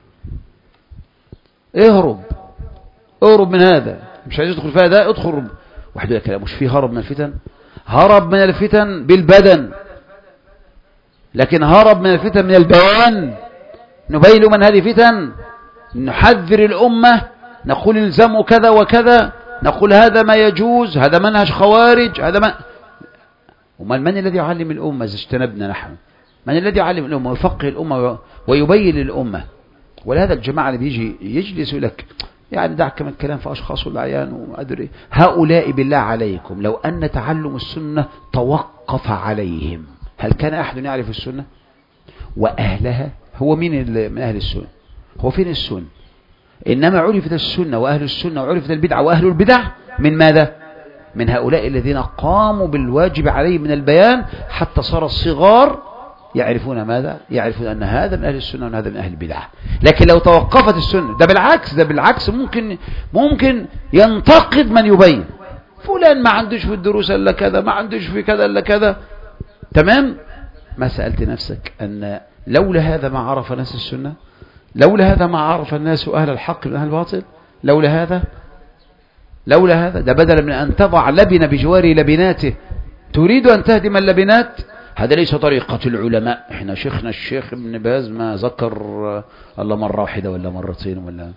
اهرب اهرب من هذا، مش عايز تدخل فيها ده ادخل. واحد يقول لك مش فيه هرب من الفتن، هرب من الفتن بالبدن، لكن هرب من الفتن من البيان. نبين من هذه فتن، نحذر الأمة، نقول الزموا كذا وكذا، نقول هذا ما يجوز، هذا منهج خوارج، هذا ما ومن من الذي يعلم الأمة إذا اجتنبنا نحن؟ من الذي يعلم الأمة ويفقه الأمة ويبين للأمة؟ ولهذا الجماعة اللي بيجي يجلس لك يعني دعك من الكلام في أشخاص والعيان وأدري، هؤلاء بالله عليكم لو أن تعلم السنة توقف عليهم هل كان أحد يعرف السنة وأهلها؟ هو مين من أهل السنة؟ هو فين السنة؟ إنما عرفت السنة وأهل السنة وعرفت البدعة وأهل البدع من ماذا؟ من هؤلاء الذين قاموا بالواجب عليهم من البيان حتى صار الصغار يعرفون ماذا؟ يعرفون أن هذا من أهل السنة وأن هذا من أهل البدع. لكن لو توقفت السنة، ده بالعكس، ده بالعكس ممكن ممكن ينتقد من يبين، فلان ما عندوش في الدروس إلا كذا، ما عندوش في كذا إلا كذا. تمام؟ ما سألت نفسك أن لولا هذا ما عرف ناس السنة؟ لولا هذا ما عرف الناس أهل الحق من أهل الباطل؟ لولا هذا لولا هذا ده بدلا من أن تضع لبنة بجوار لبناته تريد أن تهدم اللبنات. هذا ليس طريقة العلماء. احنا شيخنا الشيخ ابن باز ما ذكر الله مرة واحدة ولا مرتين ولا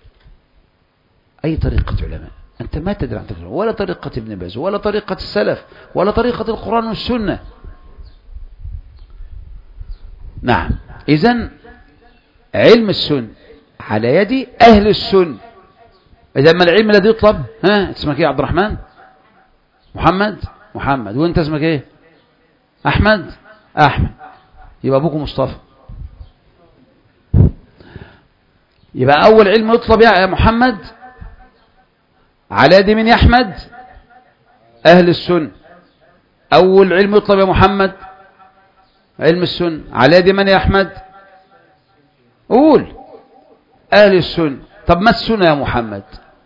أي طريقة علماء. أنت ما تدري عن طريقة ولا طريقة ابن باز ولا طريقة السلف ولا طريقة القرآن والسنة. نعم. إذن علم السنة على يد أهل السنة. إذا ما العلم الذي يطلب، ها اسمك ايه؟ عبد الرحمن؟ محمد؟ محمد. وانت اسمك ايه؟ أحمد؟ أحمد. يبقى أبوك مصطفى. يبقى أول علم يطلب يا محمد على يد من يا أحمد؟ أهل السنة. أول علم يطلب يا محمد علم السنة على يد من يا أحمد؟ قول أهل السنة. طب ما السنة يا محمد؟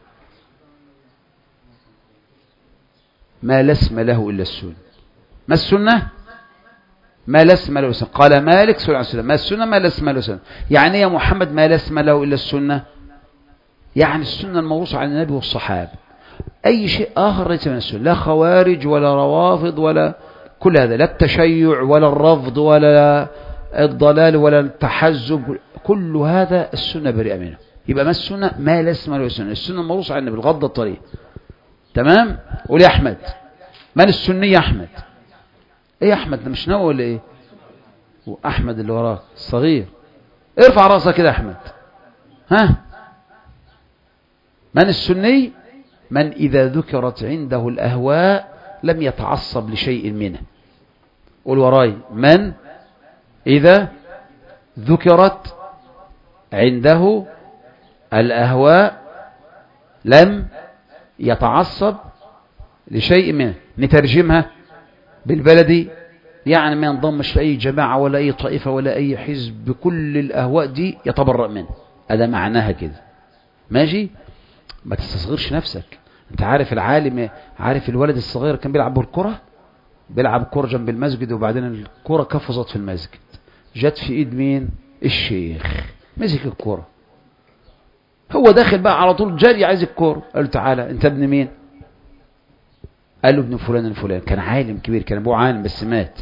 ما لا اسم له إلا السنة. ما السنة؟ ما لا اسم له السنة. قال مالك سنة السنة. ما السنة؟ ما لا اسم له السنة. يعني يا محمد ما لا اسم له إلا السنة؟ يعني السنة الموروثة عن النبي والصحابة. أي شيء آخر ليس من السنة، لا خوارج ولا روافض ولا كل هذا، لا التشيع ولا الرفض ولا الضلال ولا التحزب، كل هذا السنة بريئة منه. يبقى ما السنة؟ ما لا اسم له السنة. السنة الموروثة عن النبي بالغض الطريق. تمام. قول يا أحمد من السني يا أحمد؟ ايه يا أحمد ده مش نوى ولا ايه؟ وأحمد اللي وراك الصغير ارفع رأسك كده يا أحمد. ها من السني؟ من إذا ذكرت عنده الأهواء لم يتعصب لشيء منه. قول وراي من إذا ذكرت عنده الأهواء لم يتعصب لشيء منه. نترجمها بالبلدي يعني ما ينضمش لأي جماعة ولا أي طائفة ولا أي حزب، بكل الأهواء دي يتبرأ منه. هذا معناها كده. ماشي؟ ما تستصغرش نفسك. انت عارف العالم، عارف الولد الصغير كان بيلعب بالكرة، بيلعب كرة جنب المسجد، وبعدين الكرة كفزت في المسجد، جت في ايد مين؟ الشيخ. مسك الكرة، هو داخل بقى على طول جاري عايز الكرة. قال له تعالى انت ابن مين؟ قال له ابن فلان الفلان. كان عالم كبير، كان ابوه عالم بس مات.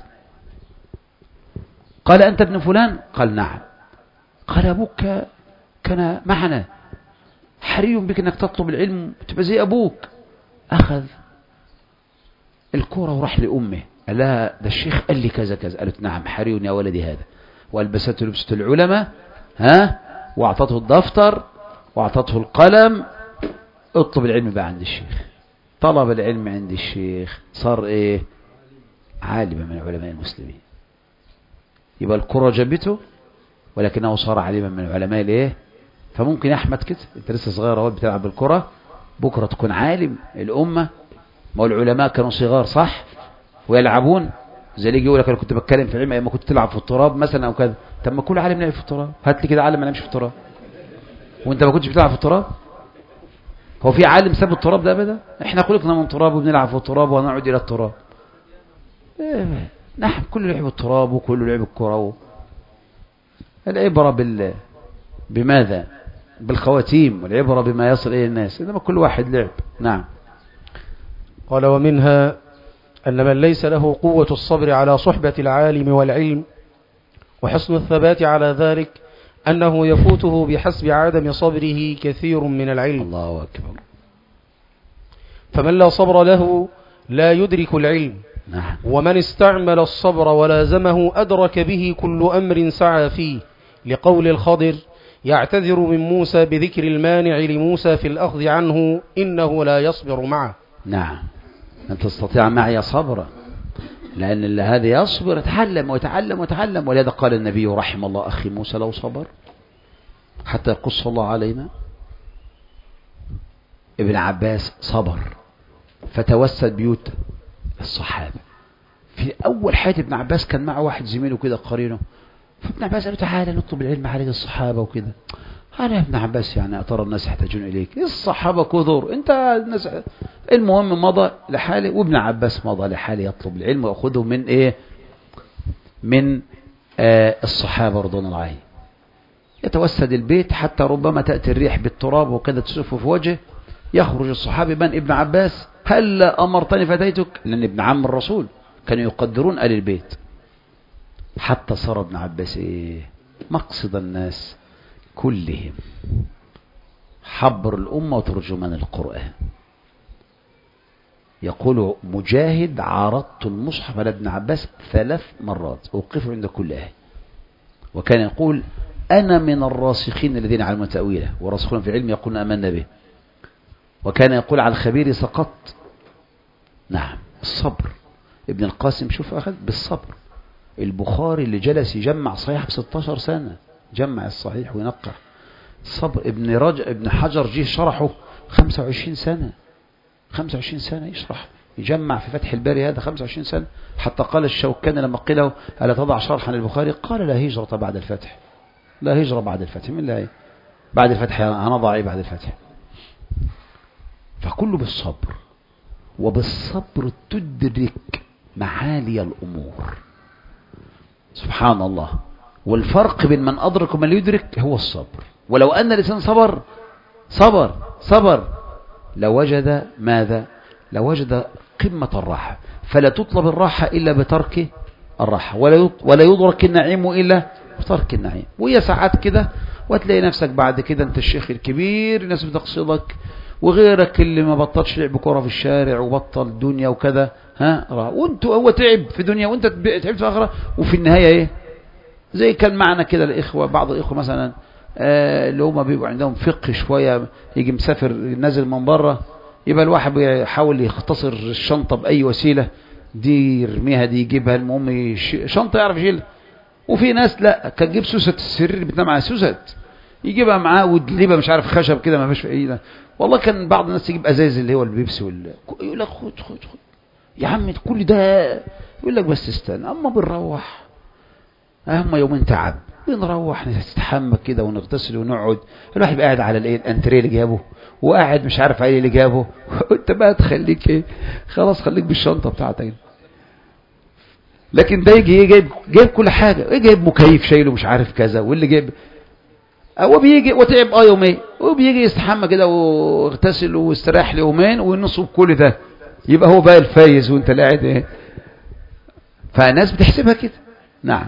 قال انت ابن فلان؟ قال نعم. قال ابوك كان معنا، حري بك انك تطلب العلم وتبقى زي ابوك. اخذ الكرة وراح لامه، قال لها ده الشيخ قال لي كذا كذا. قالت نعم حري يا ولدي هذا. والبسته لبسة العلماء، ها، واعطته الدفتر واعطته القلم. اطلب العلم بقى عند الشيخ. طلب العلم عند الشيخ، صار ايه؟ عالما من علماء المسلمين. يبقى الكرة جابته ولكنه صار عالما من علماء الايه؟ فممكن يا احمد كده انت لسه صغير اهو بتلعب بالكرة، بكره تكون عالم الامه. ما العلماء كانوا صغار صح ويلعبون، زي اللي يجي يقول لك انا كنت بتكلم في العلم ايام ما كنت تلعب في التراب مثلا او كذا. طب ما كل عالم لعب في التراب، هات لي كده عالم ما لعبش في التراب وانت ما كنتش بتلعب في التراب. هو في عالم ساب التراب ده ابدا؟ احنا خلقنا من تراب وبنلعب في التراب ونعود الى التراب. إيه. نحن كله لعب التراب وكله لعب الكره. العبره بال بماذا؟ بالخواتيم، والعبره بما يصل اليه الناس، انما كل واحد لعب. نعم. قال ومنها أن من ليس له قوة الصبر على صحبة العالم والعلم وحسن الثبات على ذلك أنه يفوته بحسب عدم صبره كثير من العلم. الله أكبر. فمن لا صبر له لا يدرك العلم. نعم. ومن استعمل الصبر ولازمه أدرك به كل أمر سعى فيه، لقول الخضر يعتذر من موسى بذكر المانع لموسى في الأخذ عنه إنه لا يصبر معه. نعم. أن تستطيع معي صبرا، لأن اللي هذا يصبر يتعلم ويتعلم ويتعلم. ولهذا قال النبي رحم الله أخي موسى لو صبر حتى يقص الله علينا. ابن عباس صبر فتوسد بيوت الصحابة. في أول حياة ابن عباس كان معه واحد زميله كده قرينه، فابن عباس قال له تعالى نطلب العلم على الصحابة وكده. قال يا ابن عباس يعني أترى الناس يحتاجون إليك؟ الصحابة كثر، أنت الناس. المهم مضى لحاله، وابن عباس مضى لحاله يطلب العلم ويأخذه من إيه؟ من آه الصحابة رضوان الله عليهم. يتوسد البيت حتى ربما تأتي الريح بالتراب وكذا تسفه في وجهه، يخرج الصحابي من ابن عباس هل أمرتني فتيتك؟ لأن ابن عم الرسول كانوا يقدرون آل البيت. حتى صار ابن عباس إيه؟ مقصد الناس كلهم، حبر الأمة وترجمان القرآن. يقول مجاهد عرضت المصحف على ابن عباس ثلاث مرات أوقفه عند كل آية، وكان يقول أنا من الراسخين الذين علموا تأويله، وراسخون في العلم يقولون آمنا به. وكان يقول على الخبير سقط. نعم. الصبر. ابن القاسم شوف أخذ بالصبر. البخاري اللي جلس يجمع صحيح بستاشر سنة، جمع الصحيح وينقح. الصبر ابن رج ابن حجر جه شرحه خمسة وعشرين سنة، خمسة وعشرين سنة يشرح يجمع في فتح الباري هذا خمسة وعشرين سنة. حتى قال الشوكاني لما قيل له ألا تضع شرحا للبخاري قال لا هجرة بعد الفتح، لا هجرة بعد الفتح. من لا بعد الفتح هنضع ايه بعد الفتح؟ فكله بالصبر، وبالصبر تدرك معالي الأمور. سبحان الله. والفرق بين من أدرك ومن يدرك هو الصبر. ولو أن الإنسان صبر صبر صبر لوجد ماذا؟ لوجد قمة الراحة. فلا تطلب الراحة إلا بترك الراحة، ولا يدرك النعيم إلا بترك النعيم. وهي ساعات كده وتلاقي نفسك بعد كده أنت الشيخ الكبير، الناس بتقصدك، وغيرك اللي ما بطلش لعب كرة في الشارع وبطل دنيا وكذا، ها، وانت هو تعب في دنيا وانت تعبت في آخرة. وفي النهاية ايه؟ زي كان معنا كده الإخوة، بعض الإخوة مثلا آه اللي هم بيبقوا عندهم فقه شوية، يجي مسافر نازل من بره، يبقى الواحد بيحاول يختصر الشنطة بأي وسيلة، دي يرميها دي يجيبها، المهم شنطة يعرف يشيلها. وفي ناس لا، كان تجيب سوسة السرير بتنام على سوسة يجيبها معاه ودليبها مش عارف خشب كده ما فيش في ايه. والله كان بعض الناس يجيب ازاز اللي هو البيبسي وال... يقول لك خد خد خد يا عم كل ده، يقول لك بس استنى اما بنروح اهم يومين تعب، بنروح نستحمى كده ونغتسل ونقعد. الواحد قاعد على الايه الانتريه اللي جابه، وقاعد مش عارف عليه اللي جابه، وانت بقى تخليك ايه، خلاص خليك بالشنطه بتاعتك. لكن ده يجي جايب جايب كل حاجه، جايب مكيف شايله مش عارف كذا، واللي جايب هو بيجي وتعب اه يومين، وبيجي يستحمى كده واغتسل واستراح ليومين ونصب كل ده، يبقى هو بقى الفايز وانت قاعد ايه. فالناس بتحسبها كده. نعم.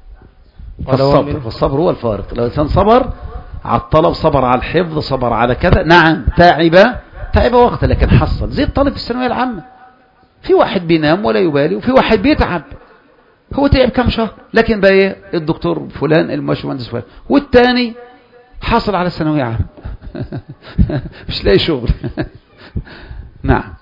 فالصبر فالصبر هو الفارق. لو الانسان صبر على الطلب، صبر على الحفظ، صبر على كذا، نعم تعب تعب وقت لكن حصل. زي الطالب في الثانويه العامه، في واحد بينام ولا يبالي، وفي واحد بيتعب، هو تعب كم شهر لكن بقى ايه، الدكتور فلان المهندس فلان، والتاني حصل على الثانويه عامه مش لاقي شغل نعم.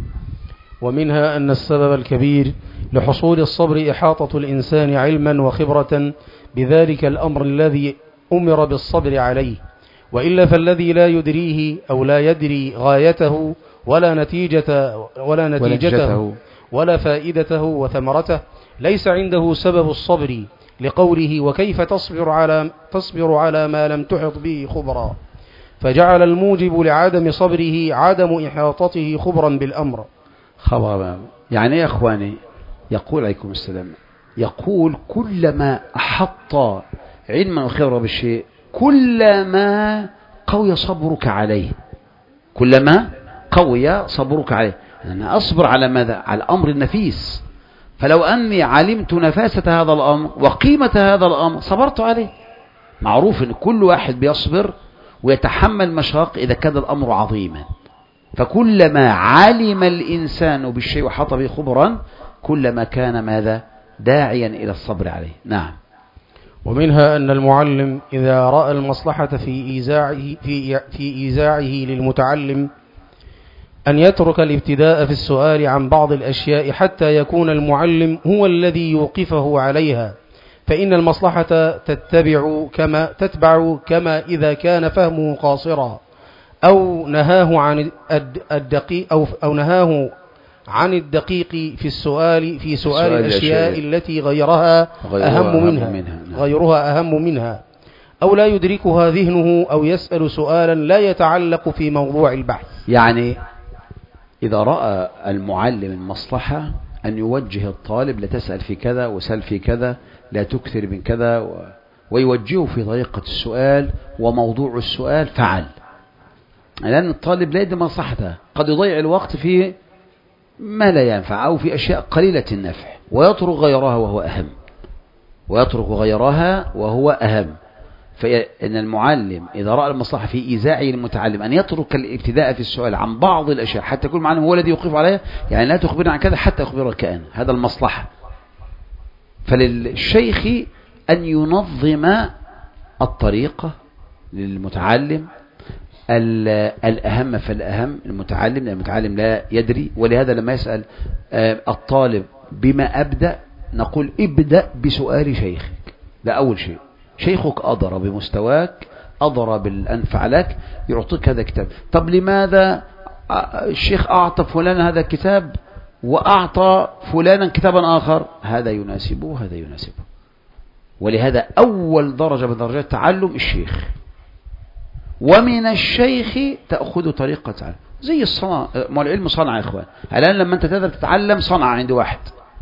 ومنها أن السبب الكبير لحصول الصبر إحاطة الإنسان علما وخبرة بذلك الأمر الذي أمر بالصبر عليه، وإلا فالذي لا يدريه أو لا يدري غايته ولا نتيجة ولا نتيجته ولا فائدته وثمرته ليس عنده سبب الصبر، لقوله وكيف تصبر على تصبر على ما لم تحط به خبرا، فجعل الموجب لعدم صبره عدم إحاطته خبرا بالأمر. خبر يعني يا أخواني، يقول عليكم السلام، يقول كلما أحط علما وخبرة بالشيء كلما قوي صبرك عليه، كلما قوي صبرك عليه. أنا أصبر على ماذا؟ على الأمر النفيس. فلو أني علمت نفاسة هذا الأمر وقيمة هذا الأمر صبرت عليه. معروف أن كل واحد بيصبر ويتحمل مشاق إذا كان الأمر عظيما. فكلما علم الإنسان بالشيء وحط به خبرا كلما كان ماذا؟ داعيا إلى الصبر عليه. نعم. ومنها أن المعلم إذا رأى المصلحة في إيزاعه, في في إيزاعه للمتعلم أن يترك الابتداء في السؤال عن بعض الأشياء حتى يكون المعلم هو الذي يوقفه عليها، فإن المصلحة تتبع كما تتبع كما إذا كان فهمه قاصرا أو نهاه عن الدقيق أو أو نهاه عن الدقيق في السؤال في سؤال الأشياء التي غيرها أهم منها, منها. غيرها أهم منها أو لا يدركها ذهنه أو يسأل سؤالا لا يتعلق في موضوع البحث. يعني إذا رأى المعلم المصلحة أن يوجه الطالب لا تسأل في كذا وسأل في كذا، لا تكثر من كذا و... ويوجهه في طريقة السؤال وموضوع السؤال فعل، لأن الطالب لا يدري مصلحته، قد يضيع الوقت في ما لا ينفع أو في أشياء قليلة النفع ويترك غيرها وهو أهم ويترك غيرها وهو أهم. فإن المعلم إذا رأى المصلحة في إيزاعه للمتعلم أن يترك الابتداء في السؤال عن بعض الأشياء حتى يكون المعلم هو الذي يوقف عليها، يعني لا تخبرنا عن كذا حتى أخبرك أنا، هذا المصلحة. فللشيخ أن ينظم الطريقة للمتعلم، الأهم فالأهم المتعلم، لأن المتعلم لا يدري، ولهذا لما يسأل الطالب بما أبدأ نقول ابدأ بسؤال شيخك، ده أول شيء. شيخك أدرى بمستواك، أدرى بالأنفع لك، يعطيك هذا الكتاب. طب لماذا الشيخ أعطى فلان هذا الكتاب وأعطى فلانا كتابا آخر؟ هذا يناسبه هذا يناسبه. ولهذا أول درجة من درجات تعلم الشيخ، ومن الشيخ تأخذ طريقة تعلم. زي الصنعة، ما العلم صنعة يا إخوان. الآن لما أنت تقدر تتعلم صنعة عند واحد،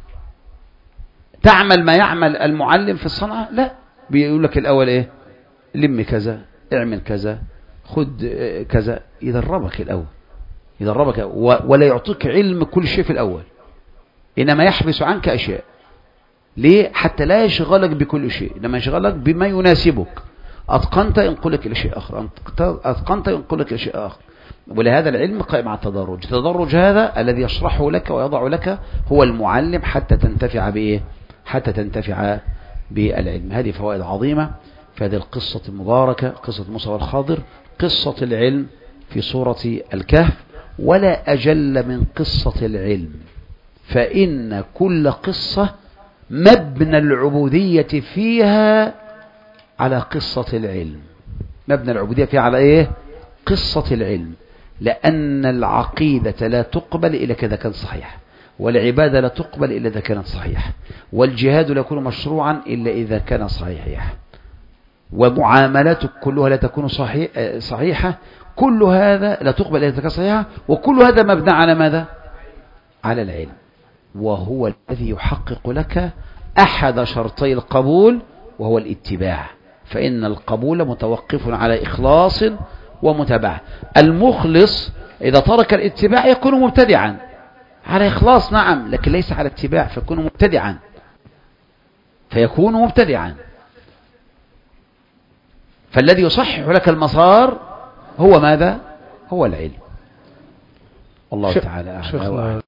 تعمل ما يعمل المعلم في الصنعة؟ لا، بيقول لك الأول إيه؟ لم كذا، اعمل كذا، خد كذا، يدربك الأول، يدربك ولا يعطيك علم كل شيء في الأول، إنما يحبس عنك أشياء. ليه؟ حتى لا يشغلك بكل شيء، لما يشغلك بما يناسبك. أتقنت ينقلك إلى شيء آخر، أتقنت ينقلك إلى شيء آخر. ولهذا العلم قائم على التدرج. التدرج هذا الذي يشرحه لك ويضع لك هو المعلم حتى تنتفع بإيه؟ حتى تنتفع بالعلم. هذه فوائد عظيمة في هذه القصة المباركة، قصة موسى والخضر، قصة العلم في سورة الكهف. ولا أجل من قصة العلم، فإن كل قصة مبنى العبودية فيها على قصة العلم. مبنى العبودية فيها على إيه؟ قصة العلم. لأن العقيدة لا تقبل إلا كذا كان صحيح، والعبادة لا تقبل إلا إذا كانت صحيحة، والجهاد لا يكون مشروعا إلا إذا كان صحيحا، ومعاملاتك كلها لا تكون صحيح صحيحة، كل هذا لا تقبل إلا إذا كان صحيحة، وكل هذا مبنى على ماذا؟ على العلم، وهو الذي يحقق لك أحد شرطي القبول، وهو الاتباع. فإن القبول متوقف على إخلاص ومتابعة. المخلص إذا ترك الاتباع يكون مبتدعا، على إخلاص نعم لكن ليس على اتباع، فيكون مبتدعا فيكون مبتدعا. فالذي يصحح لك المسار هو ماذا؟ هو العلم. الله تعالى أعلم.